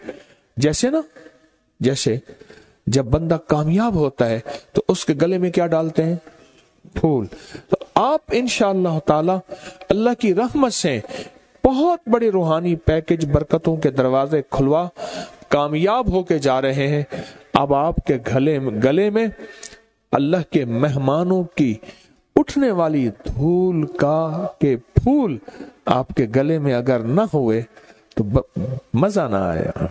जैसे जब बंदा कामयाब होता है तो उसके गले में क्या डालते हैं? फूल। तो आप इंशाअल्लाह ताला अल्लाह की रहमत से बहुत बड़े रूहानी पैकेज, बरकतों के दरवाजे खुलवा कामयाब होके जा रहे हैं। अब आपके गले में अल्लाह के मेहमानों की उठने वाली धूल के फूल आपके गले में अगर ना हुए तो मजा ना आया।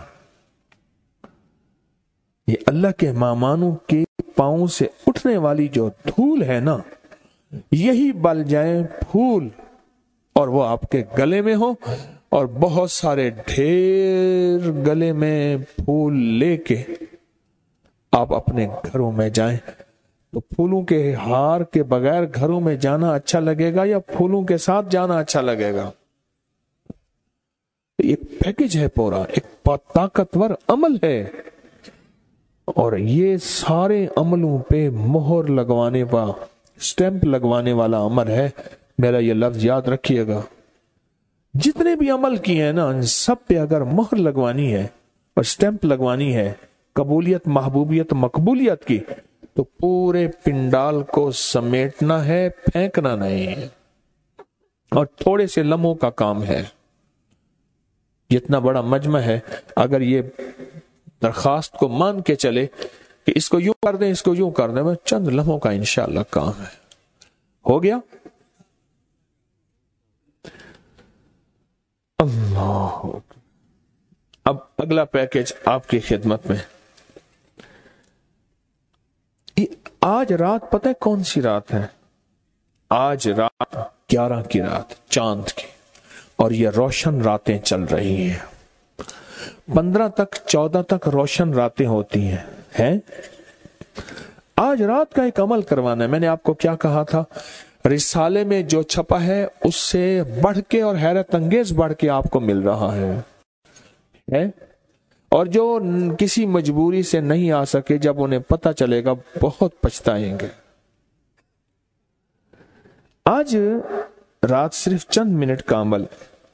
ये अल्लाह के मेहमानों के पांव से उठने वाली जो धूल है ना, यही बल जाए फूल और वो आपके गले में हो, और बहुत सारे ढेर गले में फूल लेके आप अपने घरों में जाएं। तो फूलों के हार के बगैर घरों में जाना अच्छा लगेगा या फूलों के साथ जाना अच्छा लगेगा? एक पैकेज है पूरा, एक ताकतवर अमल है, और ये सारे अमलों पे मोहर लगवाने वाला, स्टैंप लगवाने वाला अमल है। मेरा ये लफ्ज याद रखिएगा, जितने भी अमल किए हैं ना, सब पे अगर मोहर लगवानी है और स्टैंप लगवानी है कबूलियत, महबूबियत, मकबूलियत की, तो पूरे पिंडाल को समेटना है, फेंकना नहीं है। और थोड़े से लम्हों का काम है। जितना बड़ा मजमा है, अगर ये दरखास्त को मान के चले कि इसको यूं कर दें, इसको यूं कर दें, चंद लम्हों का इंशाअल्लाह काम है। हो गया? अल्लाह। अब अगला पैकेज आपकी खिदमत में। आज रात पता है कौन सी रात है? आज रात 11 की रात, चांद की, और ये रोशन रातें चल रही हैं। 15 तक, 14 तक रोशन रातें होती हैं। आज रात का एक अमल करवाना है। मैंने आपको क्या कहा था? रिसाले में जो छपा है उससे बढ़ के और हैरत अंगेज बढ़ के आपको मिल रहा है? और जो किसी मजबूरी से नहीं आ सके, जब उन्हें पता चलेगा बहुत पछताएंगे। आज रात सिर्फ चंद मिनट का अमल,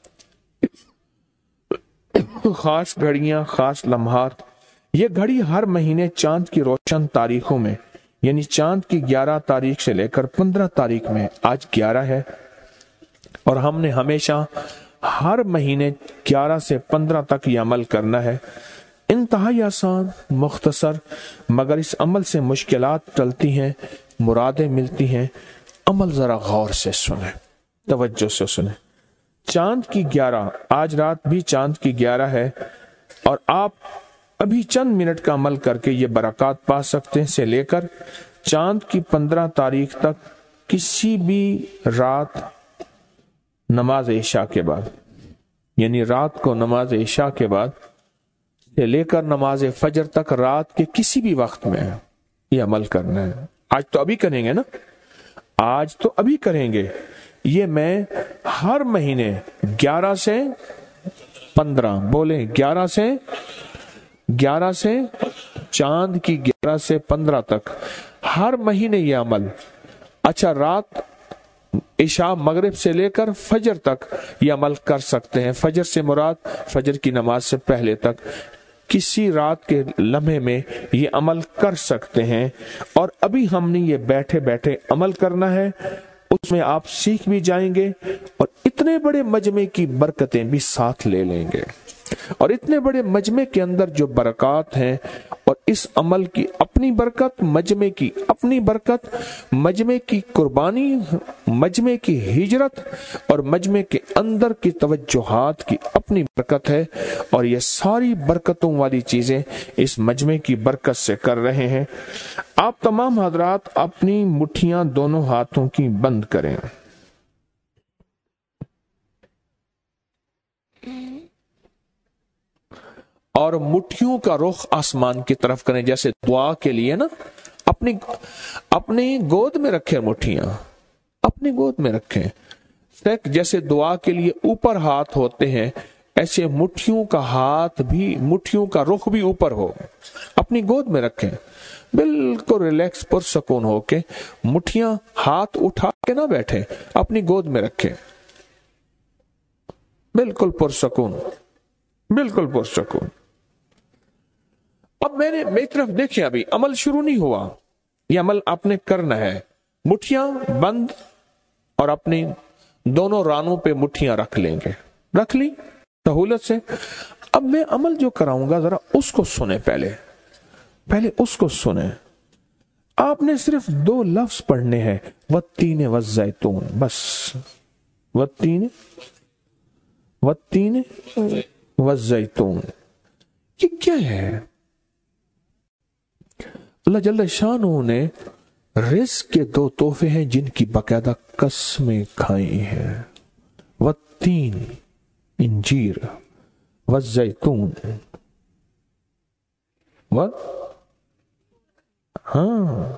खास घड़ियां, खास लम्हात। ये घड़ी हर महीने चांद की रोशन तारीखों में, यानी चांद की 11 तारीख से लेकर 15 तारीख में, आज 11 है, और हमने हमेशा हर महीने 11 से 15 तक ये अमल करना है। इंतहाई आसान, मुख्तसर, मगर इस अमल से मुश्किलात टलती हैं, मुरादें मिलती हैं। अमल जरा गौर से सुने, तवज्जो से सुने। चांद की 11, आज रात भी चांद की 11 है, और आप अभी चंद मिनट का अमल करके ये बरकत पा सकते हैं। से लेकर चांद की 15 तारीख तक किसी भी रात नमाज इशा के बाद, यानी रात को नमाज इशा के बाद से लेकर नमाज फजर तक, रात के किसी भी वक्त में ये अमल करना है। आज तो अभी करेंगे ना, आज तो अभी करेंगे। ये मैं हर महीने 11 से 15, बोले 11 से चांद की 11 से 15 तक हर महीने ये अमल। अच्छा, रात इशा मगरिब से लेकर फजर तक ये अमल कर सकते हैं। फजर से मुराद फजर की नमाज से पहले तक किसी रात के लम्हे में ये अमल कर सकते हैं। और अभी हमने ये बैठे बैठे अमल करना है, उसमें आप सीख भी जाएंगे और इतने बड़े मजमे की बरकतें भी साथ ले लेंगे। और इतने बड़े मजमे के अंदर जो बरकत हैं और इस अमल की अपनी बरकत, मजमे की अपनी बरकत, मजमे की कुर्बानी, मजमे की हिजरत और मजमे के अंदर की तवज्जुहात की अपनी बरकत है। और ये सारी बरकतों वाली चीजें इस मजमे की बरकत से कर रहे हैं। आप तमाम हजरात अपनी मुट्ठियां दोनों हाथों की बंद करें और मुट्ठियों का रुख आसमान की तरफ करें, जैसे दुआ के लिए ना अपनी गोद में रखें, मुट्ठियां अपनी गोद में रखें। जैसे दुआ के लिए ऊपर हाथ होते हैं, ऐसे मुट्ठियों का हाथ भी, मुट्ठियों का रुख भी ऊपर हो, अपनी गोद में रखें, बिल्कुल रिलैक्स पुरसकून होके। मुट्ठियां हाथ उठा के ना बैठे, अपनी गोद में रखें, बिल्कुल पुरसकून, बिल्कुल पुरसकून। अब मेरी तरफ देखिए, अभी अमल शुरू नहीं हुआ, ये अमल आपने करना है। मुट्ठियां बंद और अपनी दोनों रानों पे मुट्ठियां रख लेंगे, रख ली सहूलत से। अब मैं अमल जो कराऊंगा जरा उसको सुने, पहले उसको सुने। आपने सिर्फ 2 लफ्ज पढ़ने हैं, वत्तीन वज़्ज़ैतून, बस वत्तीन वज़्ज़ैतून। ये क्या है? अल्लाह जल्ल शानहू ने रिज़्क़ के 2 तोहफे हैं जिनकी बाकायदा कसमें खाई हैं, वत्तीन इंजीर, वज़्ज़ैतून। हाँ,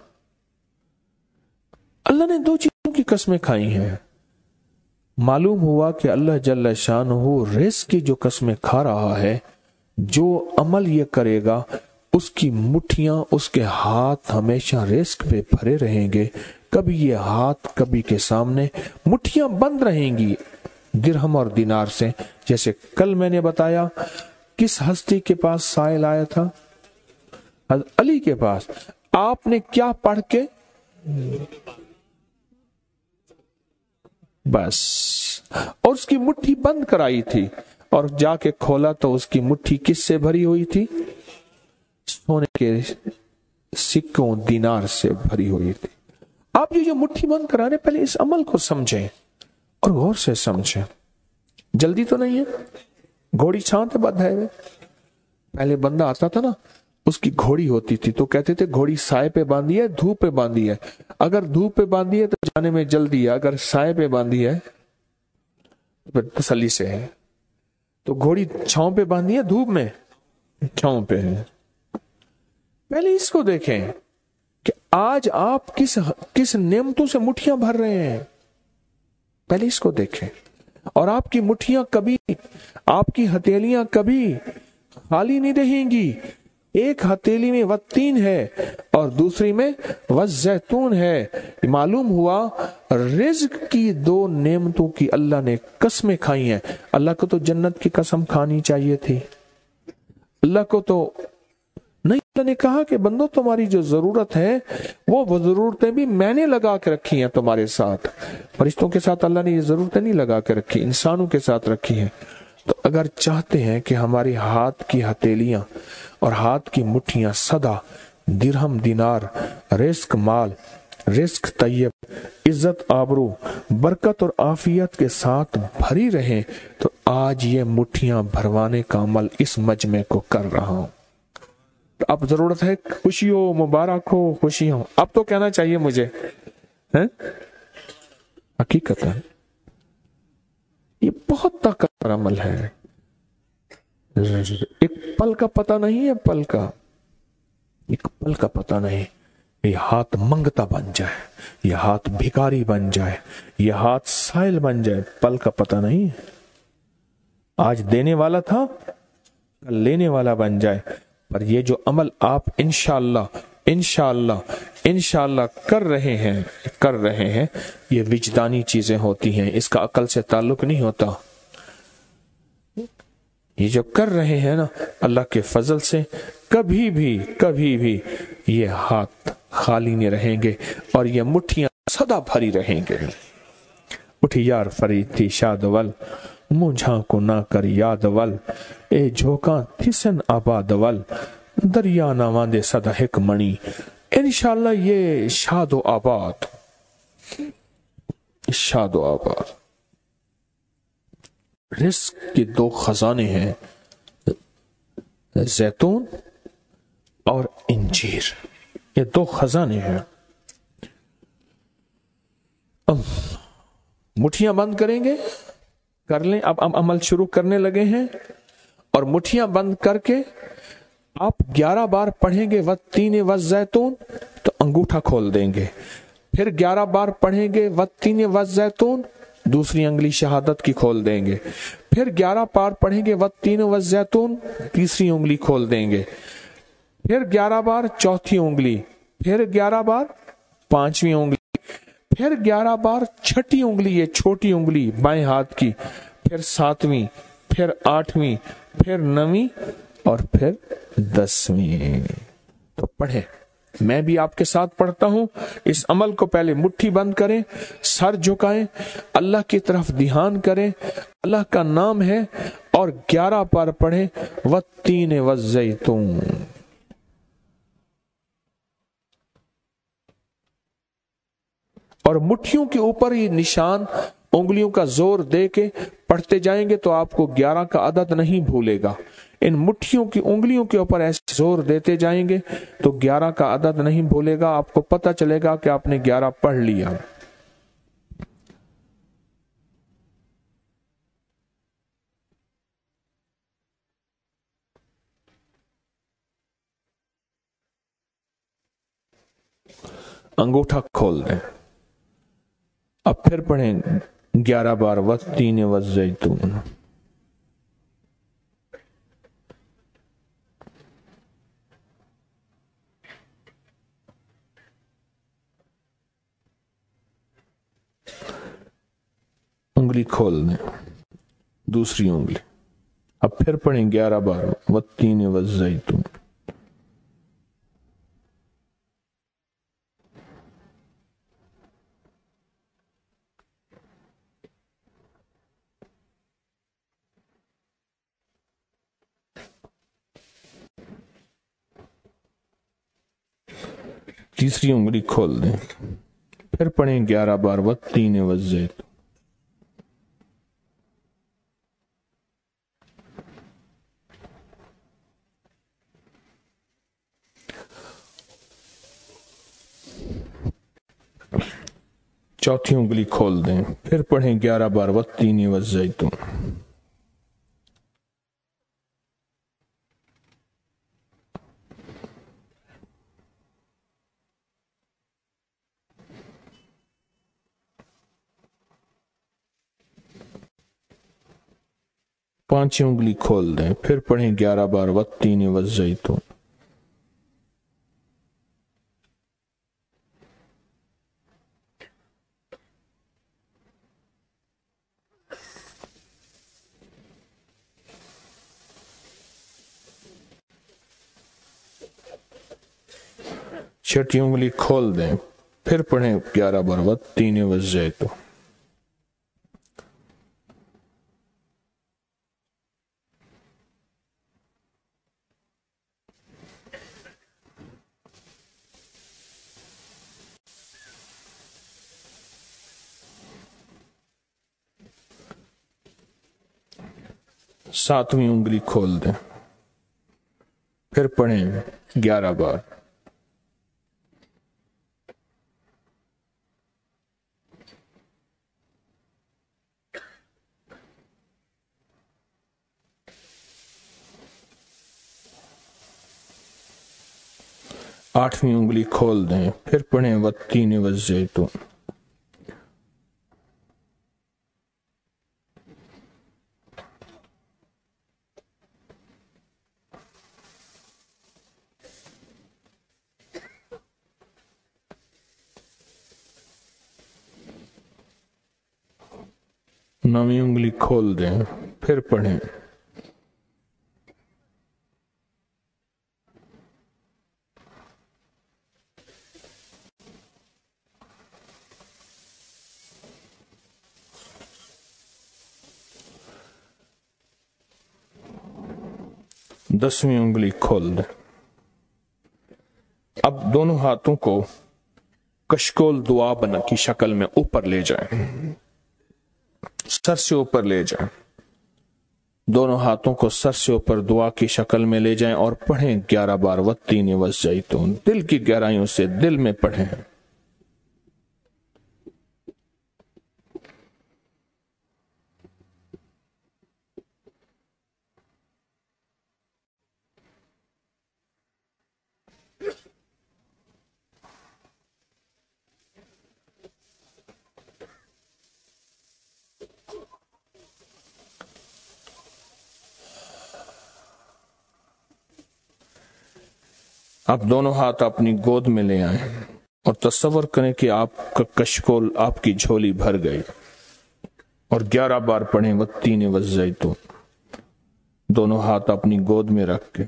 अल्लाह ने 2 चीजों की कसमें खाई हैं। मालूम हुआ कि अल्लाह जल्ल शानहू रिज़्क़ की जो कसमें खा रहा है, जो अमल ये करेगा उसकी मुट्ठियां, उसके हाथ हमेशा रिज़्क़ पे भरे रहेंगे। कभी ये हाथ कभी के सामने, मुट्ठियां बंद रहेंगी दिरहम और दिनार से। जैसे कल मैंने बताया, किस हस्ती के पास साइल आया था? अली के पास। आपने क्या पढ़ के? बस, और उसकी मुट्ठी बंद कराई थी, और जाके खोला तो उसकी मुट्ठी किससे भरी हुई थी? सोने के सिक्कों, दिनार से भरी हुई थी। आप जो मुट्ठी बंद कराने, पहले इस अमल को समझें और गौर से समझें। जल्दी तो नहीं है, घोड़ी छांव पे बंधा है। पहले बंदा आता था ना, उसकी घोड़ी होती थी तो कहते थे घोड़ी साए पे बांधी है, धूप पे बांधी है। अगर धूप पे बांधी है तो जाने में जल्दी है, अगर साए पे बांधी है तो तसल्ली से है। तो घोड़ी छांव पे बांधी है, धूप में छांव पे है। पहले इसको देखें कि आज आप किस नेमतों से मुट्ठियां भर रहे हैं, पहले इसको देखें। और आपकी मुट्ठियां कभी, आपकी हथेलियां कभी खाली नहीं रहेंगी। एक हथेली में वत्तीन है और दूसरी में वज़्ज़ैतून है। मालूम हुआ रिज़्क़ की 2 नेमतों की अल्लाह ने कसमें खाई हैं। अल्लाह को तो जन्नत की कसम खानी चाहिए थी, अल्लाह को तो नहीं। अल्लाह ने कहा कि बंदो, तुम्हारी जो जरूरत है वो जरूरतें भी मैंने लगा के रखी हैं तुम्हारे साथ। फरिश्तों के साथ अल्लाह ने ये जरूरतें नहीं लगा के रखी, इंसानों के साथ रखी हैं। तो अगर चाहते हैं कि हमारी हाथ की हथेलियां और हाथ की मुट्ठियां सदा दिरहम, दिनार, रिज़्क़ माल, रिज़्क़ तैयब, इज्जत, आबरू, बरकत और आफियत के साथ भरी रहें, तो आज ये मुट्ठियां भरवाने का अमल इस मजमे को कर रहा हूं। तो अब जरूरत है खुशी हो, मुबारक हो, खुशी हो, अब तो कहना चाहिए मुझे, है? हकीकत है ये बहुत ताकतवर अमल है। एक पल का पता नहीं है, पल का, एक पल का पता नहीं। ये हाथ मंगता बन जाए, ये हाथ भिखारी बन जाए, ये हाथ साइल बन जाए, पल का पता नहीं है। आज देने वाला था, कल लेने वाला बन जाए। पर ये जो अमल आप इंशाअल्लाह कर रहे हैं, ये विजदानी चीजें होती हैं, इसका अकल से ताल्लुक नहीं होता। ये जो कर रहे हैं ना, अल्लाह के फजल से कभी भी ये हाथ खाली नहीं रहेंगे और ये मुट्ठियां सदा भरी रहेंगे। उठी यार फरीद थी शादवल, मुझा को ना कर यादवल, ए झोंका थिसन आबादवल, دریا نواں دے صدا ایک منی. انشاءاللہ یہ شاد و آباد، شاد و آباد. رزق کے دو خزانے ہیں، زیتون اور انجیر. یہ دو خزانے ہیں. اب مٹھیاں بند کریں گے، کر لیں. اب عمل شروع کرنے لگے ہیں، اور مٹھیاں بند کر کے آپ 11 بار پڑھیں گے والتین والزیتون تو انگوٹھا کھول دیں گے. پھر 11 بار پڑھیں گے والتین والزیتون، دوسری انگلی شہادت کی کھول دیں گے. پھر 11 بار پڑھیں گے والتین والزیتون، تیسری انگلی کھول دیں گے. پھر 11 بار چوتھی انگلی، پھر 11 بار پانچویں انگلی، پھر 11 بار چھٹی انگلی، یہ چھوٹی انگلی بائیں ہاتھ کی، پھر 7ویں، پھر 8ویں، پھر 9ویں اور پھر 10ویں. تو پڑھیں، میں بھی آپ کے ساتھ پڑھتا ہوں. اس عمل کو پہلے مٹھی بند کریں، سر جھکائیں، اللہ کی طرف دھیان کریں، اللہ کا نام ہے، اور 11 بار پڑھیں والتین والزیتون. اور مٹھیوں کے اوپر یہ نشان انگلیوں کا زور دے کے پڑھتے جائیں گے تو آپ کو 11 کا عدد نہیں بھولے گا. ان مٹھیوں کی انگلیوں کے اوپر ایسے زور دیتے جائیں گے تو 11 کا عدد نہیں بھولے گا. آپ کو پتہ چلے گا کہ آپ نے 11 پڑھ لیا. انگوٹھا کھول دیں. اب پھر پڑھیں 11 بار والتین والزیتون. انگلی کھول دیں، دوسری انگلی. اب پھر پڑھیں 11 بار والتین والزیتون. تیسری انگلی کھول دیں. پھر پڑھیں 11 بار والتین والزیتون. چوتھی انگلی کھول دیں. پھر پڑھیں 11 بار والتین والزیتون. پانچویں انگلی کھول دیں. پھر پڑھیں 11 بار والتین والزیتون. چھٹی انگلی کھول دیں. پھر پڑھیں 11 بار والتین والزیتون. ساتویں انگلی کھول دیں. پھر پڑھیں 11 بار. آٹھویں انگلی کھول دیں. پھر پڑھیں والتین والزیتون. نویں انگلی کھول دیں. پھر پڑھیں. دسویں انگلی کھول دیں. اب دونوں ہاتھوں کو کشکول دعا بنا کی شکل میں اوپر لے جائیں، سر سے اوپر لے جائیں، دونوں ہاتھوں کو سر سے اوپر دعا کی شکل میں لے جائیں اور پڑھیں 11 بار والتین والزیتون، دل کی گہرائیوں سے دل میں پڑھیں۔ آپ دونوں ہاتھ اپنی گود میں لے آئیں اور تصور کریں کہ آپ کا کشکول آپ کی جھولی بھر گئی، اور 11 بار پڑھیں والتین والزیتون، دونوں ہاتھ اپنی گود میں رکھ کے۔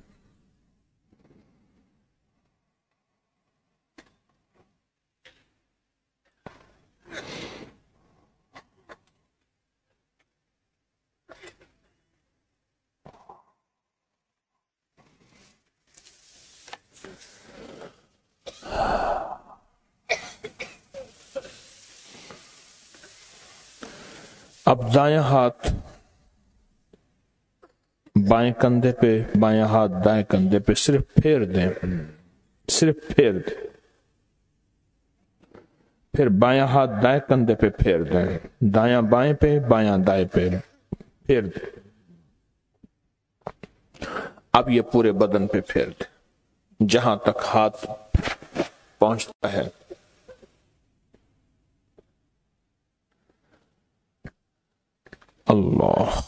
اب دایاں ہاتھ بائیں کندھے پہ، بایاں ہاتھ دائیں کندھے پہ صرف پھیر دیں، صرف پھیر دیں، پھر بایاں ہاتھ دائیں کندھے پہ پھیر دیں، دایاں بائیں پہ، بایاں دائیں پہ پھیر دیں۔ اب یہ پورے بدن پہ پھیر دیں جہاں تک ہاتھ پہنچتا ہے۔ اللہ،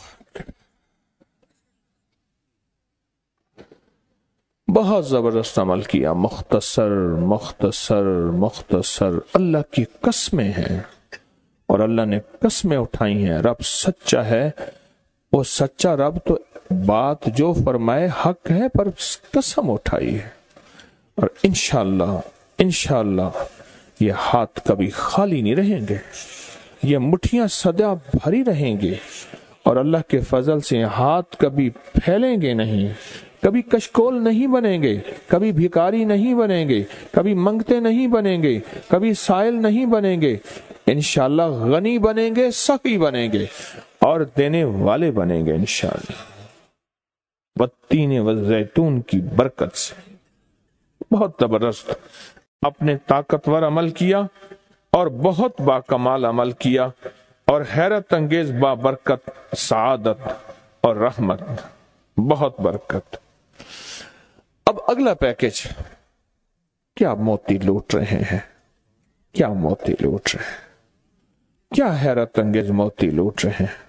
بہت زبردست عمل کیا، مختصر مختصر مختصر، اللہ کی قسمیں ہیں اور اللہ نے قسمیں اٹھائی ہیں۔ رب سچا ہے، وہ سچا رب تو بات جو فرمائے حق ہے، پر قسم اٹھائی ہے، اور انشاءاللہ یہ ہاتھ کبھی خالی نہیں رہیں گے، یہ مٹھیاں سدا بھری رہیں گے، اور اللہ کے فضل سے ہاتھ کبھی پھیلیں گے نہیں، کبھی کشکول نہیں بنیں گے، کبھی بھکاری نہیں بنیں گے، کبھی منگتے نہیں بنیں گے، کبھی سائل نہیں بنیں گے، انشاءاللہ غنی بنیں گے، سخی بنیں گے اور دینے والے بنیں گے انشاءاللہ، والتین والزیتون کی برکت سے۔ بہت زبردست، اپنے طاقتور عمل کیا اور بہت باکمال عمل کیا، اور حیرت انگیز بابرکت سعادت اور رحمت، بہت برکت۔ اب اگلا پیکج، کیا موتی لوٹ رہے ہیں، کیا موتی لوٹ رہے ہیں، کیا حیرت انگیز موتی لوٹ رہے ہیں۔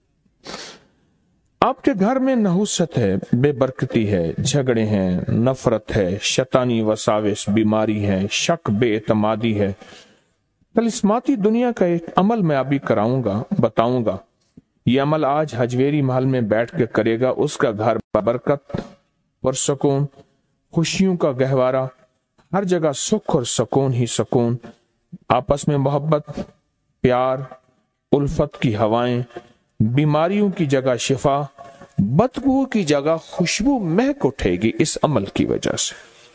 آپ کے گھر میں نحوست ہے، بے برکتی ہے، جھگڑے ہیں، نفرت ہے، شیطانی وساوس، بیماری ہے، شک، بے اعتمادی ہے۔ طلسماتی دنیا کا ایک عمل میں ابھی بتاؤں گا، یہ عمل آج حجویری محل میں بیٹھ کے کرے گا، اس کا گھر برکت، پرسکون، خوشیوں کا گہوارہ، ہر جگہ سکھ اور سکون ہی سکون، آپس میں محبت، پیار، الفت کی ہوائیں، بیماریوں کی جگہ شفا، بدبو کی جگہ خوشبو مہک اٹھے گی اس عمل کی وجہ سے۔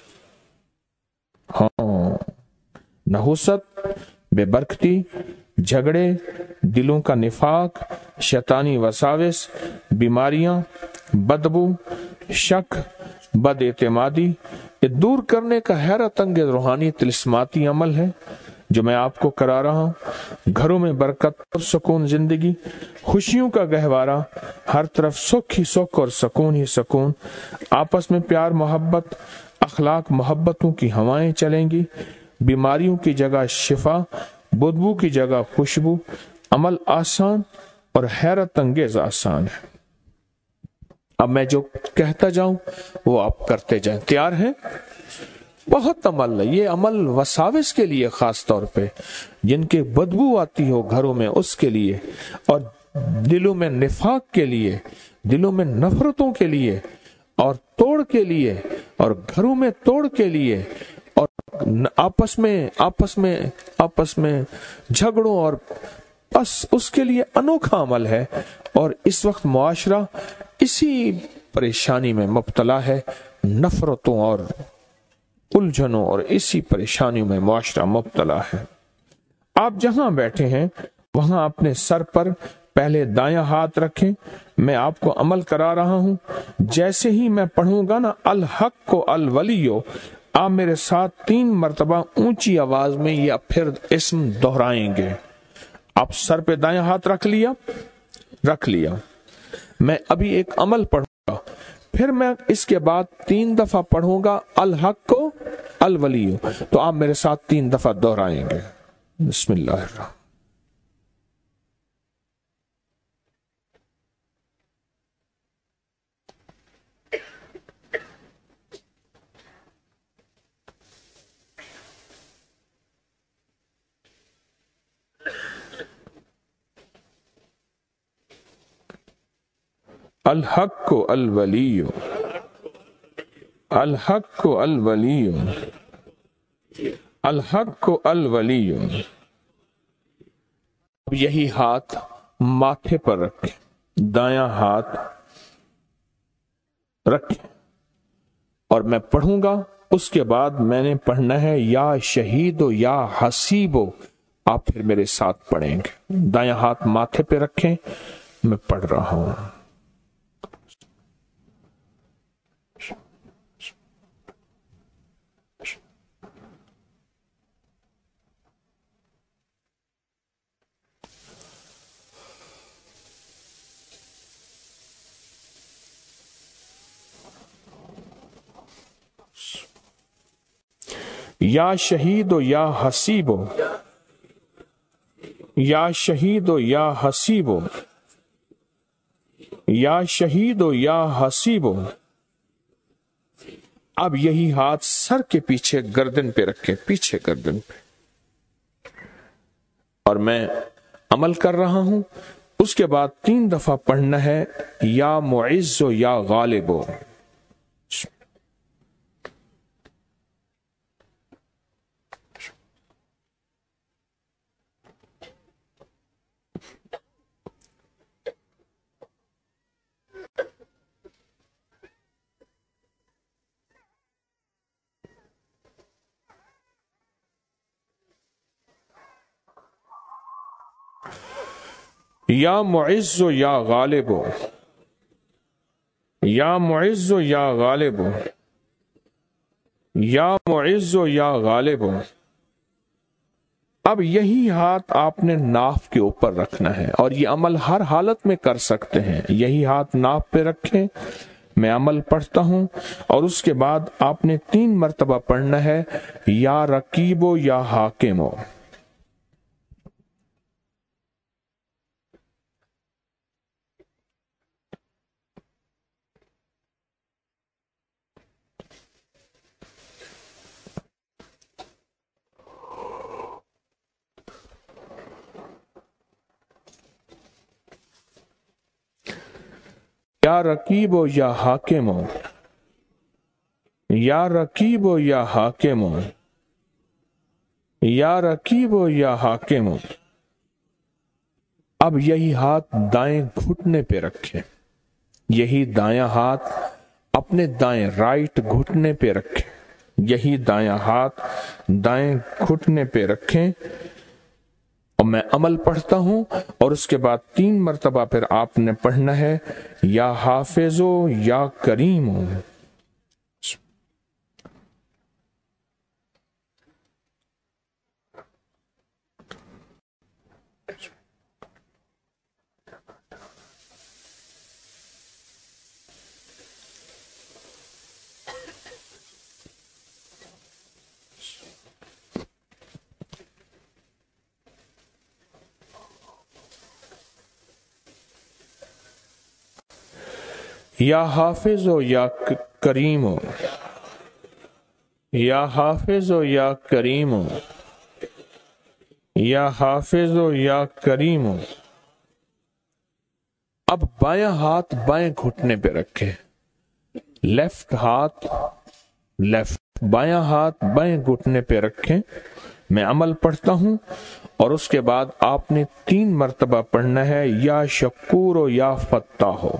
ہاں، نحوست، بے برکتی، جھگڑے، دلوں کا نفاق، شیطانی وساوس، بیماریاں، بدبو، شک، بد اعتمادی، یہ دور کرنے کا حیرت انگیز روحانی طلسماتی عمل ہے جو میں آپ کو کرا رہا ہوں۔ گھروں میں برکت اور سکون، زندگی، خوشیوں کا گہوارہ، ہر طرف سکھ ہی سکھ اور سکون ہی سکون، آپس میں پیار محبت، اخلاق محبتوں کی ہوائیں چلیں گی، بیماریوں کی جگہ شفا، بدبو کی جگہ خوشبو، عمل آسان اور حیرت انگیز آسان ہے۔ اب میں جو کہتا جاؤں وہ آپ کرتے جائیں، تیار ہیں؟ بہت عمل ہے یہ، عمل وساوس کے لیے، خاص طور پہ جن کے بدبو آتی ہو گھروں میں اس کے لیے، اور دلوں میں نفاق کے لیے، دلوں میں نفرتوں کے لیے، اور توڑ کے لیے، اور گھروں میں توڑ کے لیے، اور آپس میں جھگڑوں، اور بس اس کے لیے انوکھا عمل ہے۔ اور اس وقت معاشرہ اسی پریشانی میں مبتلا ہے، نفرتوں اور الجھنوں اور اسی پریشانیوں میں معاشرہ مبتلا ہے۔ آپ جہاں بیٹھے ہیں وہاں اپنے سر پر پہلے دایاں ہاتھ رکھیں، میں آپ کو عمل کرا رہا ہوں۔ جیسے ہی میں پڑھوں گا نا الحق کو الولیو، آپ میرے ساتھ 3 مرتبہ اونچی آواز میں یہ پھر اسم دہرائیں گے۔ آپ سر پہ دایاں ہاتھ رکھ لیا، میں ابھی ایک عمل پڑھوں گا، پھر میں اس کے بعد 3 دفعہ پڑھوں گا الحق کو الولیو، تو آپ میرے ساتھ 3 دفعہ دہرائیں گے۔ بسم اللہ الرحمن۔ الحق کو الولیو، الحق کو الولیو، الحق کو الولیو۔ اب یہی ہاتھ ماتھے پر رکھیں، دایاں ہاتھ رکھیں، اور میں پڑھوں گا، اس کے بعد میں نے پڑھنا ہے یا شہیدو یا حسیبو، آپ پھر میرے ساتھ پڑھیں گے۔ دایاں ہاتھ ماتھے پہ رکھیں، میں پڑھ رہا ہوں۔ یا شہیدو یا حسیبو، یا شہیدو یا حسیبو، یا شہیدو یا حسیبو۔ اب یہی ہاتھ سر کے پیچھے گردن پہ رکھیں، پیچھے گردن پہ، اور میں عمل کر رہا ہوں۔ اس کے بعد 3 دفعہ پڑھنا ہے یا معزو یا غالبو۔ یا معزو یا غالبو، یا معزو یا غالبو، یا معزو یا غالبو۔ اب یہی ہاتھ آپ نے ناف کے اوپر رکھنا ہے، اور یہ عمل ہر حالت میں کر سکتے ہیں۔ یہی ہاتھ ناف پہ رکھیں، میں عمل پڑھتا ہوں، اور اس کے بعد آپ نے 3 مرتبہ پڑھنا ہے یا رقیبو یا حاکمو۔ یا رقیبو یا حاکمو، یا رقیبو یا حاکمو، یا رقیبو یا حاکمو۔ اب یہی ہاتھ دائیں گھٹنے پہ رکھیں، یہی دایاں ہاتھ اپنے دائیں رائٹ گھٹنے پہ رکھیں، یہی دایاں ہاتھ دائیں گھٹنے پہ رکھیں، اور میں عمل پڑھتا ہوں، اور اس کے بعد 3 مرتبہ پھر آپ نے پڑھنا ہے یا حافظو یا کریمو۔ یا حافظو یا کریمو، یا حافظو یا کریمو، یا حافظو یا کریمو۔ اب بایاں ہاتھ بائیں گھٹنے پہ رکھے، لیفٹ ہاتھ لیفٹ، بایاں ہاتھ بائیں گھٹنے پہ رکھیں، میں عمل پڑھتا ہوں، اور اس کے بعد آپ نے 3 مرتبہ پڑھنا ہے یا شکورو یا فتاحو۔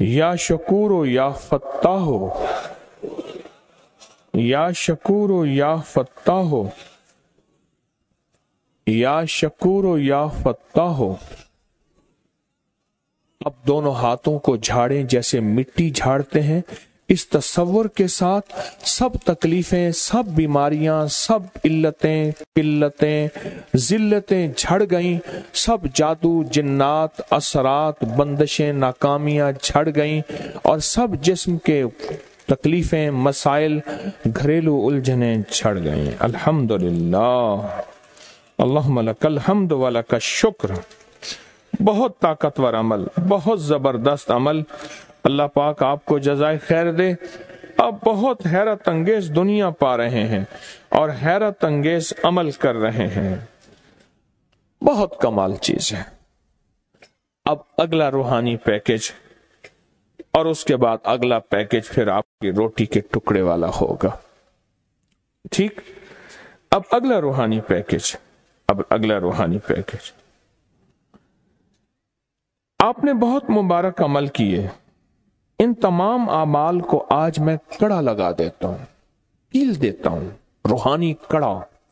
یا شکور یا فتاح، یا شکور یا فتاح، یا شکور یا فتاح۔ اب دونوں ہاتھوں کو جھاڑیں جیسے مٹی جھاڑتے ہیں، اس تصور کے ساتھ سب تکلیفیں، سب بیماریاں، سب علتیں، قلتیں، ذلتیں جھڑ گئیں، سب جادو، جنات، اثرات، بندشیں، ناکامیاں جھڑ گئیں، اور سب جسم کے تکلیفیں، مسائل، گھریلو الجھنیں جھڑ گئیں۔ الحمدللہ، اللہم لک الحمد ولک الشکر۔ بہت طاقتور عمل، بہت زبردست عمل۔ اللہ پاک آپ کو جزائے خیر دے۔ اب بہت حیرت انگیز دنیا پا رہے ہیں اور حیرت انگیز عمل کر رہے ہیں، بہت کمال چیز ہے۔ اب اگلا روحانی پیکج، اور اس کے بعد اگلا پیکج پھر آپ کی روٹی کے ٹکڑے والا ہوگا، ٹھیک؟ اب اگلا روحانی پیکج، آپ نے بہت مبارک عمل کیے، ان تمام اعمال کو آج میں کڑا لگا دیتا ہوں، کیل دیتا ہوں، روحانی کڑا،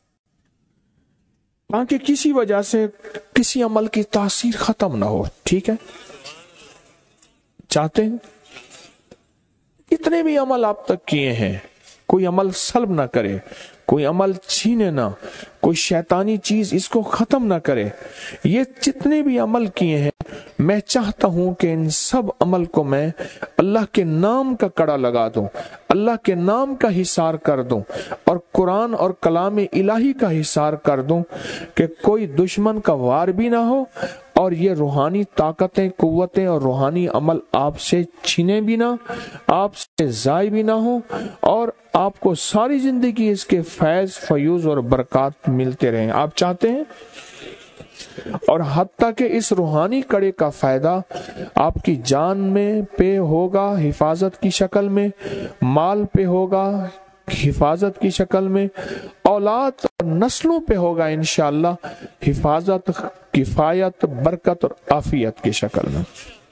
تاکہ کسی وجہ سے کسی عمل کی تاثیر ختم نہ ہو، ٹھیک ہے؟ چاہتے ہیں کتنے بھی عمل آپ تک کیے ہیں، کوئی عمل سلب نہ کرے، کوئی عمل چھینے نہ، کوئی شیطانی چیز اس کو ختم نہ کرے۔ یہ جتنے بھی عمل کیے ہیں، میں چاہتا ہوں کہ ان سب عمل کو میں اللہ کے نام کا کڑا لگا دوں، اللہ کے نام کا حصار کر دوں، اور قرآن اور کلام الہی کا حصار کر دوں، کہ کوئی دشمن کا وار بھی نہ ہو، اور یہ روحانی طاقتیں، قوتیں اور روحانی عمل آپ سے چھینے بھی نہ، آپ سے ضائع بھی نہ ہو، اور آپ کو ساری زندگی اس کے فیض، فیوز اور برکات ملتے رہیں۔ آپ چاہتے ہیں؟ اور حتیٰ کہ اس روحانی کڑے کا فائدہ آپ کی جان میں پہ ہوگا حفاظت کی شکل میں، مال پہ ہوگا حفاظت کی شکل میں، اولاد اور نسلوں پہ ہوگا انشاءاللہ حفاظت، کفایت، برکت اور عافیت کی شکل میں۔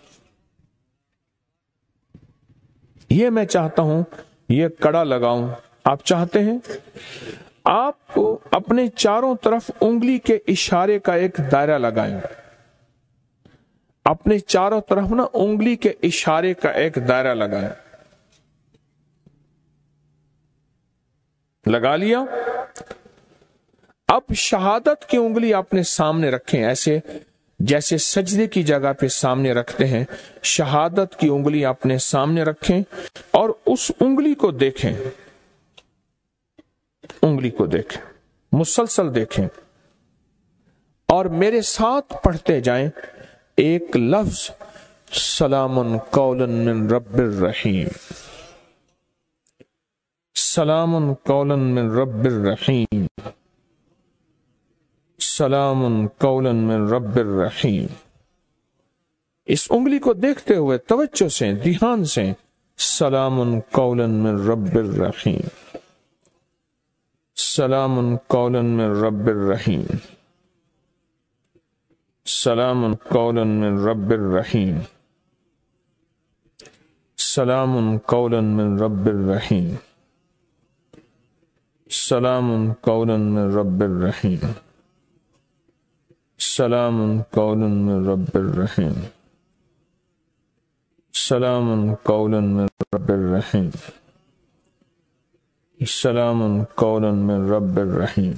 یہ میں چاہتا ہوں، یہ کڑا لگاؤں۔ آپ چاہتے ہیں؟ آپ اپنے چاروں طرف انگلی کے اشارے کا ایک دائرہ لگائیں، اپنے چاروں طرف نا انگلی کے اشارے کا ایک دائرہ لگائیں۔ لگا لیا؟ اب شہادت کی انگلی اپنے سامنے رکھیں، ایسے جیسے سجدے کی جگہ پہ سامنے رکھتے ہیں، شہادت کی انگلی اپنے سامنے رکھیں اور اس انگلی کو دیکھیں، انگلی کو دیکھیں، مسلسل دیکھیں، اور میرے ساتھ پڑھتے جائیں ایک لفظ، سلام قولا من رب الرحیم، سلام قولا من رب الرحیم، سلام قولا من رب الرحیم۔ اس انگلی کو دیکھتے ہوئے توجہ سے، دھیان سے، سلام قولا من رب الرحیم، سلام قولا من رب الرحیم، سلام قولا من رب الرحیم، سلام قولا من رب الرحیم، سلام قولا من رب الرحیم، سلام قولا من رب الرحیم، سلام قولا من رب الرحیم، سلام قولا من رب الرحیم۔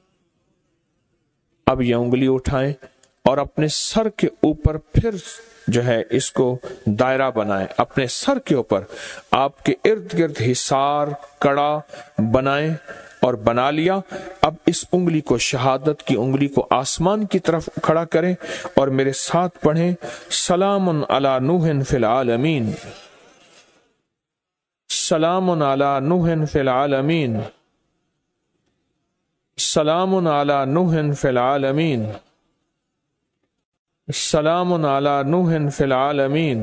اب یہ انگلی اٹھائیں اور اپنے سر کے اوپر پھر جو ہے اس کو دائرہ بنائیں، اپنے سر کے اوپر آپ کے ارد گرد حصار، کڑا بنائیں، اور بنا لیا۔ اب اس انگلی کو، شہادت کی انگلی کو آسمان کی طرف کھڑا کریں اور میرے ساتھ پڑھیں، سلام علی نوح فی العالمین، سلام علی نوح فی العالمین، سلام علی نوح فی العالمین، سلام علی نوح فی العالمین،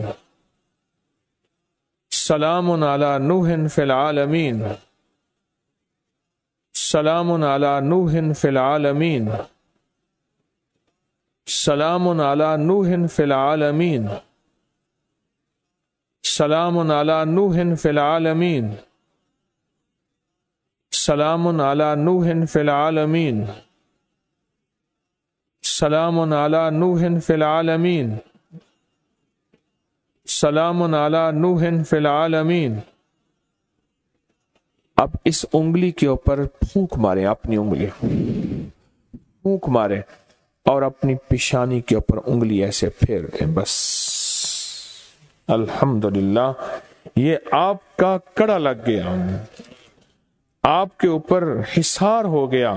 سلام علی نوح فی العالمین، سلام علی نوح فی العالمین، سلام علی نوح فی العالمین، سلام علی نوح فی العالمین، سلام علی نوح فی العالمین، سلام علی نوح فی العالمین، سلام علی نوح فی العالمین۔ اب اس انگلی کے اوپر پھونک مارے، اپنی انگلی پھونک مارے اور اپنی پیشانی کے اوپر انگلی ایسے پھیر دیں، بس الحمدللہ یہ آپ کا کڑا لگ گیا، آپ کے اوپر حصار ہو گیا،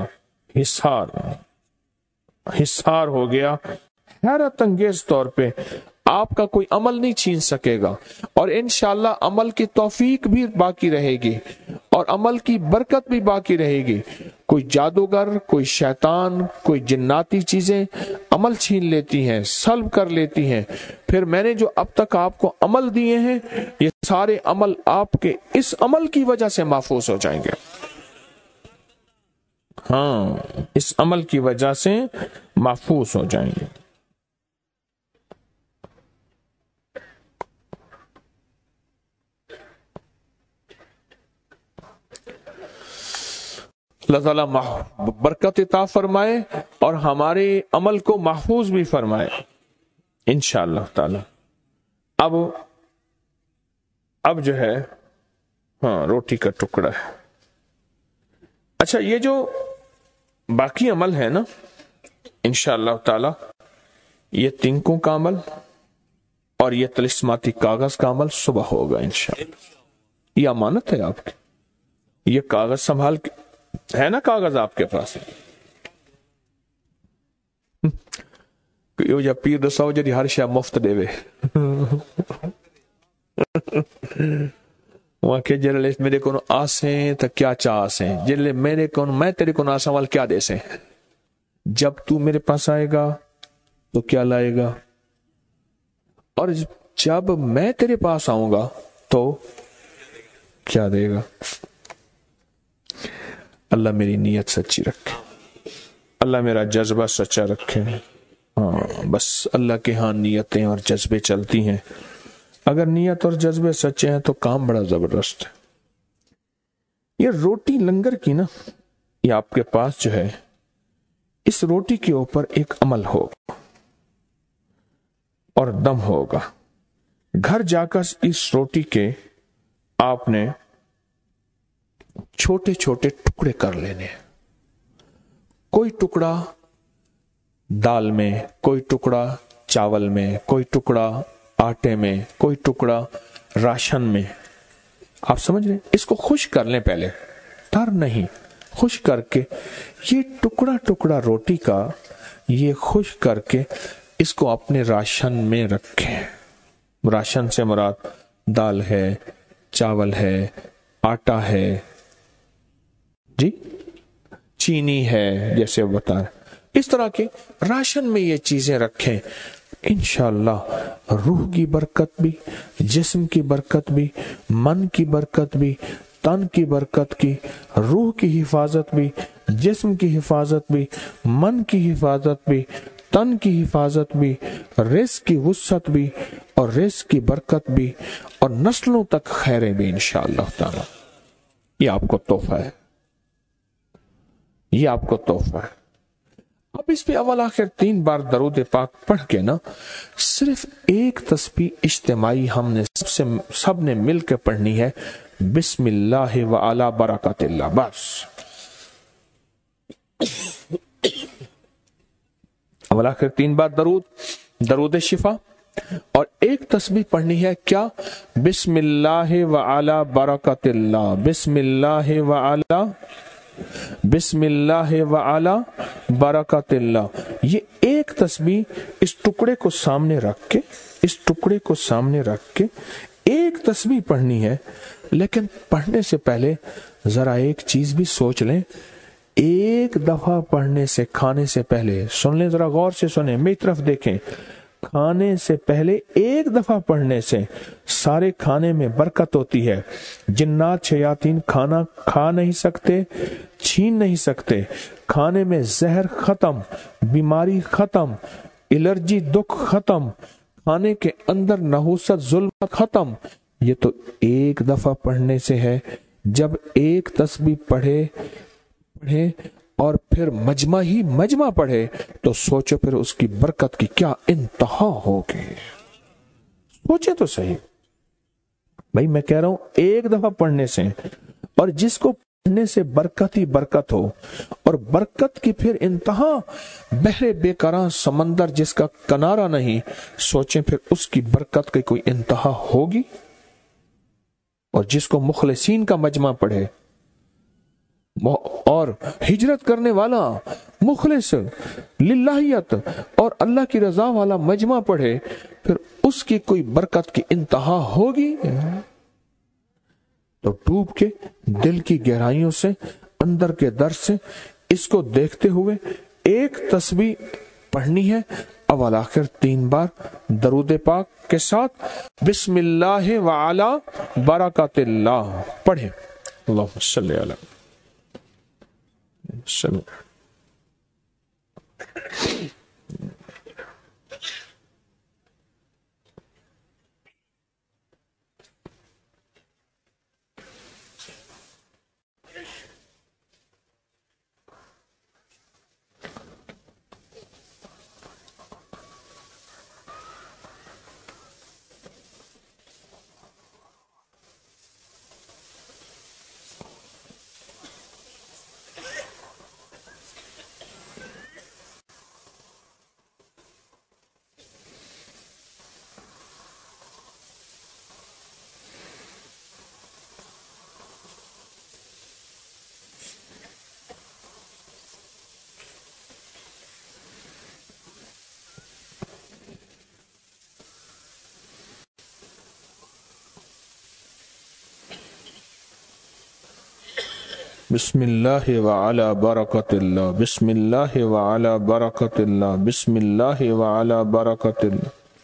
حصار ہو گیا۔ حیرت انگیز طور پہ آپ کا کوئی عمل نہیں چھین سکے گا، اور انشاءاللہ عمل کی توفیق بھی باقی رہے گی اور عمل کی برکت بھی باقی رہے گی۔ کوئی جادوگر، کوئی شیطان، کوئی جناتی چیزیں عمل چھین لیتی ہیں، سلب کر لیتی ہیں، پھر میں نے جو اب تک آپ کو عمل دیے ہیں یہ سارے عمل آپ کے اس عمل کی وجہ سے محفوظ ہو جائیں گے۔ ہاں، اس عمل کی وجہ سے محفوظ ہو جائیں گے۔ اللہ تعالیٰ برکت عطا فرمائے اور ہمارے عمل کو محفوظ بھی فرمائے انشاءاللہ تعالی۔ اب جو ہے روٹی کا ٹکڑا ہے۔ اچھا، یہ جو باقی عمل ہے نا انشاءاللہ تعالی، یہ تنکوں کا عمل اور یہ طلسماتی کاغذ کا عمل صبح ہوگا انشاءاللہ۔ یہ امانت ہے آپ کی، یہ کاغذ سنبھال کے ہے نا، کاغذ آپ کے پاس یا پیر دساؤ جی ہر شے مفت دے وہاں کے جلے میرے کو آسیں تو کیا چاہ آسیں، جلے میرے کو میں تیرے کو آسا وال کیا دے سے، جب تو میرے پاس آئے گا تو کیا لائے گا، اور جب میں تیرے پاس آؤں گا تو کیا دے گا۔ اللہ میری نیت سچی رکھے، اللہ میرا جذبہ سچا رکھے۔ بس اللہ کے ہاں نیتیں اور جذبے چلتی ہیں، اگر نیت اور جذبے سچے ہیں تو کام بڑا زبردست ہے۔ یہ روٹی لنگر کی نا، یہ آپ کے پاس جو ہے، اس روٹی کے اوپر ایک عمل ہوگا اور دم ہوگا۔ گھر جا کر اس روٹی کے آپ نے چھوٹے چھوٹے ٹکڑے کر لینے، کوئی ٹکڑا دال میں، کوئی ٹکڑا چاول میں، کوئی ٹکڑا آٹے میں، کوئی ٹکڑا راشن میں۔ آپ سمجھ رہے ہیں؟ اس کو خشک کر لیں پہلے، تر نہیں، خشک کر کے یہ ٹکڑا ٹکڑا روٹی کا یہ خشک کر کے اس کو اپنے راشن میں رکھیں۔ راشن سے مراد دال ہے، چاول ہے، آٹا ہے، جی چینی ہے، جیسے بتا رہے اس طرح کے راشن میں یہ چیزیں رکھیں۔ انشاءاللہ روح کی برکت بھی، جسم کی برکت بھی، من کی برکت بھی، تن کی برکت کی، روح کی حفاظت بھی، جسم کی حفاظت بھی، من کی حفاظت بھی، تن کی حفاظت بھی، رزق کی وسعت بھی اور رزق کی برکت بھی اور نسلوں تک خیریں بھی انشاءاللہ تعالی۔ یہ آپ کو تحفہ ہے، یہ آپ کو تحفہ ہے۔ اب اس پہ اول آخر 3 بار درود پاک پڑھ کے نا، صرف ایک تسبیح اجتماعی ہم نے سب نے مل کے پڑھنی ہے، بسم اللہ وعلی برکات اللہ، بس اول آخر 3 بار درود شفا، اور ایک تسبیح پڑھنی ہے کیا، بسم اللہ وعلی برکات اللہ، بسم اللہ وعلی، بسم اللہ وعلی برکات اللہ۔ یہ ایک تسبیح اس ٹکڑے کو سامنے رکھ کے، اس ٹکڑے کو سامنے رکھ کے ایک تسبیح پڑھنی ہے۔ لیکن پڑھنے سے پہلے ذرا ایک چیز بھی سوچ لیں، ایک دفعہ پڑھنے سے، کھانے سے پہلے، سن لیں ذرا غور سے سنیں، میری طرف دیکھیں، کھانے سے پہلے ایک دفعہ پڑھنے سے سارے کھانے میں برکت ہوتی ہے۔ جنات شیاطین کھانا کھا نہیں سکتے، چھین نہیں سکتے، کھانے میں زہر ختم، بیماری ختم، الرجی دکھ ختم، کھانے کے اندر نحوست ظلم ختم، یہ تو ایک دفعہ پڑھنے سے ہے. جب ایک تسبیح پڑھے اور پھر مجمع ہی مجمع پڑھے تو سوچو پھر اس کی برکت کی کیا انتہا ہوگی. سوچے تو صحیح بھائی، میں کہہ رہا ہوں ایک دفعہ پڑھنے سے، اور جس کو پڑھنے سے برکت ہی برکت ہو، اور برکت کی پھر انتہا بحر بے قرار سمندر جس کا کنارہ نہیں، سوچیں پھر اس کی برکت کی کوئی انتہا ہوگی. اور جس کو مخلصین کا مجمع پڑھے اور ہجرت کرنے والا مخلص للہیت اور اللہ کی رضا والا مجمع پڑھے، پھر اس کی کوئی برکت کی انتہا ہوگی. تو ڈوب کے دل کی گہرائیوں سے، اندر کے در سے اس کو دیکھتے ہوئے ایک تسبیح پڑھنی ہے، اول آخر 3 بار درود پاک کے ساتھ بسم اللہ وعلی برکات اللہ پڑھیں. اللہم صلی علی وسلم. بسم اللہ وعلی برکت اللہ، بسم اللہ وعلی برکت اللہ، بسم اللہ وعلی برکت اللہ.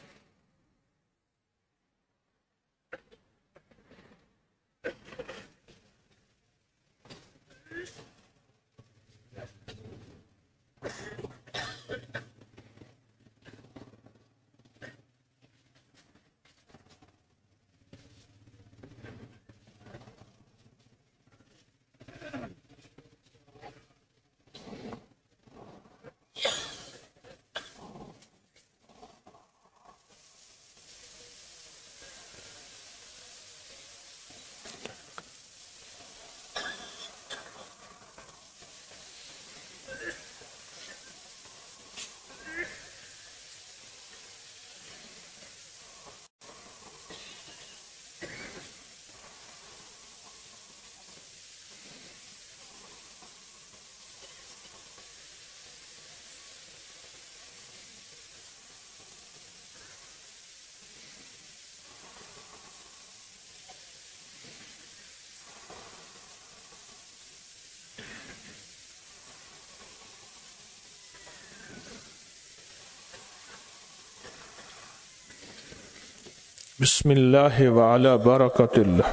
بسم اللہ وعلی برکت اللہ.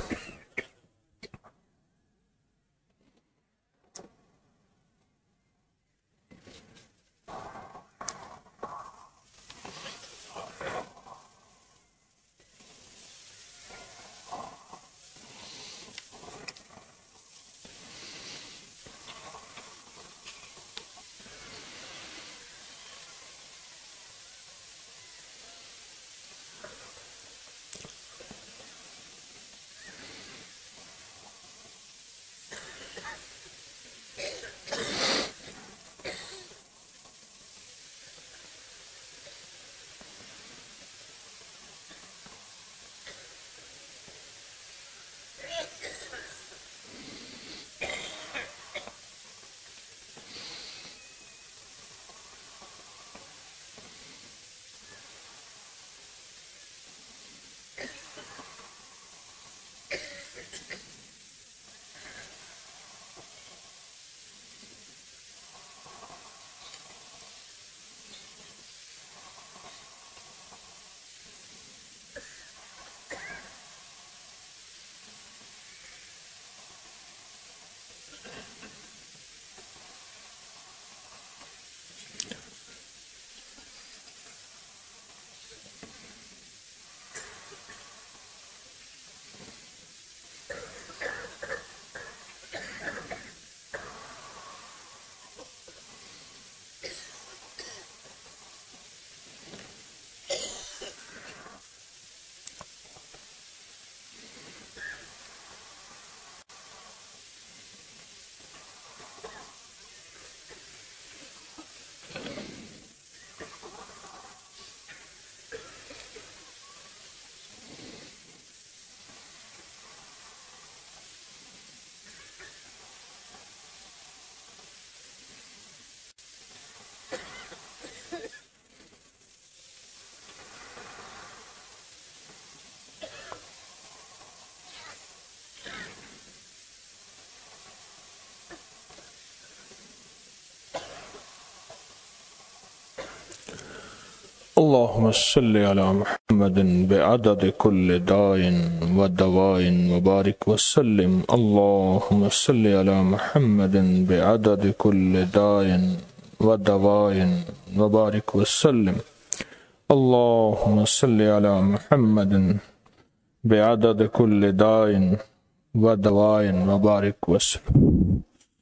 اللهم صل على محمد بعدد كل داء ودواء وبارك وسلم. اللهم صل على محمد بعدد كل داء ودواء وبارك وسلم. اللهم صل على محمد بعدد كل داء ودواء وبارك وسلم.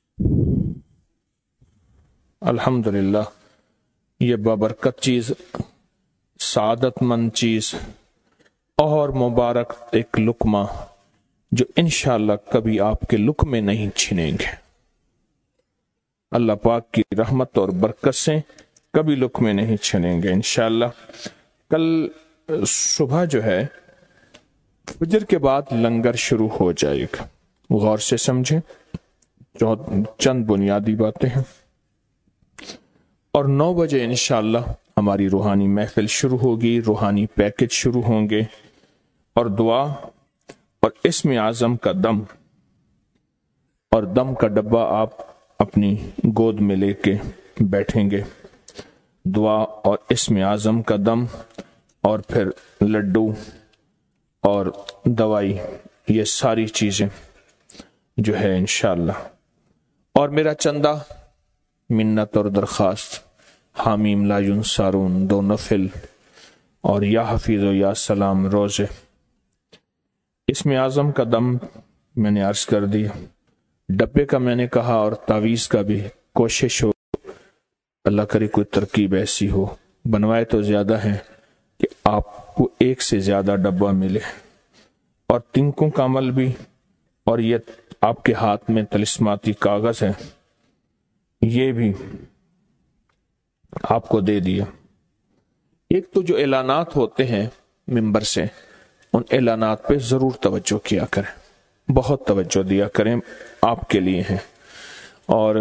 الحمدللہ، یہ بابرکت چیز، سعادت مند چیز اور مبارک ایک لقمہ جو انشاءاللہ کبھی آپ کے لقمے نہیں چھنیں گے، اللہ پاک کی رحمت اور برکت سے کبھی لقمے نہیں چھنیں گے انشاءاللہ. کل صبح جو ہے فجر کے بعد لنگر شروع ہو جائے گا، غور سے سمجھیں، جو چند بنیادی باتیں ہیں، اور 9 بجے انشاءاللہ ہماری روحانی محفل شروع ہوگی، روحانی پیکج شروع ہوں گے، اور دعا اور اسم اعظم کا دم اور دم کا ڈبہ آپ اپنی گود میں لے کے بیٹھیں گے. دعا اور اسم اعظم کا دم اور پھر لڈو اور دوائی، یہ ساری چیزیں جو ہے انشاءاللہ. اور میرا چندہ، منت اور درخواست، حامیم لا ینصارون 2 نفل اور یا حفیظ و یا سلام روزے. اسم اعظم کا دم میں نے عرض کر دیا، ڈبے کا میں نے کہا، اور تعویذ کا بھی کوشش ہو، اللہ کرے کوئی ترکیب ایسی ہو، بنوائے تو زیادہ ہیں کہ آپ کو ایک سے زیادہ ڈبہ ملے. اور تنکوں کا عمل بھی، اور یہ آپ کے ہاتھ میں طلسماتی کاغذ ہے، یہ بھی آپ کو دے دیا. ایک تو جو اعلانات ہوتے ہیں ممبر سے، ان اعلانات پہ ضرور توجہ کیا کریں، بہت توجہ دیا کریں، آپ کے لیے ہیں. اور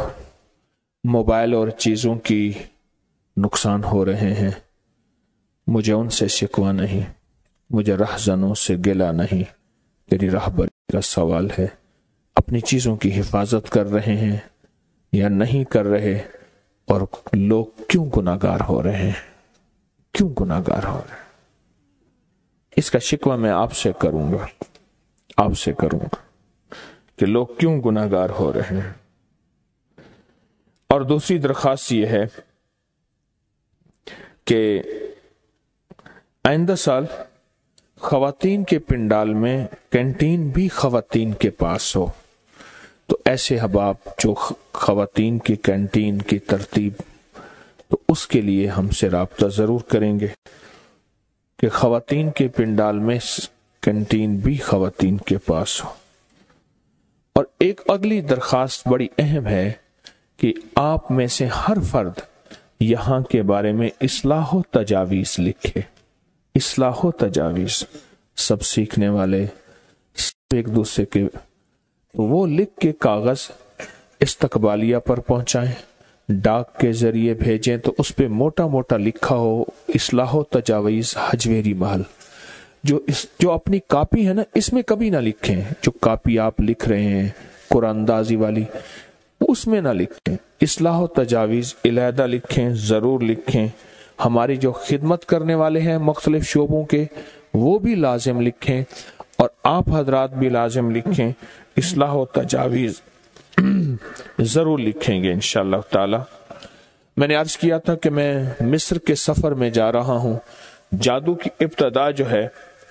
موبائل اور چیزوں کی نقصان ہو رہے ہیں، مجھے ان سے شکوہ نہیں، مجھے رہزنوں سے گلہ نہیں، تیری راہبری کا سوال ہے. اپنی چیزوں کی حفاظت کر رہے ہیں یا نہیں کر رہے، اور لوگ کیوں گناہگار ہو رہے ہیں، کیوں گناہگار ہو رہے ہیں، اس کا شکوہ میں آپ سے کروں گا، آپ سے کروں گا کہ لوگ کیوں گناہگار ہو رہے ہیں. اور دوسری درخواست یہ ہے کہ آئندہ سال خواتین کے پنڈال میں کینٹین بھی خواتین کے پاس ہو. تو ایسے احباب جو خواتین کی کینٹین کی ترتیب، تو اس کے لیے ہم سے رابطہ ضرور کریں گے کہ خواتین کے پنڈال میں کینٹین بھی خواتین کے پاس ہو. اور ایک اگلی درخواست بڑی اہم ہے کہ آپ میں سے ہر فرد یہاں کے بارے میں اصلاح و تجاویز لکھے. اصلاح و تجاویز، سب سیکھنے والے، سب ایک دوسرے کے، وہ لکھ کے کاغذ استقبالیہ پر پہنچائیں، ڈاک کے ذریعے بھیجیں، تو اس پہ موٹا موٹا لکھا ہو اصلاح و تجاویز حجویری محل. جو اپنی کاپی ہے نا، اس میں کبھی نہ لکھیں. جو کاپی آپ لکھ رہے ہیں قرآن اندازی والی، اس میں نہ لکھیں. اصلاح و تجاویز علیحدہ لکھیں، ضرور لکھیں. ہماری جو خدمت کرنے والے ہیں مختلف شعبوں کے، وہ بھی لازم لکھیں، اور آپ حضرات بھی لازم لکھیں. اصلاح و تجاویز ضرور لکھیں گے انشاءاللہ تعالی. میں نے عرض کیا تھا کہ میں مصر کے سفر میں جا رہا ہوں. جادو کی ابتدا جو ہے،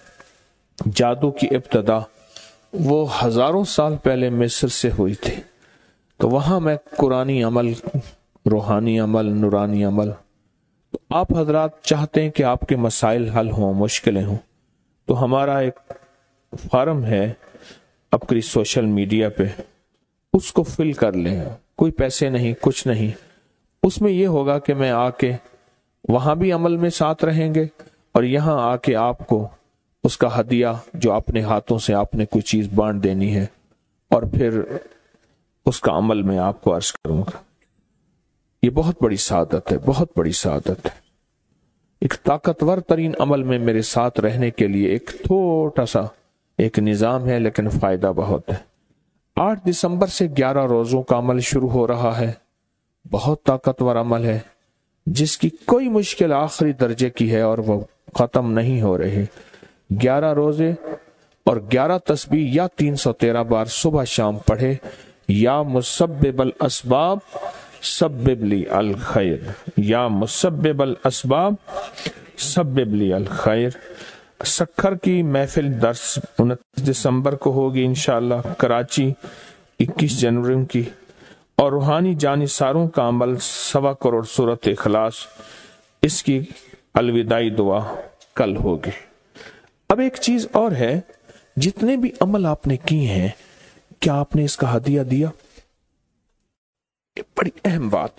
جادو کی ابتدا وہ ہزاروں سال پہلے مصر سے ہوئی تھی. تو وہاں میں قرآنی عمل، روحانی عمل، نورانی عمل، تو آپ حضرات چاہتے ہیں کہ آپ کے مسائل حل ہوں، مشکلیں ہوں، تو ہمارا ایک فارم ہے اپنی سوشل میڈیا پہ، اس کو فل کر لیں. کوئی پیسے نہیں، کچھ نہیں. اس میں یہ ہوگا کہ میں آ کے وہاں بھی عمل میں ساتھ رہیں گے، اور یہاں آ کے آپ کو اس کا ہدیہ جو اپنے ہاتھوں سے آپ نے کوئی چیز بانٹ دینی ہے، اور پھر اس کا عمل میں آپ کو عرض کروں گا. یہ بہت بڑی سعادت ہے، بہت بڑی سعادت ہے. ایک طاقتور ترین عمل میں میرے ساتھ رہنے کے لیے ایک چھوٹا سا ایک نظام ہے، لیکن فائدہ بہت ہے. 8 دسمبر سے 11 روزوں کا عمل شروع ہو رہا ہے. بہت طاقتور عمل ہے. جس کی کوئی مشکل آخری درجے کی ہے اور وہ ختم نہیں ہو رہی. 11 روزے اور 11 تسبیح یا 313 بار صبح شام پڑھے. یا مسبب الاسباب سبب لی الخیر، یا مسبب الاسباب سبب لی الخیر. سکھر کی محفل درس 29 دسمبر کو ہوگی انشاءاللہ کراچی، 21 جنوری کی. اور روحانی جانثاروں کا عمل 1.25 کروڑ سورۃ اخلاص، اس کی الوداعی دعا کل ہوگی. اب ایک چیز اور ہے، جتنے بھی عمل آپ نے کیے ہیں کیا آپ نے اس کا ہدیہ دیا؟ یہ بڑی اہم بات.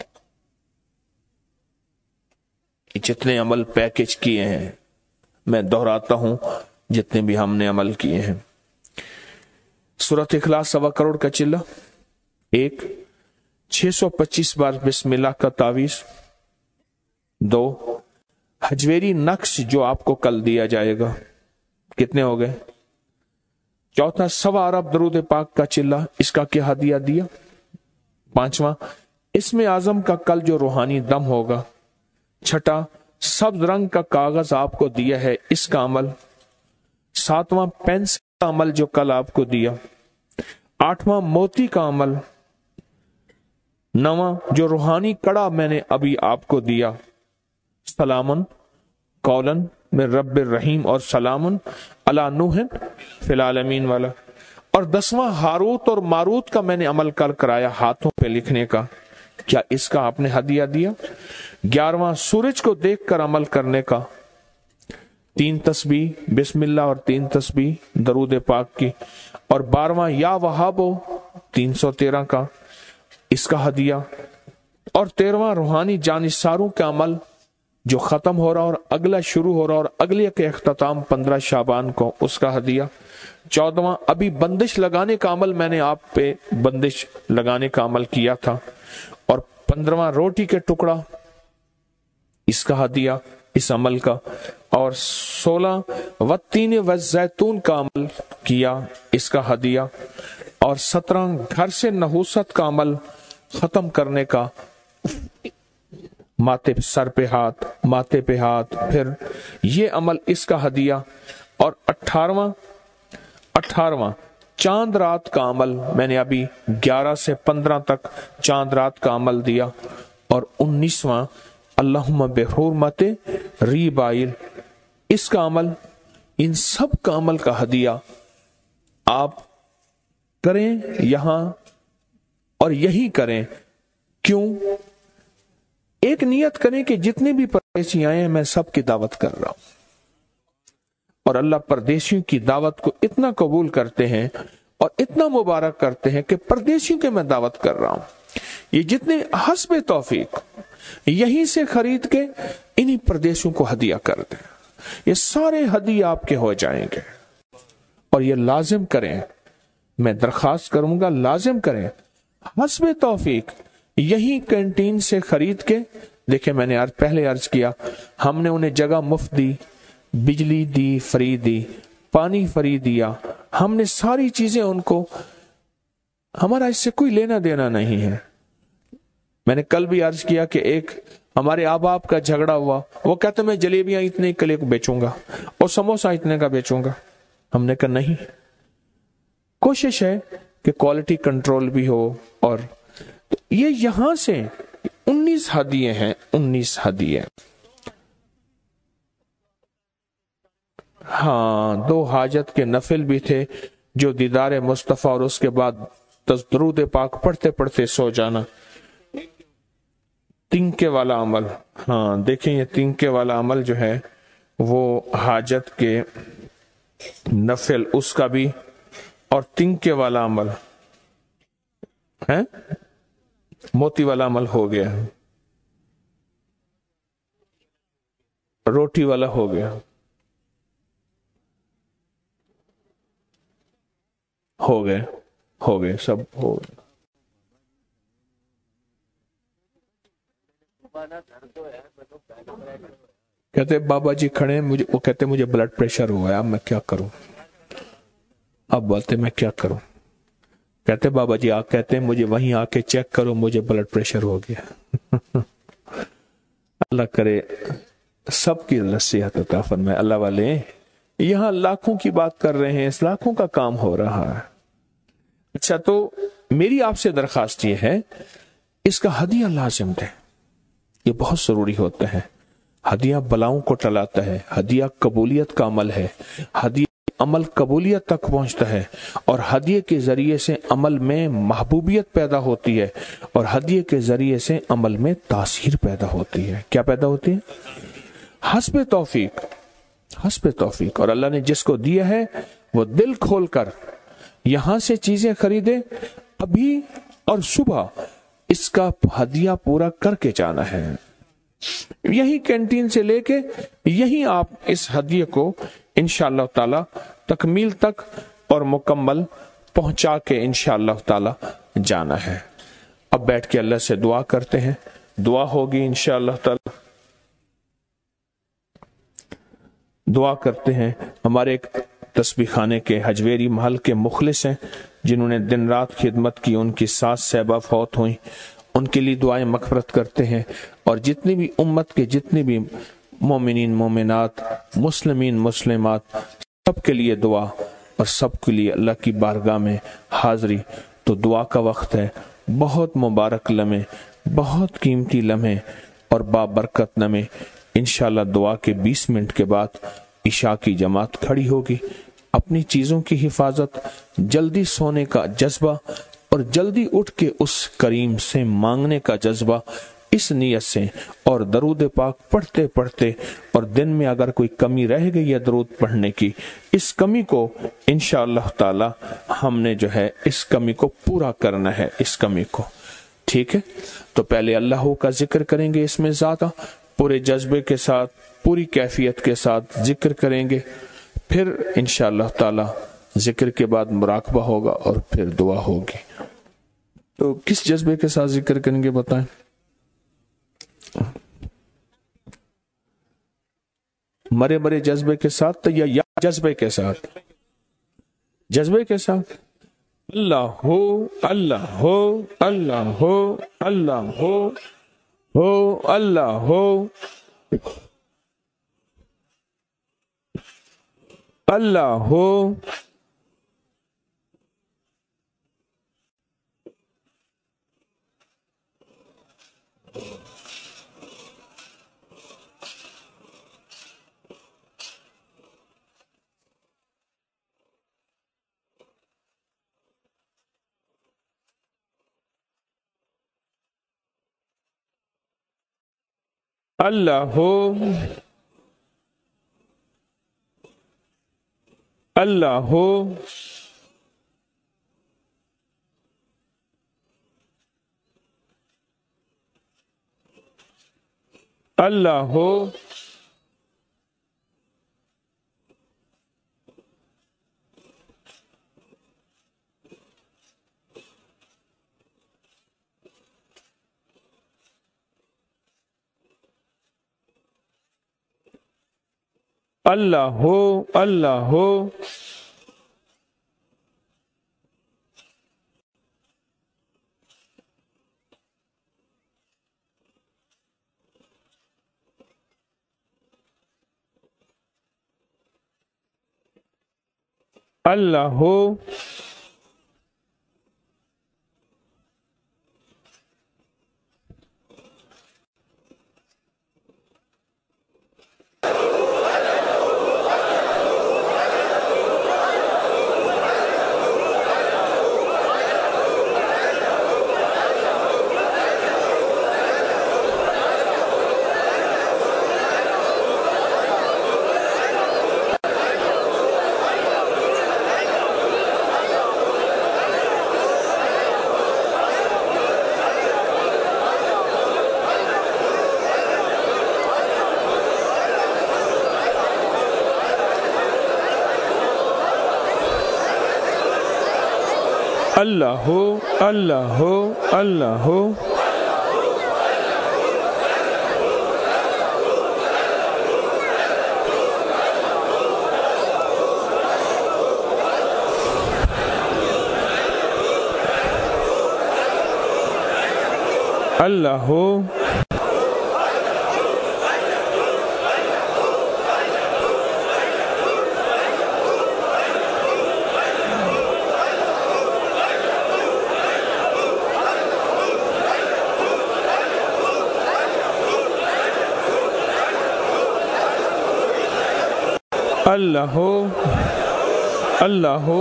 جتنے عمل پیکج کیے ہیں، میں دہراتا ہوں جتنے بھی ہم نے عمل کیے ہیں. سورۃ اخلاص 1.25 کروڑ کا چلہ، 625 بار بسم اللہ کا تعویذ، 2 حجویری نقش جو آپ کو کل دیا جائے گا، کتنے ہو گئے؟ 4 1.25 ارب درود پاک کا چلہ، اس کا کیا ہدیہ دیا؟ 5 اسم اعظم کا کل جو روحانی دم ہوگا. 6 سبز رنگ کا کاغذ آپ کو دیا ہے، اس کا عمل. 7 پینسل کا عمل جو کل آپ کو دیا. 8 موتی کا عمل. 9 جو روحانی کڑا میں نے ابھی آپ کو دیا، سلامن قولن من رب الرحیم، اور سلامن علی نوح فی العالمین والا. اور 10 ہاروت اور ماروت کا میں نے عمل کرایا ہاتھوں پہ لکھنے کا، کیا اس کا آپ نے ہدیہ دیا؟ 11 سورج کو دیکھ کر عمل کرنے کا. 3 تسبیح بسم اللہ اور 3 تسبیح درود پاک کی. اور 12 یا وہابو 313 کا، اس کا ہدیہ. اور 13 روحانی جانثاروں کا عمل جو ختم ہو رہا اور اگلا شروع ہو رہا اور اگلے کے اختتام 15 شعبان کو، اس کا ہدیہ. 14 ابھی بندش لگانے کا عمل میں نے آپ پہ بندش لگانے کا عمل کیا تھا. اور 15 روٹی کے ٹکڑا، اس کا ہدیہ اس عمل کا. اور 16 والتین والزیتون کا عمل کیا، اس کا ہدیہ. اور 17 گھر سے نحوست کا عمل ختم کرنے کا، ماتھے سر پہ ہاتھ، ماتھے پہ ہاتھ، پھر یہ عمل، اس کا ہدیہ. اور 18 چاند رات کا عمل میں نے ابھی 11 سے 15 تک چاند رات کا عمل دیا. اور 19 اللہم بحرمت ریبائل، اس کا عمل. ان سب کا عمل کا ہدیہ آپ کریں یہاں اور یہی کریں. کیوں؟ ایک نیت کریں کہ جتنے بھی پردیسی آئے ہیں میں سب کی دعوت کر رہا ہوں. اور اللہ پردیسیوں کی دعوت کو اتنا قبول کرتے ہیں اور اتنا مبارک کرتے ہیں کہ پردیسیوں کے میں دعوت کر رہا ہوں. یہ جتنے حسب توفیق یہیں سے خرید کے انہی پردیسیوں کو ہدیہ کر دیں. یہ سارے ہدیے آپ کے ہو جائیں گے. اور یہ لازم کریں، میں درخواست کروں گا لازم کریں، حسب توفیق یہی کینٹین سے خرید کے. دیکھیں میں نے پہلے عرض کیا، ہم نے انہیں جگہ مفت دی، بجلی دی فری دی، پانی فری دیا، ہم نے ساری چیزیں ان کو، ہمارا اس سے کوئی لینا دینا نہیں ہے. میں نے کل بھی عرض کیا کہ ایک ہمارے آباب کا جھگڑا ہوا، وہ کہتے میں جلیبیاں اتنے کلے کو بیچوں گا اور سموسہ اتنے کا بیچوں گا. ہم نے کہا نہیں، کوشش ہے کہ کوالٹی کنٹرول بھی ہو. اور یہ یہاں سے 19 ہدیے ہیں، 19 ہدیے. ہاں 2 حاجت کے نفل بھی تھے، جو دیدار مصطفیٰ اور اس کے بعد درود پاک پڑھتے پڑھتے سو جانا. تنکے والا عمل، ہاں دیکھیں یہ تنکے والا عمل جو ہے وہ حاجت کے نفل، اس کا بھی. اور تنکے والا عمل ہے، موتی والا عمل ہو گیا، روٹی والا ہو گیا، ہو گئے سب ہو گئے. کہتے بابا جی کھڑے ہیں، مجھے وہ کہتے مجھے بلڈ پریشر ہوا ہے، اب میں کیا کروں؟ اب بولتے میں کیا کروں؟ کہتے بابا جی کہتے ہیں مجھے وہیں آ کے چیک کرو، مجھے بلڈ پریشر ہو گیا. اللہ کرے سب کی صحت عطا فرمائے۔ اللہ والے یہاں لاکھوں کی بات کر رہے ہیں، اس لاکھوں کا کام ہو رہا ہے۔ اچھا، تو میری آپ سے درخواست یہ ہے، اس کا ہدیہ لازم دیں، یہ بہت ضروری ہوتا ہے۔ ہدیہ بلاؤں کو ٹلاتا ہے، ہدیہ قبولیت کا عمل ہے، ہدیہ عمل قبولیت تک پہنچتا ہے، اور ہدیے کے ذریعے سے عمل میں محبوبیت پیدا ہوتی ہے، اور ہدیے کے ذریعے سے عمل میں تاثیر پیدا ہوتی ہے۔ کیا پیدا ہوتی ہے؟ حسب توفیق، حسب توفیق۔ اور اللہ نے جس کو دیا ہے وہ دل کھول کر یہاں سے چیزیں خریدے ابھی اور صبح، اس کا ہدیہ پورا کر کے جانا ہے۔ یہی کینٹین سے لے کے یہی آپ اس ہدیے کو انشاءاللہ تعالی تکمیل تک اور مکمل پہنچا کے انشاءاللہ تعالی جانا ہے۔ اب بیٹھ کے اللہ سے دعا کرتے ہیں، دعا ہوگی انشاءاللہ تعالی۔ دعا کرتے ہیں، ہمارے ایک تسبیح خانے کے حجویری محل کے مخلص ہیں جنہوں نے دن رات خدمت کی، ان کی ساس صاحبہ فوت ہوئیں، ان کے لیے دعائیں مغفرت کرتے ہیں، اور جتنی بھی امت کے جتنی بھی مومنین مومنات مسلمین مسلمات سب کے لیے دعا، اور سب کے لیے اللہ کی بارگاہ میں حاضری۔ تو دعا کا وقت ہے، بہت مبارک لمحے، بہت قیمتی لمحے اور بابرکت لمحے۔ انشاءاللہ دعا کے 20 منٹ کے بعد عشاء کی جماعت کھڑی ہوگی۔ اپنی چیزوں کی حفاظت، جلدی سونے کا جذبہ اور جلدی اٹھ کے اس کریم سے مانگنے کا جذبہ، اس نیت سے، اور درود پاک پڑھتے پڑھتے، اور دن میں اگر کوئی کمی رہ گئی ہے درود پڑھنے کی، اس کمی کو انشاءاللہ تعالی ہم نے جو ہے اس کمی کو پورا کرنا ہے، اس کمی کو۔ ٹھیک ہے، تو پہلے اللہ کا ذکر کریں گے، اس میں زیادہ پورے جذبے کے ساتھ پوری کیفیت کے ساتھ ذکر کریں گے، پھر انشاءاللہ تعالی ذکر کے بعد مراقبہ ہوگا اور پھر دعا ہوگی۔ تو کس جذبے کے ساتھ ذکر کریں گے بتائیں؟ مرے مرے جذبے کے ساتھ یا جذبے کے ساتھ؟ جذبے کے ساتھ۔ اللہ ہو، اللہ ہو، اللہ ہو، اللہ ہو، اللہ ہو، اللہ ہو، اللہ ہو، اللہ ہو، اللہ ہو، اللہ ہو، اللہ ہو، اللہ ہو، اللہ ہو، اللہ ہو، اللہ ہو، اللہ ہو، اللہ ہو، اللہ ہو،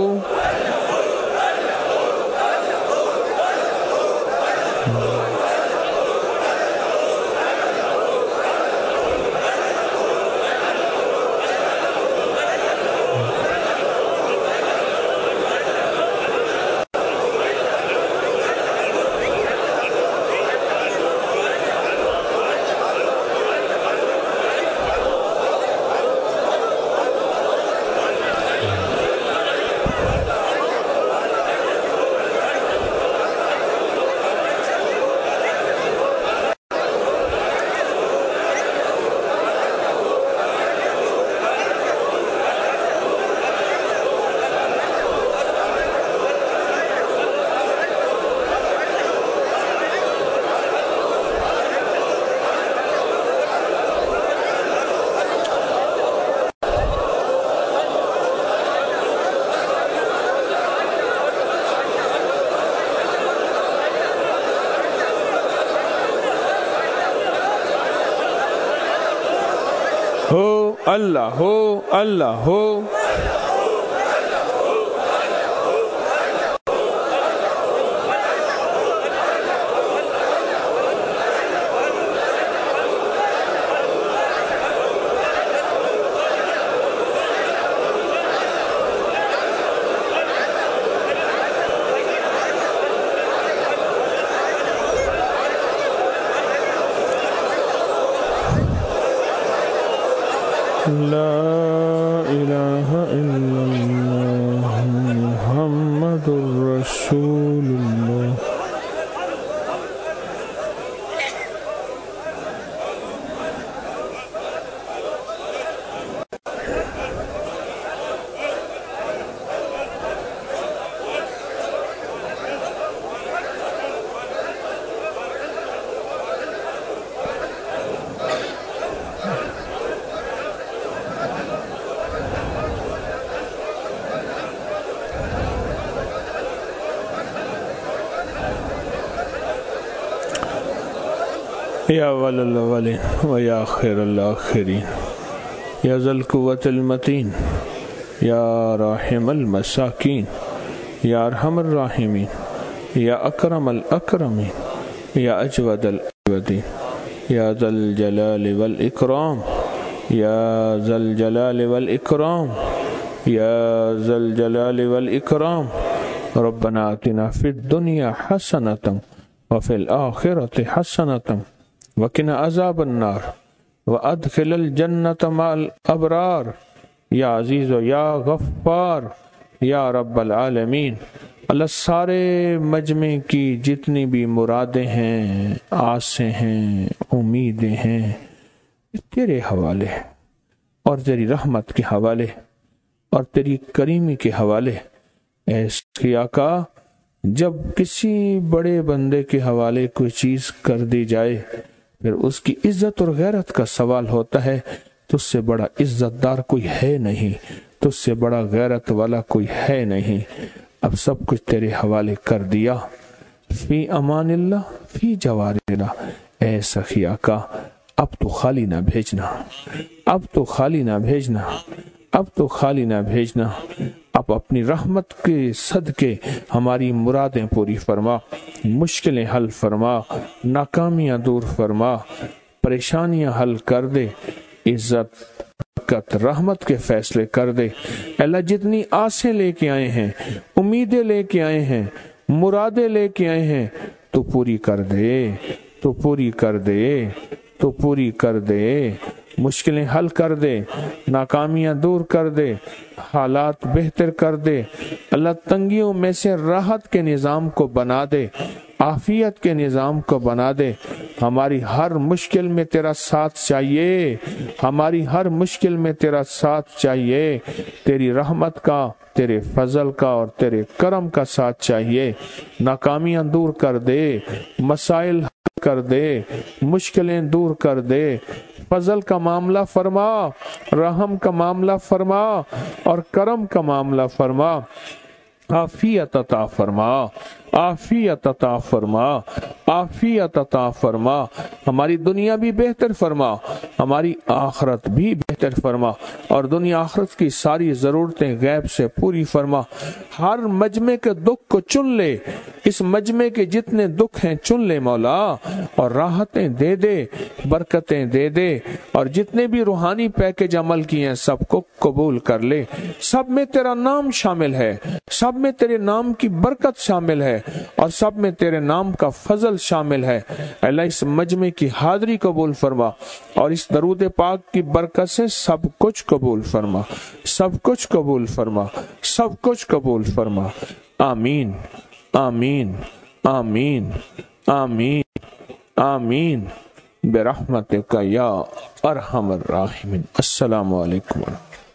اللہ ہو، اللہ ہو، لا الہ الا اللہ محمد الرسول اللہ۔ یا اول الاولین و یا آخر الآخرین، یا ذا القوة المتین، یا راحم المساکین، یا ارحم الراحمین، یا اکرم الاکرمین، یا اجود الاجودین، یا ذا الجلال والاکرام، یا ذا الجلال والاکرام، یا ذا الجلال والاکرام۔ ربنا آتنا فی الدنیا حسنۃ وفی الآخرۃ حسنۃ وقنا عذاب النار وادخل الجنۃ مع الابرار، یا عزیز و یا غفار یا رب العالمین۔ اللہ سارے مجمع کی جتنی بھی مرادیں ہیں، آسیں ہیں، امیدیں ہیں، تیرے حوالے اور تیری رحمت کے حوالے اور تیری کریمی کے حوالے۔ ایسے آقا، جب کسی بڑے بندے کے حوالے کوئی چیز کر دی جائے، پھر اس کی عزت اور غیرت کا سوال ہوتا ہے، تجھ سے بڑا عزت دار کوئی ہے نہیں، تجھ سے بڑا غیرت والا کوئی ہے نہیں۔ اب سب کچھ تیرے حوالے کر دیا۔ فی امان اللہ فی جوارنا، اے سخی آقا، اب تو خالی نہ بھیجنا، اب تو خالی نہ بھیجنا، اب تو خالی نہ بھیجنا۔ اب اپنی رحمت کے صدقے ہماری مرادیں پوری فرما، مشکلیں حل فرما، ناکامیاں دور فرما، پریشانیاں حل کر دے، عزت برکت رحمت کے فیصلے کر دے۔ اللہ جتنی آسیں لے کے آئے ہیں، امیدیں لے کے آئے ہیں، مرادیں لے کے آئے ہیں، تو پوری کر دے، تو پوری کر دے، تو پوری کر دے، مشکلیں حل کر دے، ناکامیاں دور کر دے، حالات بہتر کر دے۔ اللہ تنگیوں میں سے راحت کے نظام کو بنا دے، عافیت کے نظام کو بنا دے۔ ہماری ہر مشکل میں تیرا ساتھ چاہیے، ہماری ہر مشکل میں تیرا ساتھ چاہیے، تیری رحمت کا، تیرے فضل کا اور تیرے کرم کا ساتھ چاہیے۔ ناکامیاں دور کر دے، مسائل حل کر دے، مشکلیں دور کر دے، فضل کا معاملہ فرما، رحم کا معاملہ فرما اور کرم کا معاملہ فرما۔ عافیت عطا فرما، عافیت عطا فرما، عافیت عطا فرما۔ ہماری دنیا بھی بہتر فرما، ہماری آخرت بھی بہتر بہتر فرما اور دنیا آخرت کی ساری ضرورتیں غیب سے پوری فرما. ہر مجمع کے دکھ کو چن لے، اس مجمع کے جتنے دکھ ہیں چن لے مولا، اور راحتیں دے دے، برکتیں دے دے، اور جتنے بھی روحانی پیکج عمل کیے ہیں سب کو قبول کر لے. سب میں تیرا نام شامل ہے، سب میں تیرے نام کی برکت شامل ہے، اور سب میں تیرے نام کا فضل شامل ہے. اللہ اس مجمع کی حاضری قبول فرما اور اس درود پاک کی برکت سے سب کچھ قبول فرما، سب کچھ قبول فرما، سب کچھ قبول فرما. آمین آمین آمین آمین آمین برحمتک یا ارحم الراحمین. السلام علیکم.